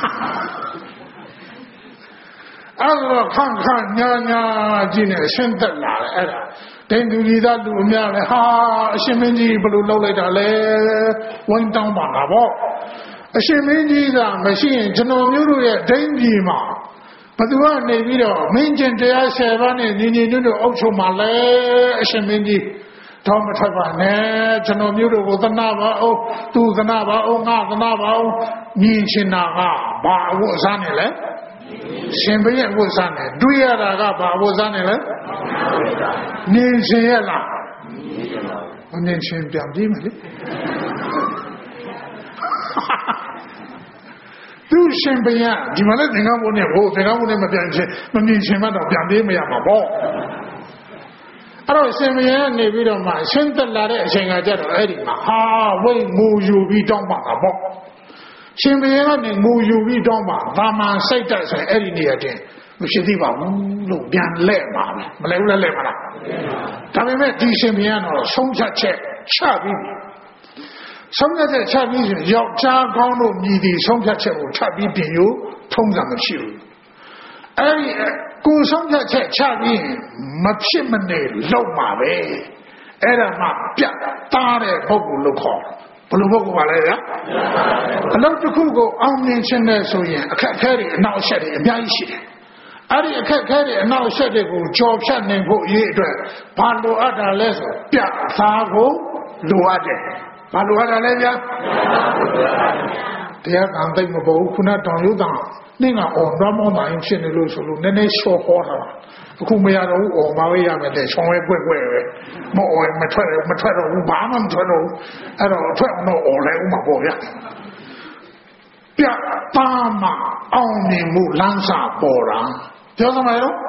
[SPEAKER 1] အဲ့တော့ခန့်ညာကြီးနဲ့ရှင်းသက်လာတယ်အဲ့ဒါတိန်သူကြီးသားလူအများလဲဟာအရှင်မင်းကြီးဘယ်လိုလုပ်လိုက်တာလဲဝိုင်းတောင်းပါတာပေါ့အရှင်မင်းကြီးကမရှိရင်ကျွန်တော်မျိုးတို့ရဲ့ဒိန်ကြီးမှာဘသူကနေပြီးတော့မင်းကျင်တရား10ပါးနဲ့ညီညွတ်အုပ်ချုပ်မှာလဲအရှင်မင်းကြီးတော့မထွက်ပါနဲ့ကျွန်တော်မျိုးတို့ကိုသနာပါအောင်သူသနာပါအောင်ငါသနာပါအောင်မြင်ချင်တာကဘာအဝတ်စားနေလဲရှင်ဘုရင်အဝတ်စားနေတွေ့ရတာကဘာအဝတ်စားနေလဲနေရှင်ရလားမနေရှင်ပြန်ပြီးမလဲသူရှင်ဘုရင်ဒီမှာလည်းသင်္ကန်းဘုံနဲ့ဟိုသင်္ကန်းဘုံနဲ့မပြန်ချင်းမမြင်ရှင်မှတော့ပြန်ပြီးမရမှာပေါ့အဲ့တော့ရှင်ဘုရင်နေပြီးတော့မှရှင်းသက်လာတဲ့အချိန်ကကျတော့အဲ့ဒီမှာဟာဝိတ်ငူယူပြီးတောင်းပါတာပေါ့ရှင်ဘုရင်ကနေငူယူပြီးတောင်းပါသာမန်စိတ်တက်ဆိုရင်အဲ့ဒီနေရာတင်မဖြစ်သေးပါဘူးလို့ပြန်လဲ့ပါမယ်မလဲဘူးလဲ့ပါလားဒါပေမဲ့ဒီရှင်ဘုရင်ကတော့ဆုံးဖြတ်ချက်ချပြီးဆုံးဖြတ်ချက်ချပြီးဆိုယောက်ျားကောင်းတို့မြည်ဒီဆုံးဖြတ်ချက်ကိုထပ်ပြီးပြင်ယူထုံးစံမရှိဘူးအဲ့ဒီကိုဆုံးဖြတ်ချက်ချပြီးမဖြစ်မနေလောက်မှာပဲအဲ့ဒါမှပြတ်သားတဲ့ပုဂ္ဂိုလ်လို့ခေါ်ဘယ်လိုပုဂ္ဂိုလ်ပါလဲဗျာအလုပ်တစ်ခုကိုအောင်မြင်ခြင်းနဲ့ဆိုရင်အခက်အခဲတွေအနောက်အရှက်တွေအများကြီးရှိတယ်အဲ့ဒီအခက်အခဲတွေအနောက်အရှက်တွေကိုကြော်ဖြတ်နိုင်ဖို့အရေးအတွက်ဘာလိုအပ်တာလဲဆိုပြတ်သားဖို့လိုအပ်တယ်ဘာလိုအပ်တာလဲဗျာတရားကံသိမပေါ်ဘူးခုနတောင်ရုပ်တံနှင်းကအော်တော့မောင်းတိုင်းဖြစ်နေလို့ဆိုလို့နည်းနည်းလျှော့ဟောတာအခုမရတော့ဘူးအော်မဝေးရမယ်တဲ့ချောင်းဝဲကွက်ပဲမအော်မထွက်တော့ဘူးဘာမှမထွက်တော့ဘူးအဲ့တော့ထွက်တော့အော်လဲဥမှာပေါ့ဗျာပြတာမအောင်မြင်မှုလမ်းစာပေါ်တာပြောစမ်းပါရော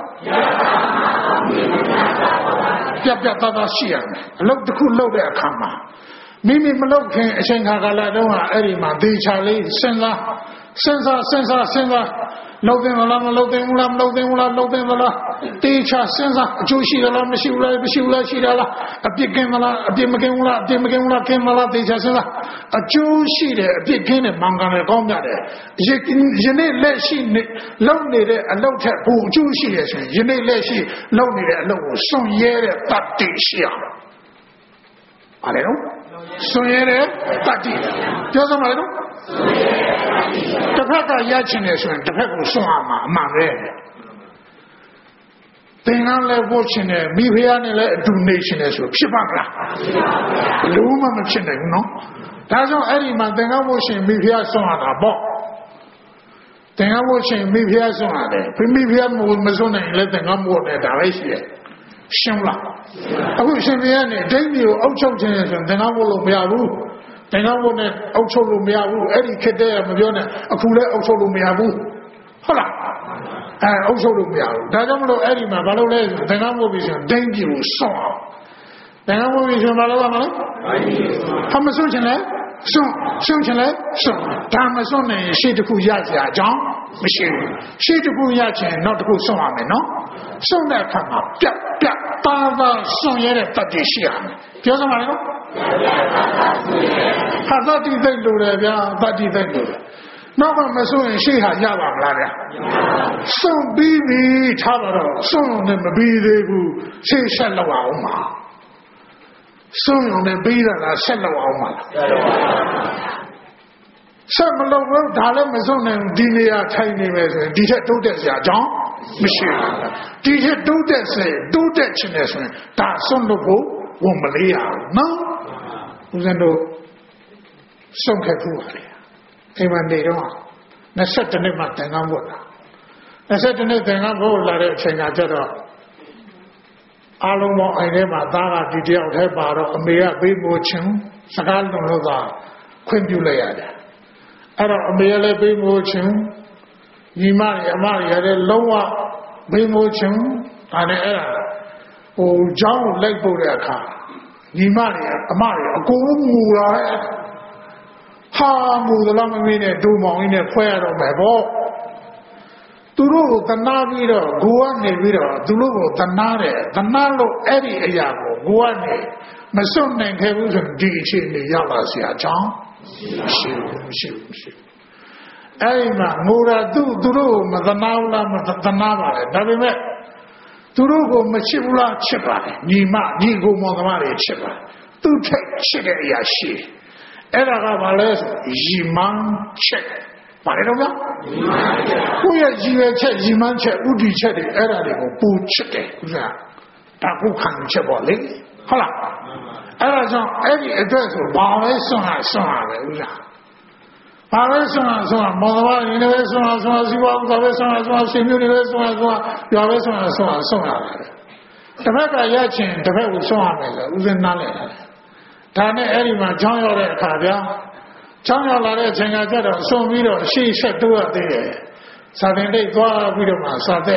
[SPEAKER 1] ပြတာရှိရမယ်အလုပ်တစ်ခုလုပ်တဲ့အခါမှာမိမိမလုပ်ခင်အချိန်ခါကာလတုန်းကအဲ့ဒီမှာဒေချာလေးစဉ်းစားလုပ်တယ်မလားမလုပ်တယ်ဘူးလားမလုပ်တယ်ဘူးလားလုပ်တယ်မလားဒေချာစဉ်းစားအကျိုးရှိသလားမရှိဘူးလားရှိတာလားအပြစ်ကင်းမလားအပြစ်မကင်းဘူးလားကင်းမလားဒေချာစဉ်းစားအကျိုးရှိတယ်အပြစ်ကင်းတယ်မှန်ကန်တယ်ကောင်းကြတယ်ယနေ့လက်ရှိလုပ်နေတဲ့အလုပ်ထက်ပိုအကျိုးရှိတယ်ဆိုရင်ယနေ့လက်ရှိလုပ်နေတဲ့အလုပ်ကိုစွန့်ရဲတဲ့တတ်သိရှိအောင်ပါလေနော်စွန့်ရဲတဲ့တတ်သိပြောစမ်းပါလေနော်တစ်ဖက်ကရချင်တယ်ဆိုရင်တစ်ဖက်ကိုစွန့်ရမှာအမှန်ပဲသင်္ကန်းလည်းပို့ချင်တယ်မိဖုရားနဲ့လည်းအတူနေချင်တယ်ဆိုဖြစ်ပါမလားဘလို့မှမဖြစ်နိုင်ဘူးနော်ဒါကြောင့်အဲ့ဒီမှာသင်္ကန်းပို့ရှင်မိဖုရားစွန့်ရတာပေါ့သင်္ကန်းမို့ချင်းမိဖုရားဆွမ်းရတယ်မိဖုရားမို့မဆွမ်းနိုင်လည်းသင်္ကန်းမို့နဲ့ဒါပဲရှိတယ်ရှင်းလားအခုရှင်ဘုရားနဲ့ဒိဋ္ဌိကိုအုပ်ချုပ်ခြင်းဆိုရင်သင်္ကန်းမို့လို့မရဘူးသင်္ကန်းမို့နဲ့အုပ်ချုပ်လို့မရဘူးအဲ့ဒီခေတ္တရမပြောနဲ့အခုလည်းအုပ်ချုပ်လို့မရဘူးဟုတ်လားအုပ်ချုပ်လို့မရဘူးဒါကြောင့်မလို့အဲ့ဒီမှာဘာလို့လဲသင်္ကန်းမို့ပြီးဆိုရင်ဒိဋ္ဌိကိုဆွမ်းအောင်သင်္ကန်းမို့ပြီးဆိုရင်ဘာလို့ရမလဲဟာမဆွမ်းချင်လဲဆွမ်းချင်လဲဆွမ်းဒါမဆွမ်းနိုင်ရှေ့တစ်ခုရကြအကြောင်းမရှိဘူးရှေ့တစ်ခုရချင်နောက်တစ်ခုဆွမ်းရမယ်နော်ဆွမ်းတဲ့အခါမှာပြတ်ပါဆွမ်းရတဲ့တတ်တည်ရှိရမယ်ပြောစမ်းပါလေနော်ဟာတတ်တည်သိလို့တယ်ဗျာတတ်တည်သိလို့နောက်ကမဆွမ်းရင်ရှေ့ဟာရပါမလားဗျာဆွမ်းပြီးပြီထားတော့ဆွမ်းနဲ့မပြီးသေးဘူးရှေ့ဆက်လောက်အောင်ပါဆုံးရုံနဲ့ပြီးတာလားဆက်လောက်အောင်ပါလားဆက်မလို့ဘူးဒါလည်းမဆုံးနိုင်ဒီနေရာထိုင်နေမယ်ဆိုရင်ဒီထက်တိုးတက်စရာအကြောင်းမရှိဘူးဒီထက်တိုးတက်စေတိုးတက်ချင်တယ်ဆိုရင်ဒါဆုံးလို့ဖို့ဝန်မလေးရဘူးနော်ဦးဇင်းတို့ဆုံးခဲ့ခုပါလေအိမ်မှာနေတော့22နှစ်မှသင်္ကန်းဝတ်တာ22နှစ်သင်္ကန်းဝတ်လာတဲ့အချိန်ကကျတော့အားလုံးပေါင်းအိမ်ထဲမှာသားကဒီတယောက်တည်းပါတော့အမေကပေးမိုးချင်းစကားလုံးလို့သာခွင့်ပြုလိုက်ရတယ်အဲ့တော့အမေကလည်းပေးမိုးချင်းညီမတွေအမတွေလည်းလုံးဝပေးမိုးချင်းဒါနဲ့အဲ့ဒါကျောင်းကိုလိုက်ပို့တဲ့အခါညီမတွေအမတွေအကုန်ငူလာတဲ့ဟာငူသလားမမေးနဲ့ဒူမောင်ကြီးနဲ့ဖွဲရတော့မယ်ပေါ့သူတို့ကိုတနာပြီးတော့ကိုကနေပြီးတော့သူတို့ကိုတနာတယ်တနာလို့အဲ့ဒီအရာကိုကိုကနေမစွန့်နိုင်ခဲ့ဘူးဆိုဒီအခြေအနေရောက်လာစရာအကြောင်းမရှိအဲ့ဒီမှာငိုတာသူတို့ကိုမတနာဘူးလားမတနာပါလေဒါပေမဲ့သူတို့ကိုမချစ်ဘူးလားချစ်ပါတယ်ညီကိုမောင်သမားတွေချစ်ပါတယ်သူထက်ချစ်တဲ့အရာရှိအဲ့ဒါကဘာလဲဆိုရီမန်းချက်ပါလေတော့ဗျာကိုယ့်ရဲ့ရည်ရွယ်ချက်ရည်မှန်းချက်ဥတီချက်တွေအဲ့ဒါတွေကိုပူချစ်တယ်ဥစ္စာဒါကိုခံချက်ပေါ့လေဟုတ်လားအဲ့ဒါကြောင့်အဲ့ဒီအတွက်ဆိုဘာလဲဆွမ်းရပဲဥစ္စာဘာလဲဆွမ်းရမော်တော်ရင်းလည်းဆွမ်းရစီပွားဥစ္စာပဲဆွမ်းရရှင်မျိုးတွေလည်းဆွမ်းရရွာပဲဆွမ်းရတယ်တစ်ဖက်ကရချင်တစ်ဖက်ကိုဆွမ်းရမယ်ဆိုဥစဉ်နားလဲဒါနဲ့အဲ့ဒီမှာကြောင်းရောက်တဲ့အခါဗျာချောင်းရောက်လာတဲ့အချိန်ကကျတော့ဆွန်ပြီးတော့အရှိဆက်တိုးရသေးတယ်စာသင်တိတ်သွားပြီးတော့မှစာကြ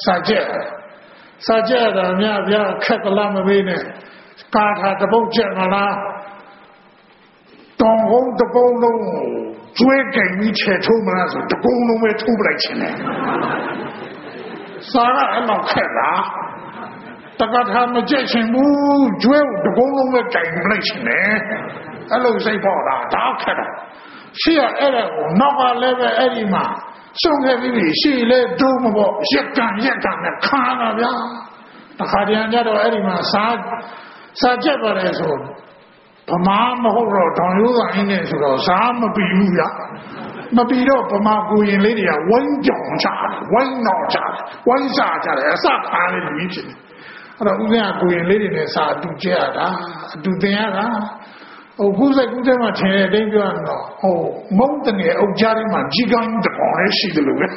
[SPEAKER 1] က်တာများဗျာခက်သလားမမေးနဲ့ကာထာတပုတ်ချက်မလားတောင်ကုန်းတကုန်းလုံးကျွေးကြိမ်ပြီးချေထိုးမလားဆိုတကုန်းလုံးပဲထိုးပလိုက်ခြင်းနဲ့စာကအဲ့လောက်ခက်လားတက္ကထာမကြက်ချင်ဘူးကျွေးတကုန်းလုံးပဲကြိမ်ပလိုက်ခြင်းနဲ့အဲ့လိုစိတ်ပေါ်တာဒါခက်တာရှေ့ကအဲ့ဒါကိုနောက်ကလည်းပဲအဲ့ဒီမှာဆုံးခဲ့ပြီးရှေ့လည်းဒုံးမပေါ့ရက်ကန်နဲ့ခါတာဗျာတခါတည်းကျတော့အဲ့ဒီမှာစာကြက်ပါတယ်ဆိုဗမာမဟုတ်တော့တောင်ရိုးသားအင်းနဲ့ဆိုတော့စားမပြီးဘူးဗျာမပြီးတော့ဗမာကိုရင်လေးတွေကဝိုင်းကြောင်ချတယ်ဝိုင်းတော့ချတယ်ဝိုင်းစားကြတယ်အစခါလေးလူကြီးဖြစ်တယ်အဲ့တော့ဦးဇင်းကကိုရင်လေးတွေနဲ့စာအတူကျရတာအတူသင်ရတာခုစိတ်ကူးထဲမှာထင်တဲ့အတိုင်းပြောရတော့မုံတငယ်အုပ်ကြားထဲမှာကြီးကောင်းတပေါင်းလေးရှိတယ်လို့ပဲ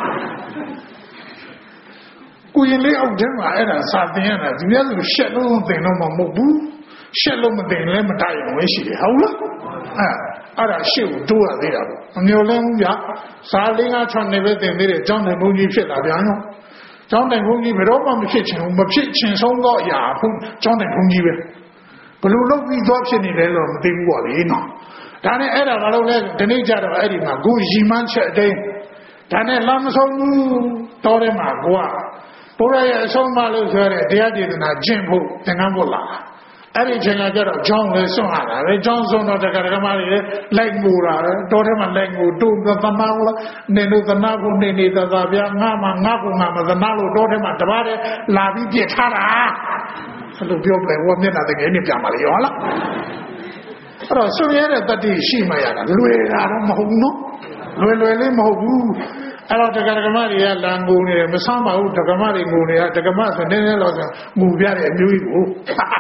[SPEAKER 1] ကိုရင်လေးအုပ်ထဲမှာအဲ့ဒါစာသင်ရတာဒီများဆိုရှက်လို့သင်တော့မဟုတ်ဘူးရှက်လို့မသင်လည်းမတတ်ရုံပဲရှိတယ်ဟုတ်လားအဲ့ဒါရှေ့ကိုတိုးရသေးတာပေါ့မမျိုးလင်းဘူးဗျာစာ၄၅၆နှစ်ပဲသင်သေးတယ်ကျောင်းတိုင်ဘုန်းကြီးဖြစ်လာပြန်ရောကျောင်းတိုင်ဘုန်းကြီးဘယ်တော့မှမဖြစ်ချင်ဘူးမဖြစ်ချင်ဆုံးသောအရာဟုတ်ကျောင်းတိုင်ဘုန်းကြီးပဲဘလို့လုပ်ပြီးသွားဖြစ်နေတယ်လို့မသိဘူးပေါ့လေနော်ဒါနဲ့အဲ့ဒါဘာလို့လဲဒီနေ့ကျတော့အဲ့ဒီမှာကိုရီမန်းချက်အတိုင်းဒါနဲ့လာမဆုံးဘူးတော်တယ်မှာကိုကဘုရားရဲ့အဆုံးမလို့ဆိုရတဲ့တရားဒေသနာကျင့်ဖို့သင်္ကန်းဖို့လာအဲ့ဒီချိန်ကကျတော့ကျောင်းလည်းစွန့်ရတာပဲကျောင်းစွန့်တော့တက္ကရာမတွေလိုက်ငိုတာပဲတော်တယ်မှာလိုက်ငိုတို့သနာလို့နေလို့သနာဖို့နေသသာဗျာငါကမသနာလို့တော်တယ်မှာတပါးတည်းလာပြီးပြစ်ထားတာအဲ့လိုပြောပြဟောမျက်နှာတကယ်နဲ့ပြန်ပါလေရောလားအဲ့တော့ဆွေရတဲ့တတိရှိမှရတာလွယ်တာတော့မဟုတ်ဘူးနော်လွယ်လေးမဟုတ်ဘူးအဲ့တော့တက္ကရာမတွေကလန်ငိုနေတယ်မဆမ်းပါဘူးတက္ကမတွေငိုနေတာတက္ကမဆိုနည်းနည်းတော့ဆိုငိုပြတဲ့အမျိုးကြီးကို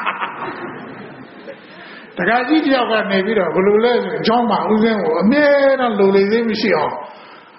[SPEAKER 1] တက္ကကြီးတယောက်ကနေပြီးတော့ဘယ်လိုလဲဆိုအကြောင်းမှဥစဉ်ကိုအမြဲတမ်းလိုလေသေးမရှိအောင်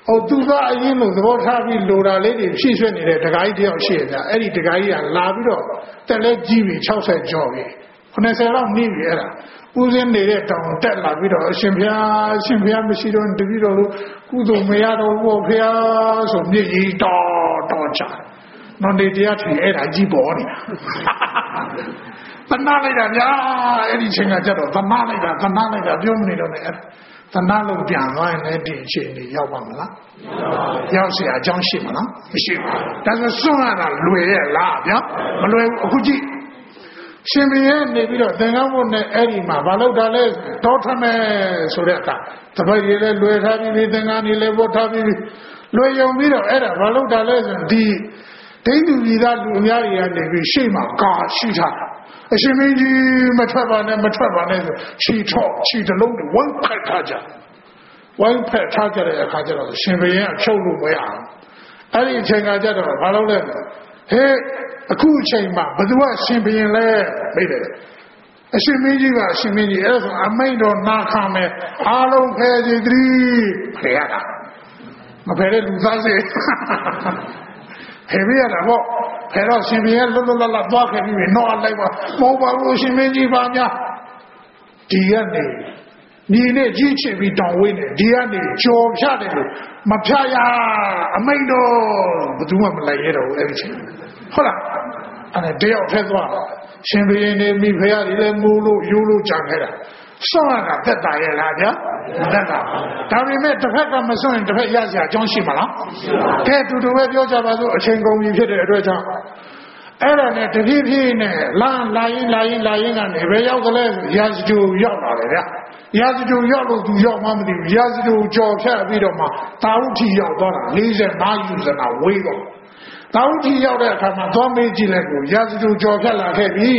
[SPEAKER 1] သူကအရင်လိုသဘောထားပြီးလိုတာလေးတွေဖြည့်ဆွက်နေတဲ့တခါကြီးတယောက်ရှိရကြအဲ့ဒီတခါကြီးကလာပြီးတော့တက်လဲကြီးပြီ60ကျော်ပြီ90လောက်နေပြီအဲ့ဒါဦးစင်းနေတဲ့တောင်တက်လာပြီးတော့အရှင်ဘုရားမရှိတော့တပည့်တော်ကုသိုလ်မရတော့ဘူးဘုရားဆိုမြည်ကြီးတော်ချနော်နေတရားထင်အဲ့ဒါကြီးပေါ်နေတာသနာလိုက်တာဗျာအဲ့ဒီချိန်ကကြတော့သနာလိုက်တာပြောမနေတော့နဲ့သနာလို့ပြန်သွားရင်လည်းဒီအချိန်ကြီးရောက်ပါမလားရောက်เสียအကြောင်းရှိမလားမရှိဘူးဒါဆိုစွန့်ရတာလွယ်ရဲ့လားဗျာမလွယ်ဘူးအခုကြည့်ရှင်ဘုရားနေပြီးတော့သင်္ကန်းဘုတ်နဲ့အဲ့ဒီမှာဘာလို့တာလဲတောထမယ်ဆိုတဲ့အခါတပည့်တွေလည်းလွယ်ထားပြီးသင်္ကန်းတွေလည်းဘုတ်ထားပြီးလွယ်ယုံပြီးတော့အဲ့ဒါဘာလို့တာလဲဆိုဒီဒိဋ္ဌိပြည်သားလူအများကြီးကနေပြီးရှေ့မှာကာရှိထားအရှင်မင်းကြီးမထွက်ပါနဲ့ဆိုခြေတလုံးတွေဝိုင်းဖက်ထားကြတဲ့အခါကျတော့ရှင်ဘုရင်အချုပ်လို့မရအောင်အဲ့ဒီအချိန်ကကြတော့ဘာလို့လဲဟဲ့အခုအချိန်မှာဘယ်သူကရှင်ဘုရင်လဲမိတယ်အရှင်မင်းကြီးအဲ့ဆိုအမိန့်တော်နာခံမယ်အားလုံးဖယ်စီသတိဖယ်ရတာမဖယ်တဲ့လူသားစေဖယ်ပြရတာပေါ့ဖယ်တော့ရှင်ဘုရင်လွတ်သွားခဲ့ပြီတော့လိုက်ပါမဟုတ်ပါဘူးရှင်မင်းကြီးပါများဒီကနေညီနဲ့ကြီးချစ်ပြီးတောင်းဝေးနေဒီကနေကြော်ဖြတ်တယ်လို့မဖြတ်ရအမိန့်တော့ဘယ်သူမှမလိုက်ရတော့ဘူးအဲ့ဒီချိန်ဟုတ်လားအဲ့တယောက်ထက်သွားရှင်ဘုရင်နေမိဖရာတွေလည်းမူလို့ယူလို့ကြံခဲ့တာစွန့်ရတာသက်တာရဲ့လားဗျာမသက်တာဒါပေမဲ့တစ်ဖက်ကမစွန့်ရင်တစ်ဖက်ရစရာအကြောင်းရှိမလားကဲတူပဲပြောကြပါစို့အချိန်ကုန်ပြီဖြစ်တဲ့အတွက်ကြောင့်အဲ့ဒါနဲ့တဖြည်းဖြည်းနဲ့လာရင်ကနေဘယ်ရောက်သလဲရာဇဂိုရောက်လာတယ်ဗျာရာဇဂိုရောက်လို့သူရောက်မှမသိဘူးရာဇဂိုကြော်ဖြတ်ပြီးတော့မှတာဝုထိရောက်သွားတာ45ယူဇနာဝေးတော့တာဝုထိရောက်တဲ့အခါမှာသွားမေးကြည့်လိုက်ကိုရာဇဂိုကြော်ဖြတ်လာခဲ့ပြီး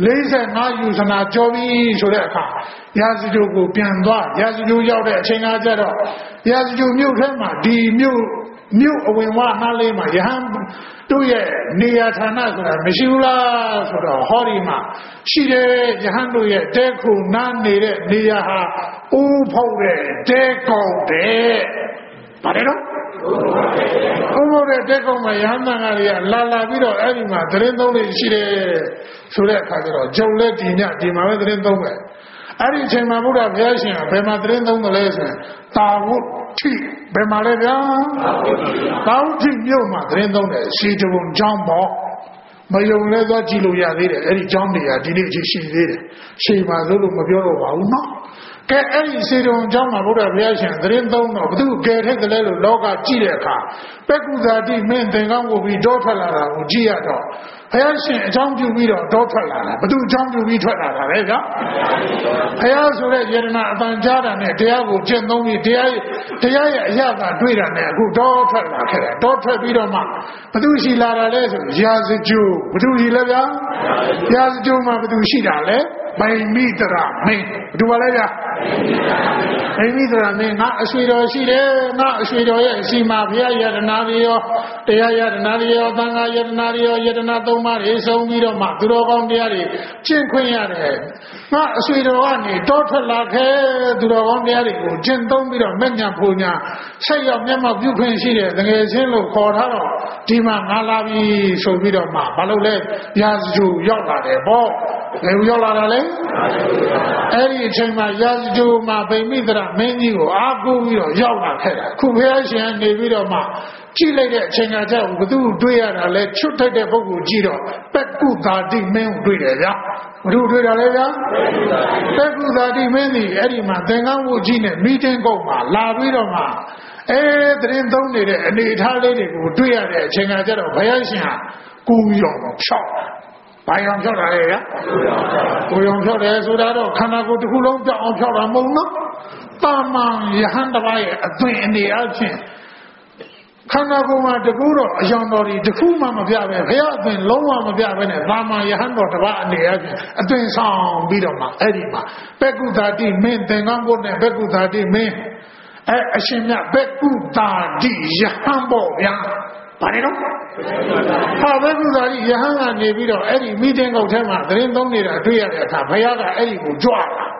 [SPEAKER 1] 45ယူဇနာကြော်ပြီးဆိုတဲ့အခါရာဇဂိုကိုပြန်သွားရာဇဂိုရောက်တဲ့အချိန်ကကျတော့ရာဇဂိုမြို့ထဲမှာဒီမြို့အဝင်ဝနားလေးမှာယဟန်တို့ရဲ့နေရာဌာနဆိုတာမရှိဘူးလားဆိုတော့ဟောဒီမှာရှိတယ်ယဟန်တို့ရဲ့တဲခုနားနေတဲ့နေရာဟာဦးဖုတ်တဲ့တဲကောင်းတဲ့ပါတယ်နော်ဦးဖုတ်တဲ့တဲကောင်းမှာယဟန်သားတွေကလာပြီးတော့အဲ့ဒီမှာသတင်းသုံးလေးရှိတယ်ဆိုတဲ့အခါကျတော့ဂျုံလက်ဒီညဒီမှာပဲသတင်းသုံးပဲအဲ့ဒီအချိန်မှာဘုရားဘုရားရှင်ကဘယ်မှာသတင်းသုံးတယ်လဲဆိုရင်တာဝုထိဘယ်မှာလဲဗျာတာဝုထိမြို့မှာသတင်းသုံးတယ်စီတဝန်ကျောင်းပေါ့မယုံလဲသွားကြည့်လို့ရသေးတယ်အဲ့ဒီကျောင်းတွေကဒီနေ့အချိန်ရှိသေးတယ်ရှိပါလို့မပြောတော့ပါဘူးနော်ကဲအဲ့ဒီစီတဝန်ကျောင်းမှာဘုရားဘုရားရှင်သတင်းသုံးတော့ဘသူကယ်ထိုက်တယ်လို့လောကကြည့်တဲ့အခါပက္ကုဇာတိမင်းသင်္ကန်းကိုပြီးတောထွက်လာတာကိုကြည့်ရတော့ဘုရားရှင်အကြောင်းပြုပြီးတော့တောထွက်လာတာဘသူအကြောင်းပြုပြီးထွက်လာတာလဲဗျာဘုရားဆိုတဲ့ယတနာအပန်ကြားတာနဲ့တရားကိုကျင့်သုံးပြီးတရားရဲ့အရာကတွေ့တာနဲ့အခုတောထွက်လာခဲ့တယ်တောထွက်ပြီးတော့မှဘသူရှိလာတာလဲဆိုရာဇဂိုဘသူရှိလဲဗျာရာဇဂိုမှာဘသူရှိတာလဲဗိမိတရမင်းဘသူပါလဲဗျာဗိမိတရမင်းငါအဆွေတော်ရှိတယ်ငါအဆွေတော်ရဲ့အစီမှာဘုရားယတနာတွေရောတရားယတနာတွေရောသံဃာယတနာတွေရောယတနာသုံးပါးတွေဆုံးပြီးတော့မှသူတော်ကောင်းတရားတွေကျင့်ခွင့်ရတယ်ငါအဆွေတော်ကနေတောထွက်လာခဲ့သူတော်ကောင်းတရားတွေကိုကျင့်သုံးပြီးတော့မဲ့ညာဖူညာဆက်ရောက်မျက်မှောက်ပြုခွင့်ရှိတယ်တကယ်ချင်းလို့ခေါ်ထားတော့ဒီမှာငါလာပြီဆိုပြီးတော့မှဘာလို့လဲရာဇဂိုရောက်လာတယ်ပေါ့ဘယ်လိုရောက်လာတာလဲအဲ့ဒီအချိန်မှာရာဇဂိုမှာဗိမိတရမင်းကြီးကိုအားကိုးပြီးတော့ရောက်လာခဲ့တာခုဘုရားရှင်နေပြီးတော့မှကြည့်လိုက်တဲ့အချိန်ကကြောက်ဘသူတွေ့ရတာလဲချွတ်ထိုက်တဲ့ပုဂ္ဂိုလ်ကြည့်တော့ပက္ကုသာတိမင်းကိုတွေ့တယ်ဗျာဘသူတွေ့တာလဲဗျာပက္ကုသာတိမင်းကြီးအဲ့ဒီမှာသင်္ကန်းဝတ်ကြီးနဲ့မီတင်းကုတ်မှာလာပြီးတော့မှသတင်းသုံးနေတဲ့အနေအထားလေးတွေကိုတွေ့ရတဲ့အချိန်ကကျတော့ဘုရားရှင်ဟာကိုယ်ရောင်ဖြောက်ဘာရောင်ဖြောက်တာလဲဗျာကိုယ်ရောင်ဖြောက်တယ်ဆိုတာတော့ခန္ဓာကိုယ်တစ်ခုလုံးပြောင်းအောင်ဖြောက်တာမဟုတ်နော်တာမန်ယဟန်တစ်ပါးရဲ့အသွင်အနေအချင်းခန္ဓာကိုယ်မှာတကူတော့အယောင်တော်တွေတခုမှမပြပဲဘုရားအသွင်လုံးဝမပြပဲနဲ့တာမန်ယဟန်တော်တစ်ပါးအနေအချင်းအသွင်ဆောင်ပြီးတော့မှအဲ့ဒီမှာပက္ကုသာတိမင်းသင်္ကန်းဘုတ်နဲ့ပက္ကုသာတိမင်းအရှင်မြတ်ပက္ကုသာတိယဟန်ပေါ့ဗျာဘာလဲတော့ဟာဘက္ကုသာတိယဟန်ကနေပြီးတော့အဲ့ဒီမိတင်ကုတ်ထဲမှာသတင်းသုံးနေတာတွေ့ရတဲ့အခါဘုရားကအဲ့ဒီကိုကြွလာ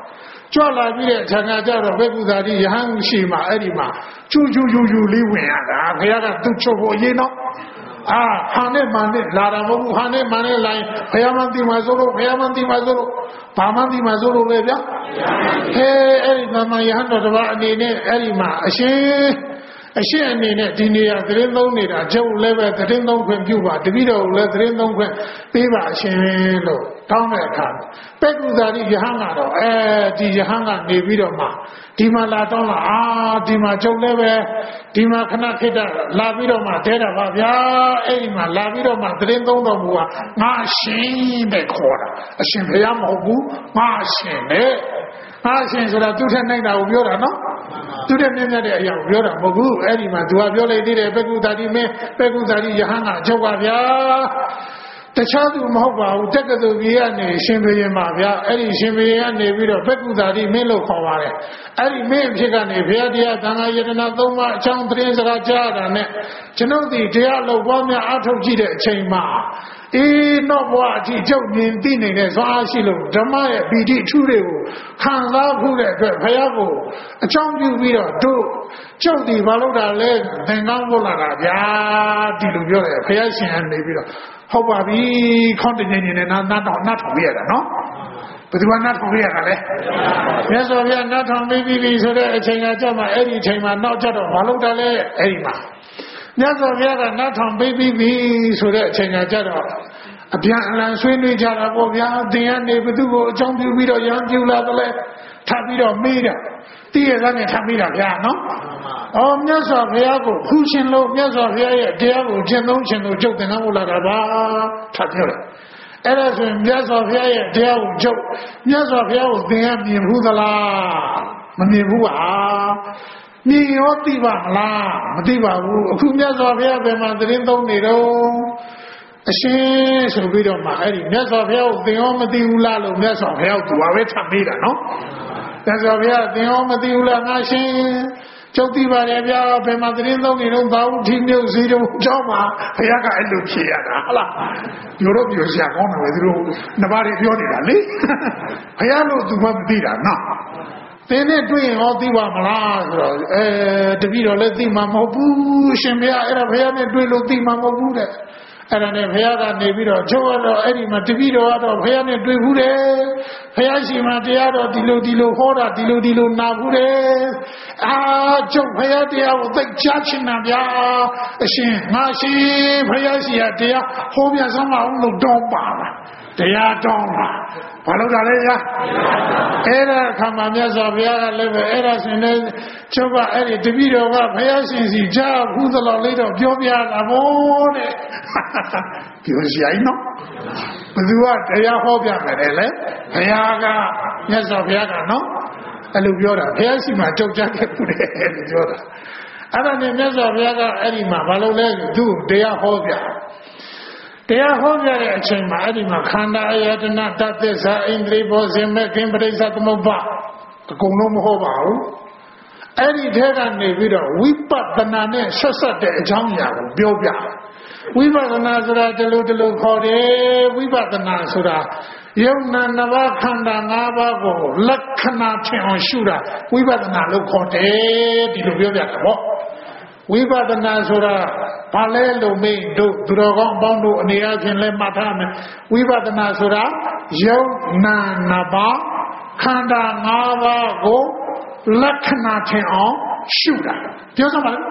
[SPEAKER 1] ကြွလာပြီးတဲ့ခြံကကြတော့ဘက်ကူသာတိယဟန်ရှိမှအဲ့ဒီမှာကျူလေးဝင်ရတာဘုရားကသူ့ချုပ်ဖို့အရေးနော်ဟာနဲ့မန်နဲ့လာတာမဟုတ်ဘူးဟာနဲ့မန်နဲ့လာရင်ဘုရားမသိမှဆိုလို့ဘာမှသိမှဆိုလို့ပဲဗျာအဲ့ဒီမှာယဟန်တော်တစ်ပါးအနေနဲ့အဲ့ဒီမှာအရှင်အနေနဲ့ဒီနေရာသတင်းသုံးနေတာကျုပ်လည်းပဲသတင်းသုံးခွင့်ပြုပါတပည့်တော်လည်းသတင်းသုံးခွင့်ပေးပါအရှင်လို့တောင်းတဲ့အခါပက္ကုဇာတိယဟန်ကတော့ဒီယဟန်ကနေပြီးတော့မှဒီမှာလာတောင်းလာဒီမှာကျုပ်လည်းပဲဒီမှာခဏခိတ္တလာပြီးတော့မှတဲတာပါဗျာအဲ့ဒီမှာလာပြီးတော့မှသတင်းသုံးတော်မူငါအရှင်တဲ့ခေါ်တာအရှင်ဘုရားမဟုတ်ဘူးငါအရှင်နဲ့ငါအရှင်ဆိုတာသူ့ထက်နိုင်တာကိုပြောတာနော်သူတဲ့မြတ်တဲ့အရာကိုပြောတာမဟုတ်ဘူးအဲ့ဒီမှာသူကပြောလိုက်သေးတယ်ပက္ကုဇာတိမင်းပက္ကုဇာတိယဟန်ကချုပ်ပါဗျာတခြားသူမဟုတ်ပါဘူးတက္ကသိုလ်ကြီးကနေရှင်ဘုရင်ပါဗျာအဲ့ဒီရှင်ဘုရင်ကနေပြီးတော့ပက္ကုဇာတိမင်းလို့ခေါ်ပါတယ်အဲ့ဒီမင်းအဖြစ်ကနေဘုရားတရားသံဃာယတနာသုံးပါးအကြောင်းသတင်းစကားကြားတာနဲ့ကျွန်ုပ်ဒီတရားလို့ပွားများအားထုတ်ကြည့်တဲ့အချိန်မှာနောက်ဘဝအထိကျုပ်မြင်သိနေတဲ့ဇွားရှိလို့ဓမ္မရဲ့ပီတိထူးတွေကိုခံစားဖို့တဲ့အတွက်ဘုရားကိုအကြောင်းပြုပြီးတော့တို့ကျုပ်ဒီဘာလို့တာလဲသင်္ကန်းပို့လာတာဗျာဒီလိုပြောတယ်ဘုရားရှင်ကနေပြီးတော့ဟုတ်ပါပြီခေါင်းတငင်နဲ့နားထောင်ပြရတာနော်ဘယ်သူကနားထောင်ပြရတာလဲမြတ်စွာဘုရားနားထောင်ပြီးဆိုတဲ့အချိန်ကကြမှာအဲ့ဒီအချိန်မှာနောက်ကြတော့ဘာလို့တာလဲအဲ့ဒီမှာမြတ်စွာဘုရားကနားထောင်ပြီးဆိုတဲ့အချိန်ကကြတော့အပြန်အလှန်ဆွေးနွေးကြတာပေါ့ဗျာသင်ကနေဘသူကိုအကြောင်းပြုပြီးတော့ရံပြူလာတယ်လဲထပ်ပြီးတော့မေးတယ်တိရသားနဲ့ထပ်ပြီးတာဗျာနော်မြတ်စွာဘုရားကိုဖူးရှင်လို့မြတ်စွာဘုရားရဲ့တရားကိုကျင့်သုံးခြင်းလို့ကျုပ်သင်္ကန်းပို့လာတာပါထပ်ပြောတယ်အဲ့ဒါဆိုရင်မြတ်စွာဘုရားရဲ့တရားကိုကျုပ်မြတ်စွာဘုရားကိုသင်ရမြင်ဘူးသလားမမြင်ဘူးပါမြင်ရောသိပါမလားမသိပါဘူးအခုမြတ်စွာဘုရားဘယ်မှာသတင်းသုံးနေတော့အရှင်ဆိုပြီးတော့မှအဲ့ဒီမြတ်စွာဘုရားကိုသင်ရောမသိဘူးလားလို့မြတ်စွာဘုရားကသူပဲထပ်မေးတာနော်မြတ်စွာဘုရားသင်ရောမသိဘူးလားငါရှင်ကျုပ်သိပါတယ်ဗျာဘယ်မှာသတင်းသုံးနေတော့သာဝတိမြို့စီတုံးကျောင်းမှာဘုရားကအဲ့လိုဖြေရတာဟုတ်လားပြောစရာကောင်းတယ်ပဲသူတို့နှစ်ပါးတွေပြောနေတာလေဘုရားလို့သူမှမသိတာနော်သင်နဲ့တွေ့ရင်ဟောသိပါမလားဆိုတော့တပည့်တော်လည်းသိမှာမဟုတ်ဘူးရှင်ဘုရားအဲ့ဒါဘုရားနဲ့တွေ့လို့သိမှာမဟုတ်ဘူးတဲ့အဲ့ဒါနဲ့ဘုရားကနေပြီးတော့ချုပ်တော့အဲ့ဒီမှာတပည့်တော်ကတော့ဘုရားနဲ့တွေ့ဘူးတယ်ဘုရားရှိမှတရားတော်ဒီလိုဟောတာဒီလိုနာဘူးတယ်ချုပ်ဘုရားတရားကိုသိကြားချင်တာဗျာအရှင်ငါရှင်ဘုရားရှိရတရားဟောပြစမ်းမအောင်လို့တောင်းပါလားတရားတောင်းပါဘာလို့တာလဲဗျာအဲ့ဒါခါမှမြတ်စွာဘုရားကလည်းပဲအဲ့ဒါဆိုရင်လည်းချုပ်ကအဲ့ဒီတပည့်တော်ကဘုရားရှင်စီကြားဘူးသလောက်လေးတော့ပြောပြတာဗောတဲ့ပြောစရာနော်ဘယ်သူကတရားဟောပြမယ်လေဘုရားကမြတ်စွာဘုရားကနော်အဲ့လိုပြောတာဘုရားရှိမှကြောက်ကြခဲ့ဘူးတဲ့လို့ပြောတာအဲ့ဒါနဲ့မြတ်စွာဘုရားကအဲ့ဒီမှာဘာလို့လဲသူ့တရားဟောပြတရားဟောပြတဲ့အချိန်မှာအဲ့ဒီမှာခန္ဓာအယတနာတသစ္စာဣန္ဒြေဘောဇင်မဲ့ခင်ပရိစ္ဆသမုပ္ပါအကုန်လုံးမဟုတ်ပါဘူးအဲ့ဒီထဲကနေပြီးတော့ဝိပဿနာနဲ့ဆက်ဆက်တဲ့အကြောင်းအရာကိုပြောပြဝိပဿနာဆိုတာဒီလိုခေါ်တယ်ဝိပဿနာဆိုတာယုံနာနှစ်ပါးခန္ဓာ၅ပါးကိုလက္ခဏာထင်အောင်ရှုတာဝိပဿနာလို့ခေါ်တယ်ဒီလိုပြောပြတာပေါ့ဝိပဿနာဆိုတာဘာလဲလို့မေးတို့သူတော်ကောင်းအပေါင်းတို့အနေအချင်းလဲမှတ်ထားမယ်ဝိပဿနာဆိုတာယုံနာနှစ်ပါးခန္ဓာ၅ပါးကိုလက္ခဏာထင်အောင်ရှုတာပြောစမ်းပါလား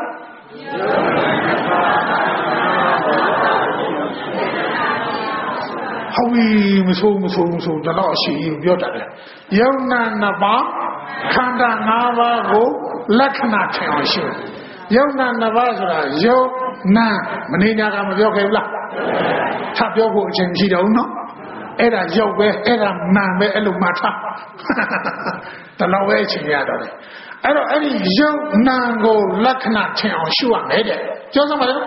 [SPEAKER 1] ဟောဝီမဆိုးဒါတော့အရှိကြီးပြောတတ်တယ်ယုံနာနှစ်ပါးခန္ဓာ၅ပါးကိုလက္ခဏာထင်အောင်ရှုယုံနာနှစ်ပါးဆိုတာယုံနာမနေညာကမပြောခဲ့ဘူးလားထပ်ပြောဖို့အချိန်မရှိတော့ဘူးနော်အဲ့ဒါယုတ်ပဲအဲ့ဒါနာပဲအဲ့လိုမှထားတလောက်ပဲအချိန်ရတော့တယ်အဲ့တော့အဲ့ဒီယုံနာကိုလက္ခဏာထင်အောင်ရှုရမယ်တဲ့ပြောစမ်းပါလေ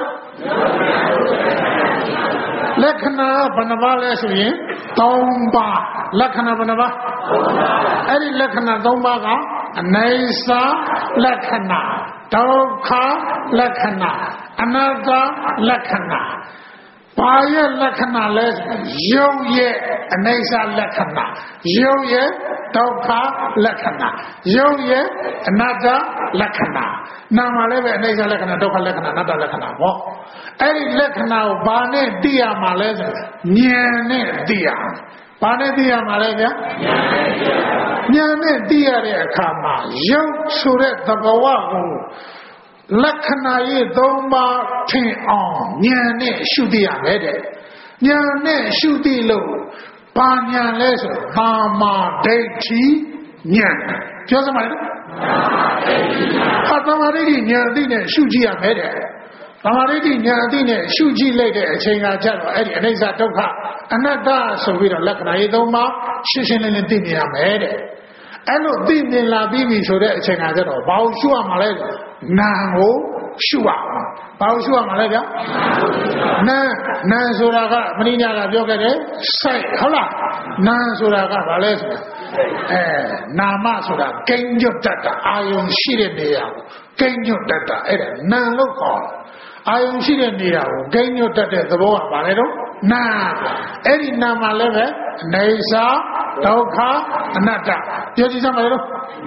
[SPEAKER 1] လက္ခဏာဘယ်နှပါးလဲဆိုရင်3ပါးလက္ခဏာဘယ်နှပါးအဲ့ဒီလက္ခဏာ3ပါးကအနိစ္စလက္ခဏာဒုက္ခလက္ခဏာအနတ္တလက္ခဏာဘဘာရဲ့လက္ခဏာလဲရုပ်ရဲ့အနိစ္စလက္ခဏာရုပ်ရဲ့ဒုက္ခလက္ခဏာရုပ်ရဲ့အနတ္တလက္ခဏာနာမလည်းပဲအနိစ္စလက္ခဏာဒုက္ခလက္ခဏာအနတ္တလက္ခဏာပေါ့အဲ့ဒီလက္ခဏာကိုဘာနဲ့သိရမှာလဲဆိုဉာဏ်နဲ့သိရဘာနဲ့သိရမှာလဲဗျာဉာဏ်နဲ့သိရတဲ့အခါမှာရုပ်ဆိုတဲ့သဘောကိုလက္ခဏာရေး၃ပါးထင်အောင်ဉာဏ်နဲ့ရှုသိရမယ်တဲ့ဉာဏ်နဲ့ရှုသိလို့ဘာဉာဏ်လဲဆိုသာမာဒိဋ္ဌိဉာဏ်ပြောစမ်းပါလေသာမာဒိဋ္ဌိဉာဏ်သိနဲ့ရှုကြည့်ရမယ်တဲ့သာမာဒိဋ္ဌိဉာဏ်သိနဲ့ရှုကြည့်လိုက်တဲ့အချိန်ကကျတော့အဲ့ဒီအနိစ္စဒုက္ခအနတ္တဆိုပြီးတော့လက္ခဏာရေး၃ပါးရှင်းရှင်းလင်းလင်းသိမြင်ရမယ်တဲ့အဲ့လိုသိမြင်လာပြီးပြီဆိုတဲ့အချိန်ကကျတော့ဘာလို့ရှုရမှာလဲနာကိုရှုရအောင်ဘာလို့ရှုရမှာလဲဗျာနာဆိုတာကမင်းညာကပြောခဲ့တယ်စိုက်ဟုတ်လားနာဆိုတာကဘာလဲဆိုနာမဆိုတာကိန်းညွတ်တတ်တာအာယုံရှိတဲ့နေရာကိုကိန်းညွတ်တတ်တာအဲ့ဒါနာလို့ခေါ်တယ်အာယုံရှိတဲ့နေရာကိုကိန်းညွတ်တတ်တဲ့သဘောကဘာလဲတော့နာအဲ့ဒီနာမှာလည်းပဲနေစာဒုက္ခအနတ္တပြောကြည့်စမ်းပါလေတော့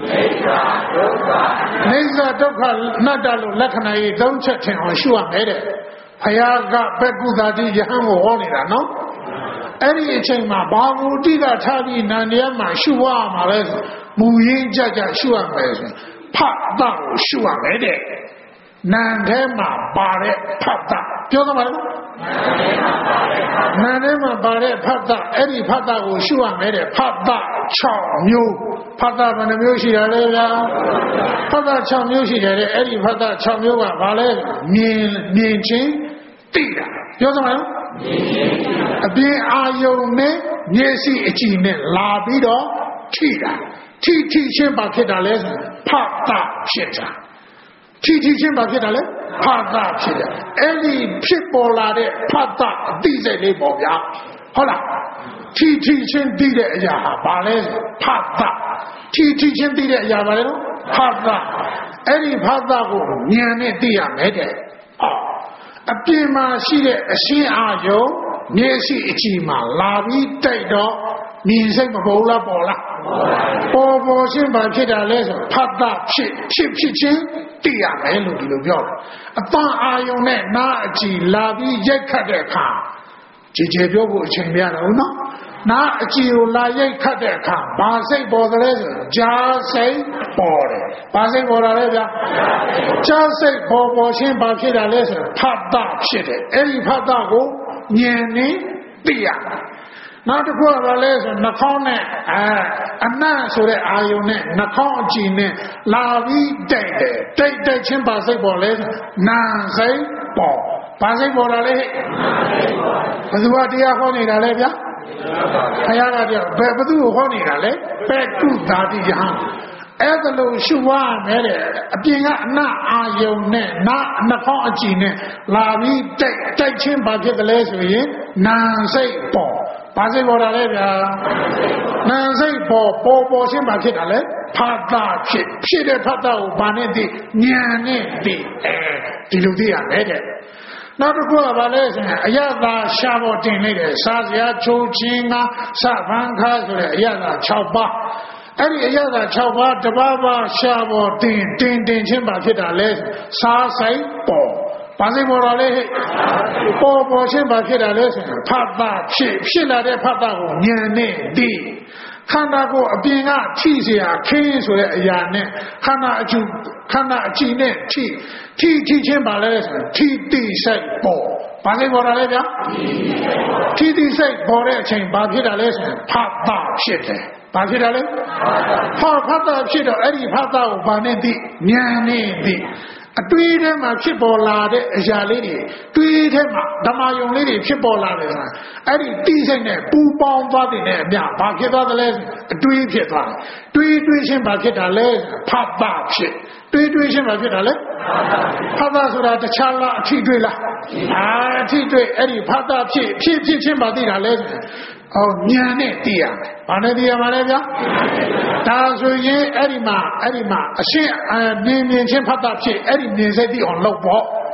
[SPEAKER 1] နေစာဒုက္ခအနတ္တလို့လက္ခဏာကြီး၃ချက်ထင်အောင်ရှုရမယ်တဲ့ဘုရားကဘက်ကုသာတိယဟန်ကိုဟောနေတာနော်အဲ့ဒီအချိန်မှာဘာဝုတိကထားပြီးနန္တရားမှာရှုရမှာလဲဆိုမူရင်းကြကြရှုရမယ်ဆိုဖတ်တာကိုရှုရမယ်တဲ့နံထဲမှာပါတဲ့ဖတ်တာပြောသမှာလေနံထဲမှာပါတဲ့ဖတ်တာအဲ့ဒီဖတ်တာကိုရှုရမယ်တဲ့ဖတ်တာ6မျိုးဖတ်တာဘယ်နှမျိုးရှိရလဲဗျာဖတ်တာ6မျိုးရှိတယ်တဲ့အဲ့ဒီဖတ်တာ6မျိုးကဘာလဲမြင်ချင်းသိတာပြောသမှာလေအပြင်အာယုံနဲ့မျက်စိအကြည့်နဲ့လာပြီးတော့ထိတာထိချင်းပါဖြစ်တာလဲဖတ်တာဖြစ်တာထိချင်းပါဖြစ်တာလဲဖတ်တာဖြစ်တယ်အဲ့ဒီဖြစ်ပေါ်လာတဲ့ဖတ်တာအသိစိတ်လေးပေါ့ဗျာဟုတ်လားထိချင်းသိတဲ့အရာဟာဘာလဲဖတ်တာထိချင်းသိတဲ့အရာဘာလဲဖတ်တာအဲ့ဒီဖတ်တာကိုဉာဏ်နဲ့သိရမယ်တဲ့အပြင်မှာရှိတဲ့အရှင်းအာယုံမျက်စိအကြည့်မှာလာပြီးတိုက်တော့မြင်စိတ်မပေါ်လားပေါ်လားပေါ်ရှင်းပါဖြစ်တာလဲဆိုဖတ်တာဖြစ်ချင်းသိရမယ်လို့ဒီလိုပြောတယ်အတန်အာယုံနဲ့နားအကြည့်လာပြီးရိုက်ခတ်တဲ့အခါကြည်ကြဲပြောဖို့အချိန်မရတော့ဘူးနော်နားအကြည့်ကိုလာရိုက်ခတ်တဲ့အခါဘာစိတ်ပေါ်သလဲဆိုကြားစိတ်ပေါ်တယ်ဘာစိတ်ပေါ်တာလဲဗျာကြားစိတ်ပေါ်ရှင်းပါဖြစ်တာလဲဆိုဖတ်တာဖြစ်တယ်အဲ့ဒီဖတ်တာကိုဉာဏ်နဲ့သိရနောက်တစ်ခုကဘာလဲဆိုနှာခေါင်းနဲ့အနံ့ဆိုတဲ့အာယုံနဲ့နှာခေါင်းအကြည့်နဲ့လာပြီးတိုက်တယ်တိုက်ချင်းပါစိတ်ပေါ်လဲနာစိတ်ပေါ်ပါစိတ်ပေါ်တာလေဘယ်သူကတရားဟောနေတာလဲဗျာဘုရားကတရားဘယ်သူကိုဟောနေတာလဲဘက်ကုသာတိယဟန်အဲ့ဒါလို့ရှုရမယ်တဲ့အပြင်ကအနအာယုံနဲ့နှာခေါင်းအကြည့်နဲ့လာပြီးတိုက်ချင်းပါဖြစ်တယ်လဲဆိုရင်နာစိတ်ပေါ်ဘာစိတ်ပေါ်တာလဲဗျာနာစိတ်ပေါ်ရှင်းပါဖြစ်တာလဲဖတ်တာဖြစ်တဲ့ဖတ်တာကိုဘာနဲ့သိဉာဏ်နဲ့သိဒီလိုသိရမယ်တဲ့နောက်တစ်ခုကဘာလဲဆိုရင်အယတာရှာပေါ်တင်လိုက်တယ်စားစရာချိုးချင်းကစဖန်ခါဆိုတဲ့အယတာ6ပါးအဲ့ဒီအယတာ6ပါးတပါးပါးရှာပေါ်တင်ချင်းပါဖြစ်တာလဲစားဆိုင်ပေါ်ဘာစိတ်ပေါ်တာလဲပေါ်ရှင်းပါဖြစ်တာလဲဆိုရင်ဖတ်တာဖြစ်လာတဲ့ဖတ်တာကိုဉာဏ်နဲ့သိခန္ဓာကိုအပြင်ကထိเสียခင်းဆိုတဲ့အရာနဲ့ခန္ဓာအကြည့်နဲ့ထိချင်းပါလဲဆိုရင်ထိတိစိတ်ပေါ်ဘာစိတ်ပေါ်တာလဲဗျာထိတိစိတ်ပေါ်တဲ့အချိန်ဘာဖြစ်တာလဲဆိုရင်ဖတ်တာဖြစ်တယ်ဘာဖြစ်တာလဲဖတ်တာဖြစ်တော့အဲ့ဒီဖတ်တာကိုဘာနဲ့သိဉာဏ်နဲ့သိအတွေးထဲမှာဖြစ်ပေါ်လာတဲ့အရာလေးတွေတွေးထဲမှာဓမ္မယုံလေးတွေဖြစ်ပေါ်လာတယ်ဆိုတာအဲ့ဒီတိစိတ်နဲ့ပူပေါင်းသွားတဲ့အမြဘာဖြစ်သွားသလဲအတွေးဖြစ်သွားတယ်တွေးချင်းဘာဖြစ်တာလဲဖတ်တာဖြစ်တွေးချင်းဘာဖြစ်တာလဲဖတ်တာဆိုတာတခြားလားအထိတွေးလားအထိတွေးအဲ့ဒီဖတ်တာဖြစ်ချင်းဘာသိတာလဲဉာဏ်နဲ့သိရမယ်။ဘာနဲ့သိရမှာလဲဗျာ။ဒါဆိုရင်အဲ့ဒီမှာအရှင်းမြင်ချင်းဖတ်တာဖြစ်အဲ့ဒီမြင်စိတ်သိအောင်လုပ်ပေါ့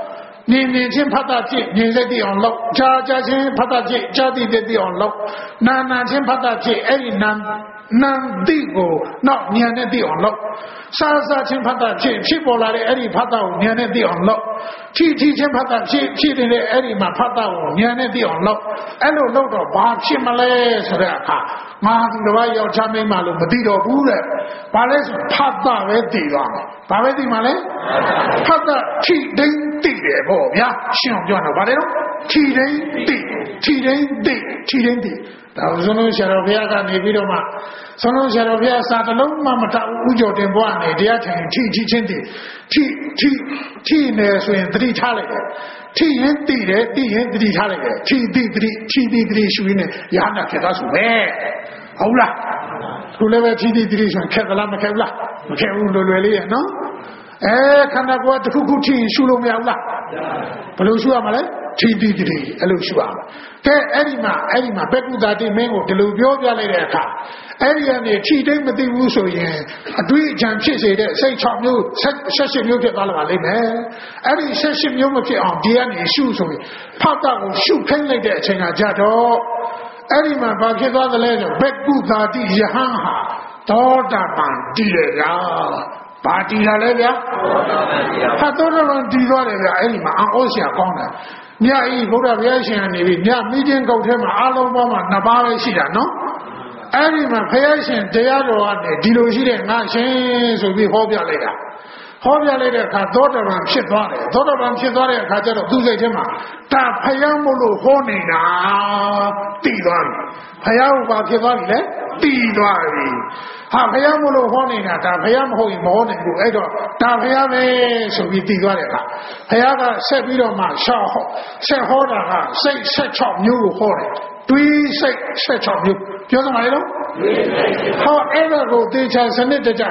[SPEAKER 1] 年轻拍大姐，年岁地昂老，家亲拍大姐，家地地昂老，男亲拍大姐，男地个那年的地昂老，三亲拍大姐，皮波来的拍到年的地昂老，七亲拍大姐，七的嘛拍到年的地昂老，老到把皮嘛嘞，说的哈，妈的话要查明马路不地道不嘞，把嘞是拍到的地方，把为地嘛嘞，拍到七人地的不呀，想不想到把嘞咯？七人地。Sono Sharafia kan ni bido ma sono Sharafia sa ta long ma mata u jo tin bwa niတရားထိုင်ထိချင်းတည်ထိနေဆိုရင်သတိထားလိုက်တယ်ထိရင်တည်တယ်တည်ရင်သတိထားလိုက်တယ်ထိသတိရှုရင်းနဲ့ရဟန္တာဖြစ်သွားဆိုပဲဟုတ်လားခုလည်းပဲထိသတိဆိုရင်ခက်သလားမခက်ဘူးလားမခက်ဘူးလွယ်လေးရနော်ခန္ဓာကိုယ်တစ်ခုထိရှုလို့မရဘူးလားဘယ်လိုရှုရမှာလဲထိသတိအဲ့လိုရှုရမှာကဲအဲ့ဒီမှာဘက်ကုသာတိမင်းကိုဒီလိုပြောပြလိုက်တဲ့အခါအဲ့ဒီကနေထိတိတ်မသိဘူးဆိုရင်အတွေ့အကြံဖြစ်စေတဲ့စိတ်6မျိုး18မျိုးဖြစ်သွားလာပါလိမ့်မယ်အဲ့ဒီ18မျိုးမဖြစ်အောင်ဒီကနေရှုဆိုရင်ဖတ်တာကိုရှုခိုင်းလိုက်တဲ့အချိန်ကကြတော့အဲ့ဒီမှာဘာဖြစ်သွားသလဲဆိုဘက်ကုသာတိယဟန်ဟာသောတာပန်တည်တယ်ဗျာပါတီလာလဲဗျာဟာသောတာပန်တည်သွားတယ်ဗျာအဲ့ဒီမှာအံ့ဩစရာကောင်းတယ်မြတ်ဤဘုရားဘုရားရှင်ကနေပြီးမြတ်မိခြင်းကုတ်ထဲမှာအလုံးပေါင်းမှာ2ပါးပဲရှိတာနော်အဲ့ဒီမှာဘုရားရှင်တရားတော်ကနေဒီလိုရှိတဲ့ငါရှင်ဆိုပြီးဟောပြလိုက်တာဟောပြလိုက်တဲ့အခါသောတာပန်ဖြစ်သွားတယ်သောတာပန်ဖြစ်သွားတဲ့အခါကျတော့သူ့စိတ်ထဲမှာဒါဘုရားမို့လို့ဟောနေတာတည်သွားပြီဘုရားဘာဖြစ်သွားပြီလဲတည်သွားပြီဟာဘုရားမို့လို့ဟောနေတာဒါဘုရားမဟုတ်ရင်မဟောနိုင်ဘူးအဲ့တော့ဒါဘုရားပဲဆိုပြီးတည်သွားတယ်အခါဘုရားကဆက်ပြီးတော့မှဆက်ဟောတာကစိတ်16မျိုးကိုဟောတယ်တွေးစိတ်16မျိုးပြောသမားလေနော်ဟောအဲ့ဒါကိုတေချာစနစ်တကျ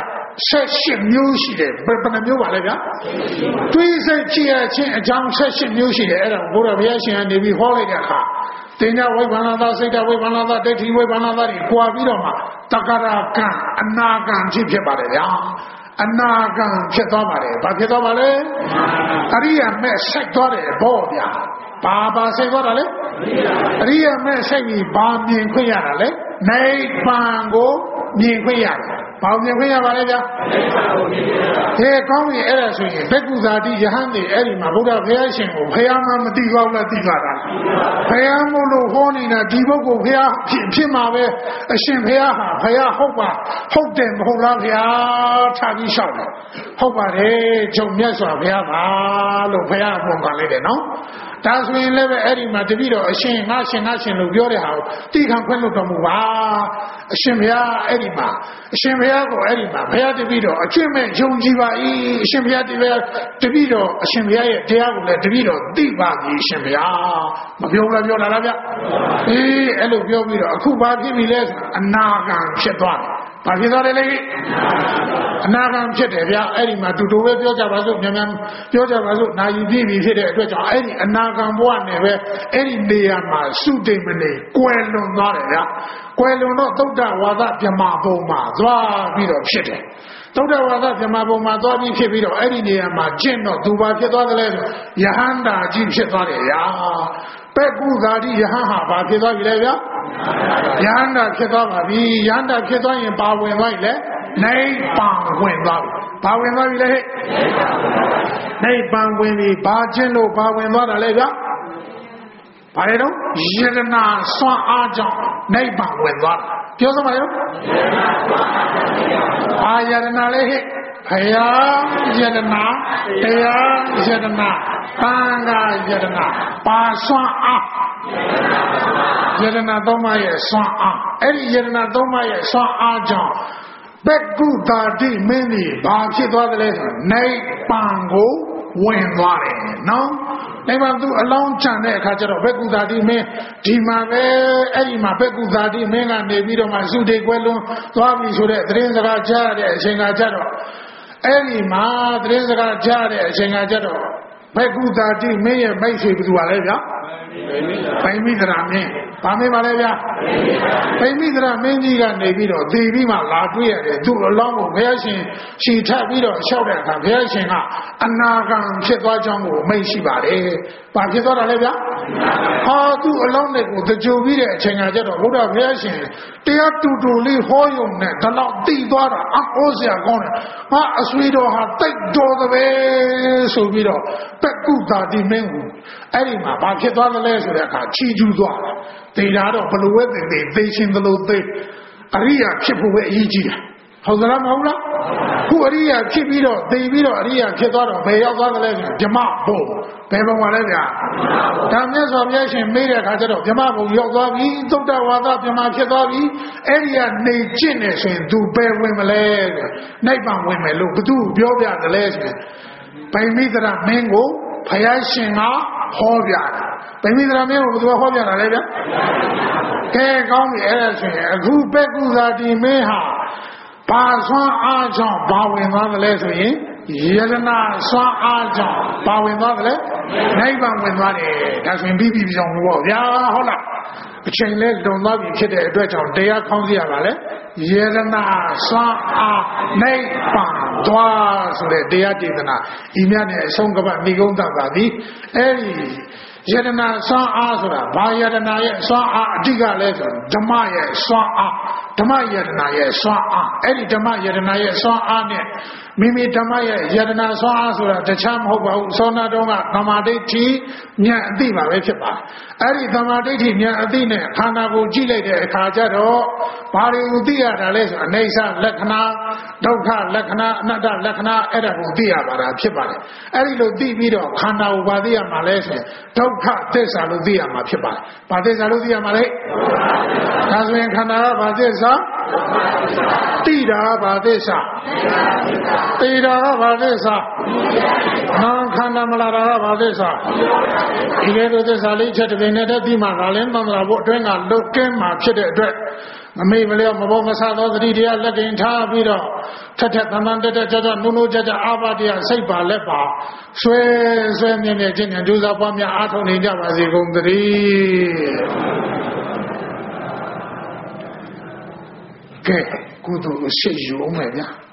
[SPEAKER 1] 18မျိုးရှိတယ်ဘယ်နှမျိုးပါလဲဗျာတွေးစိတ်ကြည့်ရချင်းအကြောင်း18မျိုးရှိတယ်အဲ့ဒါဘုရားဘုရားရှင်ကနေပြီးဟောလိုက်တဲ့အခါတင်ညာဝိပန္နသာစိတ်တဝိပန္နသာဒိဋ္ဌိဝိပန္နသာတွေကြွားပြီးတော့မှတက္ကရာကံအနာကံဖြစ်ပါတယ်ဗျာအနာကံဖြစ်သွားပါတယ်ဘာဖြစ်သွားပါလဲအရိယာမဲ့ဆက်သွားတယ်ဘောဗျာဘာဆက်သွားတာလဲအရိယာမဲ့ဆက်ပြီးဘာမြင်ခွင့်ရတာလဲနိဗ္ဗာန်ကိုမြင်ခွင့်ရတယ်ဘာမြင်ခွင့်ရပါလဲဗျာဟဲ့ကောင်းပြီအဲ့ဒါဆိုရင်ဘက်ကုသာတိယဟန်တွေအဲ့ဒီမှာဘုရားဘုရားရှင်ကိုဘုရားမှမသိပါဘူးလားသိပါတာဘုရားမို့လို့ဟောနေတာဒီပုဂ္ဂိုလ်ဘုရားဖြစ်မှာပဲအရှင်ဘုရားဟာဘုရားဟုတ်တယ်မဟုတ်လားဘုရားထားပြီးရှောက်တယ်ဟုတ်ပါတယ်ဂျုံမြတ်စွာဘုရားပါလို့ဘုရားပုံကလိုက်တယ်နော်ဒါဆိုရင်လည်းပဲအဲ့ဒီမှာတပည့်တော်အရှင်ငါရှင်လို့ပြောတဲ့ဟာကိုတိခံခွင့်လို့တော်မူပါအရှင်ဘုရားအဲ့ဒီမှာအရှင်ဘုရားကိုအဲ့ဒီမှာဘုရားတပည့်တော်အကျွင့်မဲ့ယုံကြည်ပါ၏အရှင်ဘုရားတပည့်တော်အရှင်ဘုရားရဲ့တရားကိုလည်းတပည့်တော်သိပါပြီအရှင်ဘုရားမပြောလားပြောတာလားဗျအေးအဲ့လိုပြောပြီးတော့အခုဘာဖြစ်ပြီလဲဆိုအနာဂံဖြစ်သွားတယ်ဘာဖြစ်သွားတယ်လဲအနာဂံဖြစ်တယ်ဗျာအဲ့ဒီမှာတူတူပဲပြောကြပါစို့မြန်ပြောကြပါစို့နာယီပြည့်ပြီဖြစ်တဲ့အတွက်ကြောင့်အဲ့ဒီအနာဂံဘဝနဲ့ပဲအဲ့ဒီနေရာမှာစုတိမ်မနေကွယ်လွန်သွားတယ်ဗျာကွယ်လွန်တော့သုဒ္ဓဝါဒဗြဟ္မာဘုံမှာသွားပြီးတော့ဖြစ်တယ်သုဒ္ဓဝါဒဗြဟ္မာဘုံမှာသွားပြီးဖြစ်ပြီးတော့အဲ့ဒီနေရာမှာကျင့်တော့သူဘာဖြစ်သွားသလဲဆိုယဟန္တာကြီးဖြစ်သွားတယ်ဗျာဘက်ကုသာတိယဟန်ဟာဘာဖြစ်သွားပြီလဲဗျာယဟန္တာဖြစ်သွားပါပြီယဟန္တာဖြစ်သွားရင်ပါဝင်သွားပြီလေနိဗ္ဗာန်ဝင်သွားပြီဘာဝင်သွားပြီလဲနိဗ္ဗာန်ဝင်ပြီဘာချင်းလို့ဘာဝင်သွားတာလဲဗျာဘာလဲတော့ယတနာစွမ်းအားကြောင့်နိဗ္ဗာန်ဝင်သွားတာပြောစမ်းပါလေအာယတနာလေဟဲ့ဘုရားယတနာတရားယတနာသံဃာယတနာပါစွမ်းအားယတနာသုံးပါးရဲ့စွမ်းအားအဲ့ဒီယတနာသုံးပါးရဲ့စွမ်းအားကြောင့်ဘက်ကုသာတိမင်းကြီးဘာဖြစ်သွားသလဲဆိုနိဗ္ဗာန်ကိုဝင်သွားတယ်နော်နိဗ္ဗာန်သူအလောင်းချန်တဲ့အခါကျတော့ဘက်ကုသာတိမင်းဒီမှာပဲအဲ့ဒီမှာဘက်ကုသာတိမင်းကနေပြီးတော့မှစုတိတ်ကွဲလွန်သွားပြီဆိုတဲ့သတင်းစကားကြားတဲ့အချိန်ကကျတော့အဲ့ဒီမှာသတင်းစကားကြားတဲ့အချိန်ကကျတော့ဘက်ကုသာတိမင်းရဲ့မိတ်ဆွေဘယ်သူပါလဲဗျာဗိမိသရမင်းဘာမင်းပါလဲဗျာဗိမိသရမင်းကြီးကနေပြီးတော့သေပြီးမှလာတွေ့ရတယ်သူ့အလောင်းကိုဘုရားရှင်ရှည်ထပ်ပြီးတော့လျှောက်တဲ့အခါဘုရားရှင်ကအနာဂံဖြစ်သွားကြောင်းကိုမိတ်ရှိပါတယ်ဘာဖြစ်သွားတာလဲဗျာဟာသူ့အလောင်းတွေကိုတကြိုပြီးတဲ့အချိန်ကကျတော့ဘုရားဘုရားရှင်တရားတူတူလေးဟောယုံနဲ့ဒါတော့သိသွားတာအဟောစရာကောင်းတယ်ဟာအဆွေတော်ဟာတိတ်တော်သပဲဆိုပြီးတော့ပက္ကုသာတိမင်းကိုအဲ့ဒီမှာဘာဖြစ်သွားသလဲဆိုတဲ့အခါချီကျူးသွားတာတေတာတော့ဘလို့ဝဲသေရှင်သလိုသေအရိယာဖြစ်ဖို့ပဲအရေးကြီးတယ်ဟုတ်သလားမဟုတ်လားခုအရိယာဖြစ်ပြီးတော့သေပြီးတော့အရိယာဖြစ်သွားတော့ဘယ်ရောက်သွားသလဲဆိုဓမ္မဘုံဘယ်ဘုံပါလဲဗျာဒါမြတ်စွာဘုရားရှင်မေးတဲ့အခါကျတော့ဓမ္မဘုံရောက်သွားပြီသုတ္တဝါဒဓမ္မဖြစ်သွားပြီအဲ့ဒီကနေကျင့်နေဆိုရင်သူဘယ်ဝင်မလဲဆိုနိဗ္ဗာန်ဝင်မယ်လို့ဘုသူပြောပြတယ်လဲဆိုဗိမိသရမင်းကိုဘုရားရှင်ကဟောပြတယ်ဗိမိသရမင်းကိုဘယ်သူဟောပြတာလဲဗျာကဲကောင်းပြီအဲ့ဒါဆိုရင်အခုပက္ကုဇာတိမင်းဟာဘာဆွမ်းအားကြောင့်ဘာဝင်သွားသလဲဆိုရင်ယတနာဆွမ်းအားကြောင့်ဘာဝင်သွားသလဲနိဗ္ဗာန်ဝင်သွားတယ်ဒါဆိုရင်ပြီးပြီကြောင်ပေါ့ဗျာဟုတ်လားအချိန်လဲလွန်သွားပြီဖြစ်တဲ့အတွက်ကြောင့်တရားခေါင်းစရာပါလေယတနာဆွမ်းအားနိဗ္ဗာန်သွားဆိုတဲ့တရားဒေသနာဤမြတ်နဲ့အဆုံးကပတ်မိကုံးတတ်ပါသည်အဲ့ဒီယတနာဆွမ်းအားဆိုတာဘာယတနာရဲ့ဆွမ်းအားအဓိကလဲဆိုဓမ္မရဲ့ဆွမ်းအားဓမ္မယတနာရဲ့ဆွမ်းအားအဲ့ဒီဓမ္မယတနာရဲ့ဆွမ်းအားနဲ့မိမိဓမ္မရဲ့ယတနာဆွမ်းအားဆိုတာတခြားမဟုတ်ပါဘူးသောနာတုံးကသမာဓိဋ္ဌိဉာဏ်အသိပါပဲဖြစ်ပါတယ်အဲ့ဒီသမာဓိဋ္ဌိဉာဏ်အသိနဲ့ခန္ဓာကိုကြည့်လိုက်တဲ့အခါကျတော့ဘာတွေကိုသိရတာလဲဆိုအနေဆလက္ခဏာဒုက္ခလက္ခဏာအနတ္တလက္ခဏာအဲ့ဒါကိုသိရပါတာဖြစ်ပါတယ်အဲ့ဒီလိုသိပြီးတော့ခန္ဓာကိုဘာသိရမှာလဲဆိုရင်ဒုက္ခသစ္စာလို့သိရမှာဖြစ်ပါတယ်ဘာသစ္စာလို့သိရမှာလဲဒါဆိုရင်ခန္ဓာကဘာသစ္စာတိတာကဘာသစ္စာတေတာကဘာသစ္စာနာခန္ဓာမလာတာကဘာသစ္စာဒီလိုသစ္စာလေးချက်တစ်ပင်နဲ့တည်းပြီးမှဒါလည်းသံဃာဘုအတွင်းကလုတ်ကင်းမှာဖြစ်တဲ့အတွက်မမေ့မလျော့မဘောမဆသောသတိတရားလက်ကင်ထားပြီးတော့ထက်ထက်တန်တန်တက်တက်ကြကြနုံနုံကြကြအာဘတရားစိတ်ပါလက်ပါဆွဲမြဲမြဲချင်းနဲ့ဒုစရပွားများအားထုတ်နေကြပါစေကုန်သတည်းကဲကုသိုလ်ရှိရုံးမယ်ဗျာ